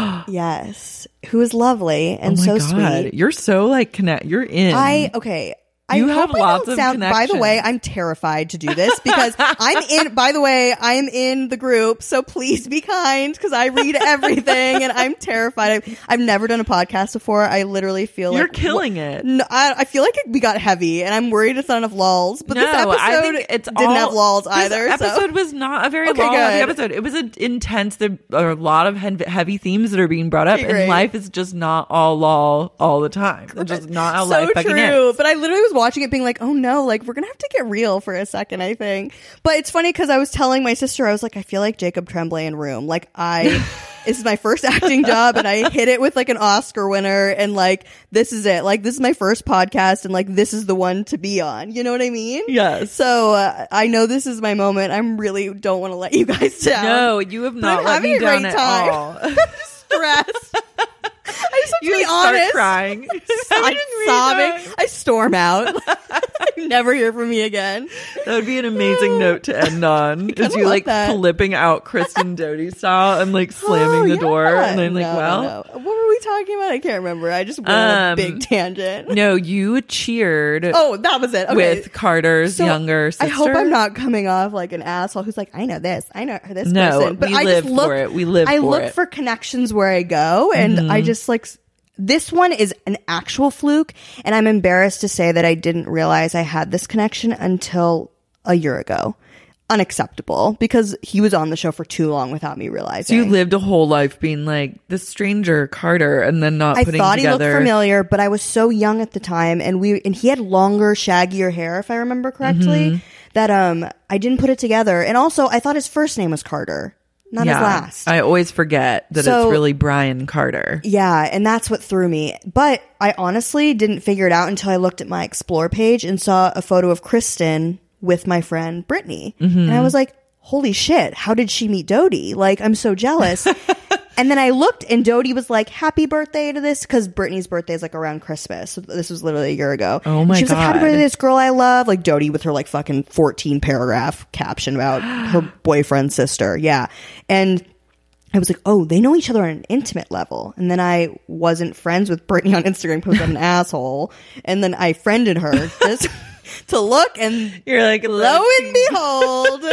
Yes. Who is lovely and oh my so God. sweet. You're so like you're in. Okay. You I have hope I lots don't of sound, by the way, connections. I'm terrified to do this because I'm in, by the way, I'm in the group. So please be kind because I read everything and I'm terrified. I've never done a podcast before. I literally feel You're like killing it. No, I feel like we got heavy and I'm worried it's not enough lulls. But this No, episode I think it's didn't have lulls this either. episode was not a very Okay, long good. episode. It was an intense. There are a lot of heavy themes that are being brought up, Okay, and great. life is just not all lol all the time. It's just not how life fucking true. is. But I literally was watching it being like, oh no, like we're gonna have to get real for a second, I think. But it's funny because I was telling my sister, I was like, I feel like Jacob Tremblay in Room. Like this is my first acting job and I hit it with like an Oscar winner and like this is it. Like this is my first podcast and like this is the one to be on. You know what I mean? Yes. So I know this is my moment. I'm really don't want to let you guys down. No, you have But not I'm let having me a down great at time. all. I'm stressed. I just have You to be start honest. crying. I'm sobbing. I storm out. You never hear from me again. That would be an amazing note to end on. Is you love like that. flipping out Kristen Doty style and like slamming the door, and I'm like, No, well. no. What were we talking about? I can't remember. I just went on a big tangent. No, you cheered. Oh, that was it. Okay. With Carter's So, younger sister. I hope I'm not coming off like an asshole who's like, I know this, I know this No, person. But we I live just look, for it. We live I for look it. for connections where I go, and I just like. This one is an actual fluke, and I'm embarrassed to say that I didn't realize I had this connection until a year ago. Unacceptable, because he was on the show for too long without me realizing. So you lived a whole life being like this stranger Carter, and then not I putting thought together. he looked familiar, but I was so young at the time, and he had longer, shaggier hair, if I remember correctly. That I didn't put it together, and also I thought his first name was Carter, not his last. I always forget that So- it's really Brian Carter. Yeah, and that's what threw me. But I honestly didn't figure it out until I looked at my Explore page and saw a photo of Kristen with my friend Brittany. And I was like, holy shit, how did she meet Dodie? Like, I'm so jealous. And then I looked and Dodie was like, happy birthday to this, because Brittany's birthday is like around Christmas. So this was literally a year ago. Oh my She was like, happy God. birthday to this girl I love. Like Dodie with her like fucking 14 paragraph caption about her boyfriend's sister. Yeah. And I was like, oh, they know each other on an intimate level. And then I wasn't friends with Brittany on Instagram because I'm an asshole. And then I friended her just to look, and You're like, lo and behold,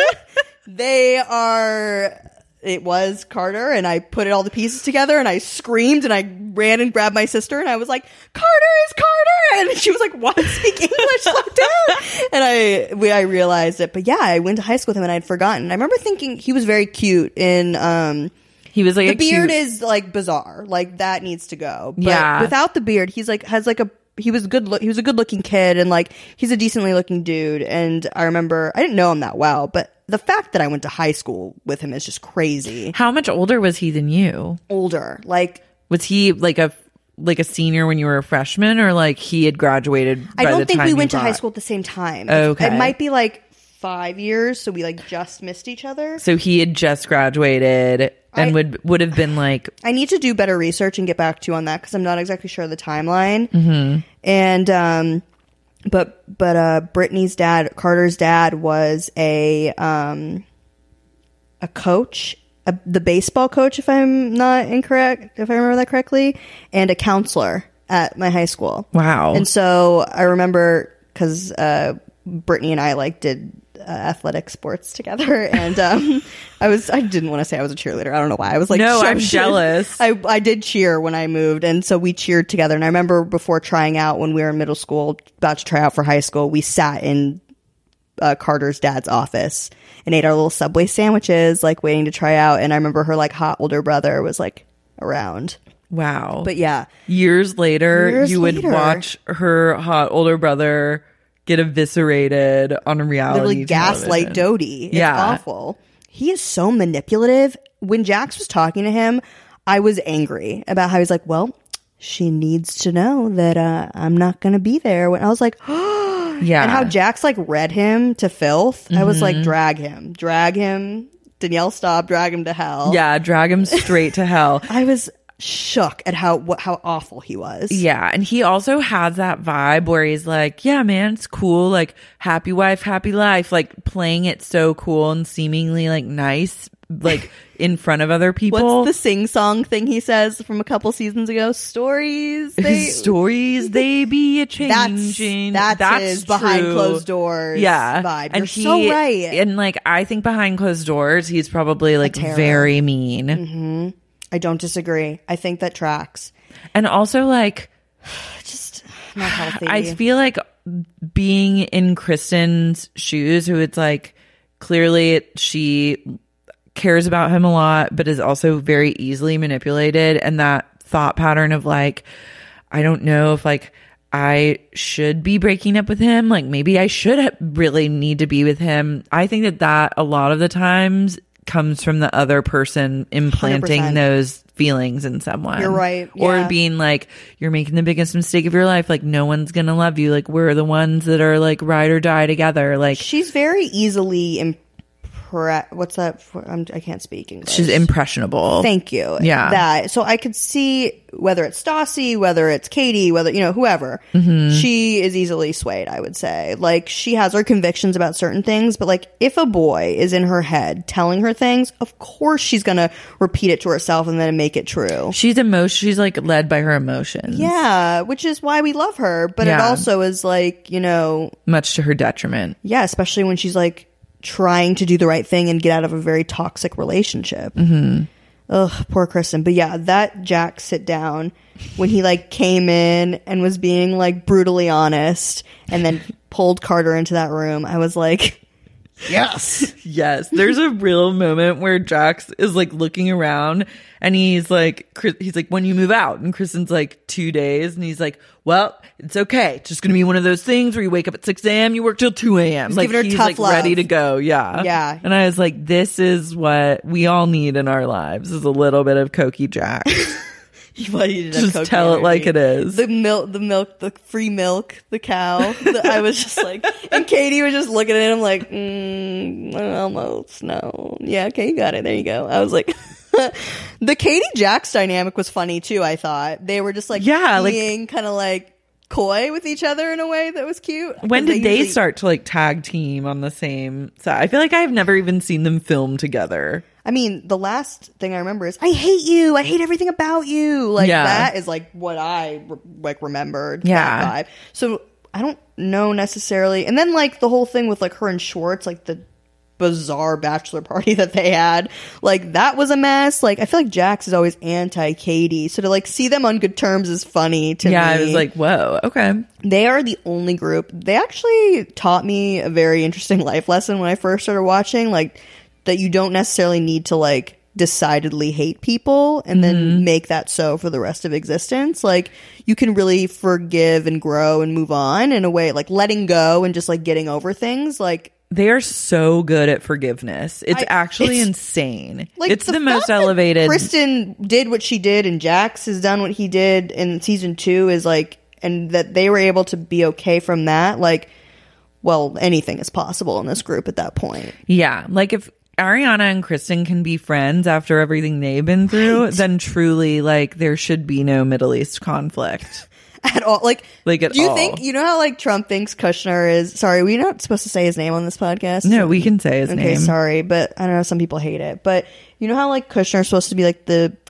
it was Carter, and I put all the pieces together, and I screamed, and I ran and grabbed my sister, and I was like, Carter is Carter! And she was like, what? Speak English? Slow down! And I realized it. But yeah, I went to high school with him, and I'd forgotten. I remember thinking he was very cute in, he was like the a beard cute- is like bizarre. Like that needs to go. But Yeah. without the beard, he's like he was a good looking kid, and like he's a decently looking dude. And I remember I didn't know him that well, but the fact that I went to high school with him is just crazy. How much older was he than you? Older, like Was he like a senior when you were a freshman, or like he had graduated? I by don't the think time we you went to high got- school at the same time. Okay. It might be like 5 years, so we like just missed each other. So he had just graduated and would have been like. I need to do better research and get back to you on that because I'm not exactly sure of the timeline. Mm-hmm. And but Brittany's dad, Carter's dad, was a coach, the baseball coach, if I'm not incorrect, if I remember that correctly, and a counselor at my high school. Wow. And so I remember because Brittany and I like did athletic sports together, and I didn't want to say I was a cheerleader. I don't know why. I was like, No, so I'm jealous. I did cheer when I moved, and so we cheered together. And I remember before trying out, when we were in middle school, about to try out for high school, we sat in Carter's dad's office and ate our little Subway sandwiches, like waiting to try out. And I remember her like hot older brother was like around. Wow. But yeah. Years later, you would watch her hot older brother get eviscerated on a reality literally gaslight Dodie. It's awful. He is so manipulative. When Jax was talking to him, I was angry about how he's like, well, she needs to know that I'm not going to be there. When I was like, yeah. And how Jax like read him to filth. I was like, drag him. Danielle, stop, drag him to hell. Yeah, drag him straight to hell. I was shook at how awful he was. Yeah, and he also has that vibe where he's like, yeah, man, it's cool, like happy wife, happy life, like playing it so cool and seemingly like nice, like in front of other people. What's the sing-song thing he says from a couple seasons ago? Stories they be a changing. That's his true. behind closed doors vibe. You're so right. And like I think behind closed doors he's probably like very mean. Mm-hmm. I don't disagree. I think that tracks. And also like just not healthy. I feel like being in Kristen's shoes, who it's like clearly she cares about him a lot, but is also very easily manipulated. And that thought pattern of like, I don't know if like I should be breaking up with him. Like maybe I should really need to be with him. I think that a lot of the times comes from the other person implanting 100%. Those feelings in someone. You're right. Or being like, you're making the biggest mistake of your life. Like no one's gonna love you. Like we're the ones that are like ride or die together. Like she's very easily what's that? I can't speak English. She's impressionable. Thank you. Yeah. That. So I could see whether it's Stassi, whether it's Katie, whether, whoever, she is easily swayed, I would say. Like, she has her convictions about certain things, but like, if a boy is in her head telling her things, of course she's gonna repeat it to herself and then make it true. She's like led by her emotions. Yeah, which is why we love her, but it also is like, much to her detriment. Yeah, especially when she's like, trying to do the right thing and get out of a very toxic relationship. Ugh, poor Kristen. But yeah, that Jack sit down when he like came in and was being like brutally honest and then pulled Carter into that room, I was like, yes. Yes. There's a real moment where Jax is like looking around and he's like, when you move out? And Kristen's like 2 days. And he's like, well, it's okay. It's just going to be one of those things where you wake up at 6 a.m., you work till 2 a.m. Like he's like love. Ready to go. Yeah. Yeah. And I was like, this is what we all need in our lives, is a little bit of Cokie Jax. Just tell it like it is. The milk, the free milk, the cow. I was just like, and Katie was just looking at him like, almost, no. Yeah, okay, you got it. There you go. I was like, the Katie Jax dynamic was funny too, I thought. They were just like, being kind of like coy with each other in a way that was cute. When did they start to like tag team on the same side? I feel like I've never even seen them film together. I mean, the last thing I remember is, I hate you. I hate everything about you. Like, that is like what I remembered. Yeah. That vibe. So I don't know necessarily. And then like the whole thing with like her and Schwartz, like the bizarre bachelor party that they had, like that was a mess. Like I feel like Jax is always anti-Katie. So to like see them on good terms is funny to me. Yeah, I was like, whoa, okay. They are the only group. They actually taught me a very interesting life lesson when I first started watching, like, that you don't necessarily need to like decidedly hate people and then make that so for the rest of existence. Like you can really forgive and grow and move on in a way, like letting go and just like getting over things. Like they are so good at forgiveness. It's actually insane. Like it's the most elevated. Kristen did what she did and Jax has done what he did in season 2 is like, and that they were able to be okay from that. Like, well, anything is possible in this group at that point. Yeah. Like if Ariana and Kristen can be friends after everything they've been through, then truly, like, there should be no Middle East conflict. At all. Like at do you all. think, how like Trump thinks Kushner is, sorry, we're not supposed to say his name on this podcast? No, we can say his name. Okay, sorry, but I don't know, some people hate it. But you know how like Kushner is supposed to be like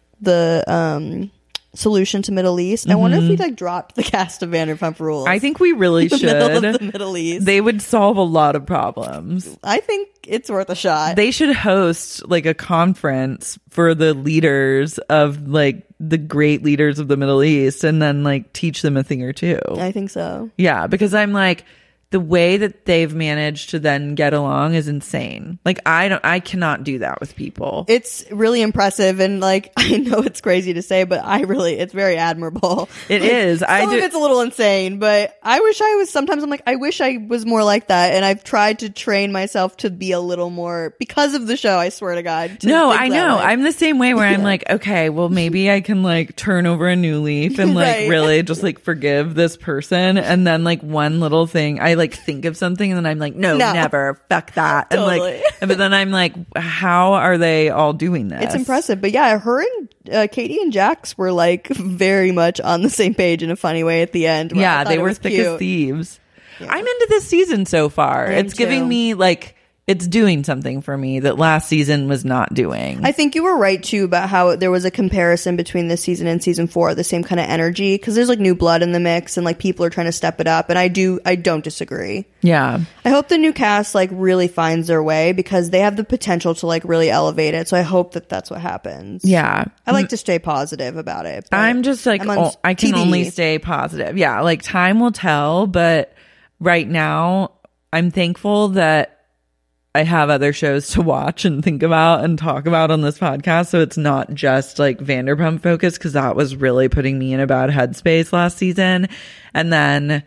the solution to Middle East? I wonder if we like dropped the cast of Vanderpump Rules. I think we really should. Middle of the Middle East. They would solve a lot of problems. I think it's worth a shot. They should host like a conference for the leaders of like the great leaders of the Middle East and then like teach them a thing or two. I think so. Yeah, because I'm like, the way that they've managed to then get along is insane. Like I cannot do that with people. It's really impressive, and like I know it's crazy to say, but it's very admirable. It like, is. Some of it's a little insane, but I wish I was. Sometimes I'm like, I wish I was more like that, and I've tried to train myself to be a little more because of the show. I swear to God. No, I know. I'm the same way where I'm like, okay, well maybe I can like turn over a new leaf and like really just like forgive this person, and then like one little thing I like think of something and then I'm like, no, never, fuck that. Totally. And like, but then I'm like, how are they all doing this? It's impressive. But yeah, her and Katie and Jax were like very much on the same page in a funny way at the end. Yeah, they were thick as thieves. Yeah. I'm into this season so far. It's giving me like, it's doing something for me that last season was not doing. I think you were right too about how there was a comparison between this season and season 4, the same kind of energy, because there's like new blood in the mix and like people are trying to step it up, and I don't disagree. Yeah. I hope the new cast like really finds their way because they have the potential to like really elevate it. So I hope that that's what happens. Yeah. I like to stay positive about it. I'm just like, I can only stay positive. Yeah. Like time will tell, but right now I'm thankful that I have other shows to watch and think about and talk about on this podcast. So it's not just like Vanderpump focused, because that was really putting me in a bad headspace last season. And then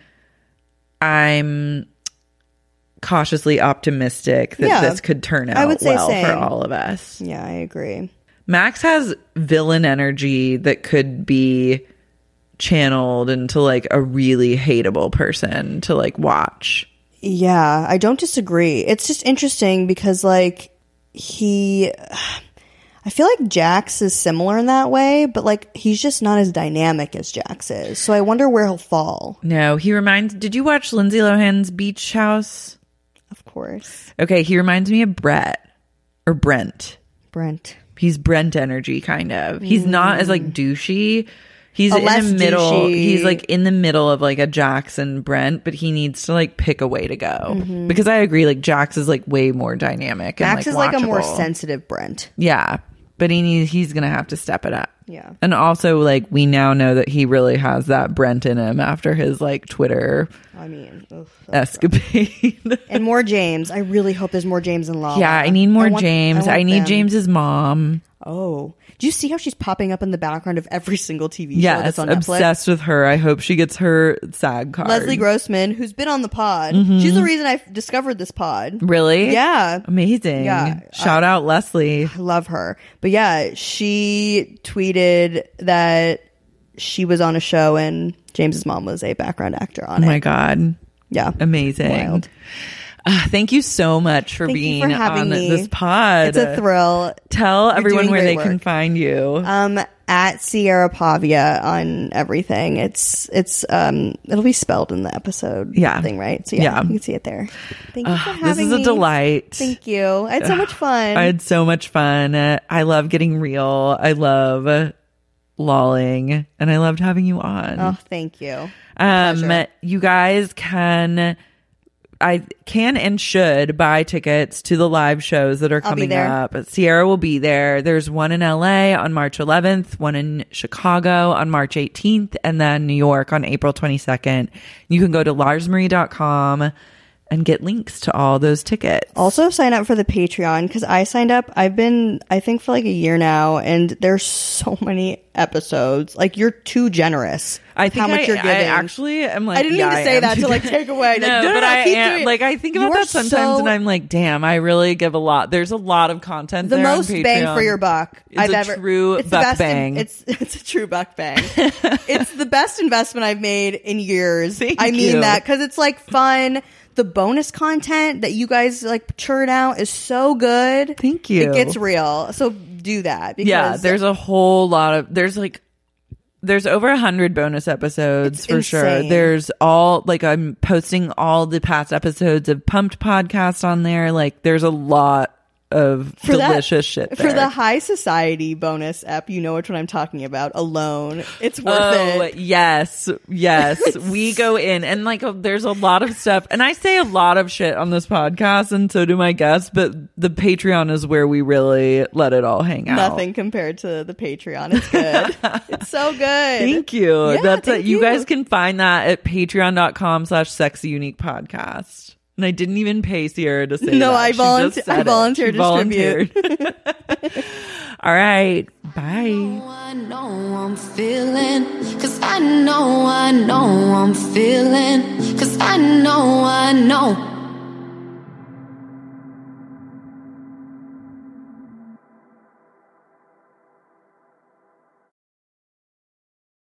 I'm cautiously optimistic that this could turn out well for all of us. Yeah, I agree. Max has villain energy that could be channeled into like a really hateable person to like watch. Yeah, I don't disagree. It's just interesting because like I feel like Jax is similar in that way, but like he's just not as dynamic as Jax is. So I wonder where he'll fall. No, did you watch Lindsay Lohan's Beach House? Of course. Okay, he reminds me of Brent. Brent. He's Brent energy kind of. He's not as like douchey. He's in the middle. Douchey. He's like in the middle of like a Jax and Brent, but he needs to like pick a way to go. Because I agree, like Jax is like way more dynamic. Max and, is like a more sensitive Brent. Yeah, but he's gonna have to step it up. Yeah, and also like we now know that he really has that Brent in him after his like Twitter. Escapade. And more James. I really hope there's more James and Lala. Yeah, I need more James. I need James's mom. Oh, do you see how she's popping up in the background of every single TV show that's on Netflix? Obsessed with her. I hope she gets her SAG card. Leslie Grossman, who's been on the pod. She's the reason I discovered this pod. Really? Yeah. Amazing. Yeah. Shout out Leslie. I love her. But yeah, she tweeted that she was on a show and James's mom was a background actor on it. Oh my God. Yeah. Amazing. Wild. Thank you so much for being on this pod. It's a thrill. Tell everyone where they can find you. At Sierra Pavia on everything. It'll be spelled in the episode thing, right? So yeah, you can see it there. Thank you for having me. This is a delight. Thank you. I had so much fun. I had so much fun. I love getting real. I love lolling, and I loved having you on. Oh, thank you. You guys can and should buy tickets to the live shows that are coming up. Sierra will be there. There's one in LA on March 11th, one in Chicago on March 18th, and then New York on April 22nd. You can go to larsmarie.com and get links to all those tickets. Also sign up for the Patreon, because I signed up. I've been, I think, for like a year now, and there's so many episodes. Like, you're too generous. I think how much you're giving. I actually am like, I didn't mean to say that to like take away. No, like, but I keep am. doing. Like, I think about that sometimes, and I'm like, damn, I really give a lot. There's a lot of content. The there most on Patreon. bang for your buck I've ever. True buck bang. It's a true buck bang. It's the best investment I've made in years. I mean that, because it's like fun. The bonus content that you guys like churn out is so good. Thank you. It gets real. So do that. Because there's a whole lot of, there's over 100 bonus episodes for sure. There's all, like, I'm posting all the past episodes of Pumped Podcast on there. Like, there's a lot delicious shit there. For the high society bonus ep, you know which one I'm talking about. Alone. It's worth it. Yes. We go in and like there's a lot of stuff. And I say a lot of shit on this podcast and so do my guests, but the Patreon is where we really let it all hang out. Nothing compared to the Patreon. It's good. It's so good. Thank you. Yeah, That's thank it. You guys can find that at patreon.com/sexyunique-podcast. And I didn't even pay Sierra to say that. No, I volunteered to distribute. All right. Bye. I know I'm feeling, 'cause I know I'm feeling, 'cause I know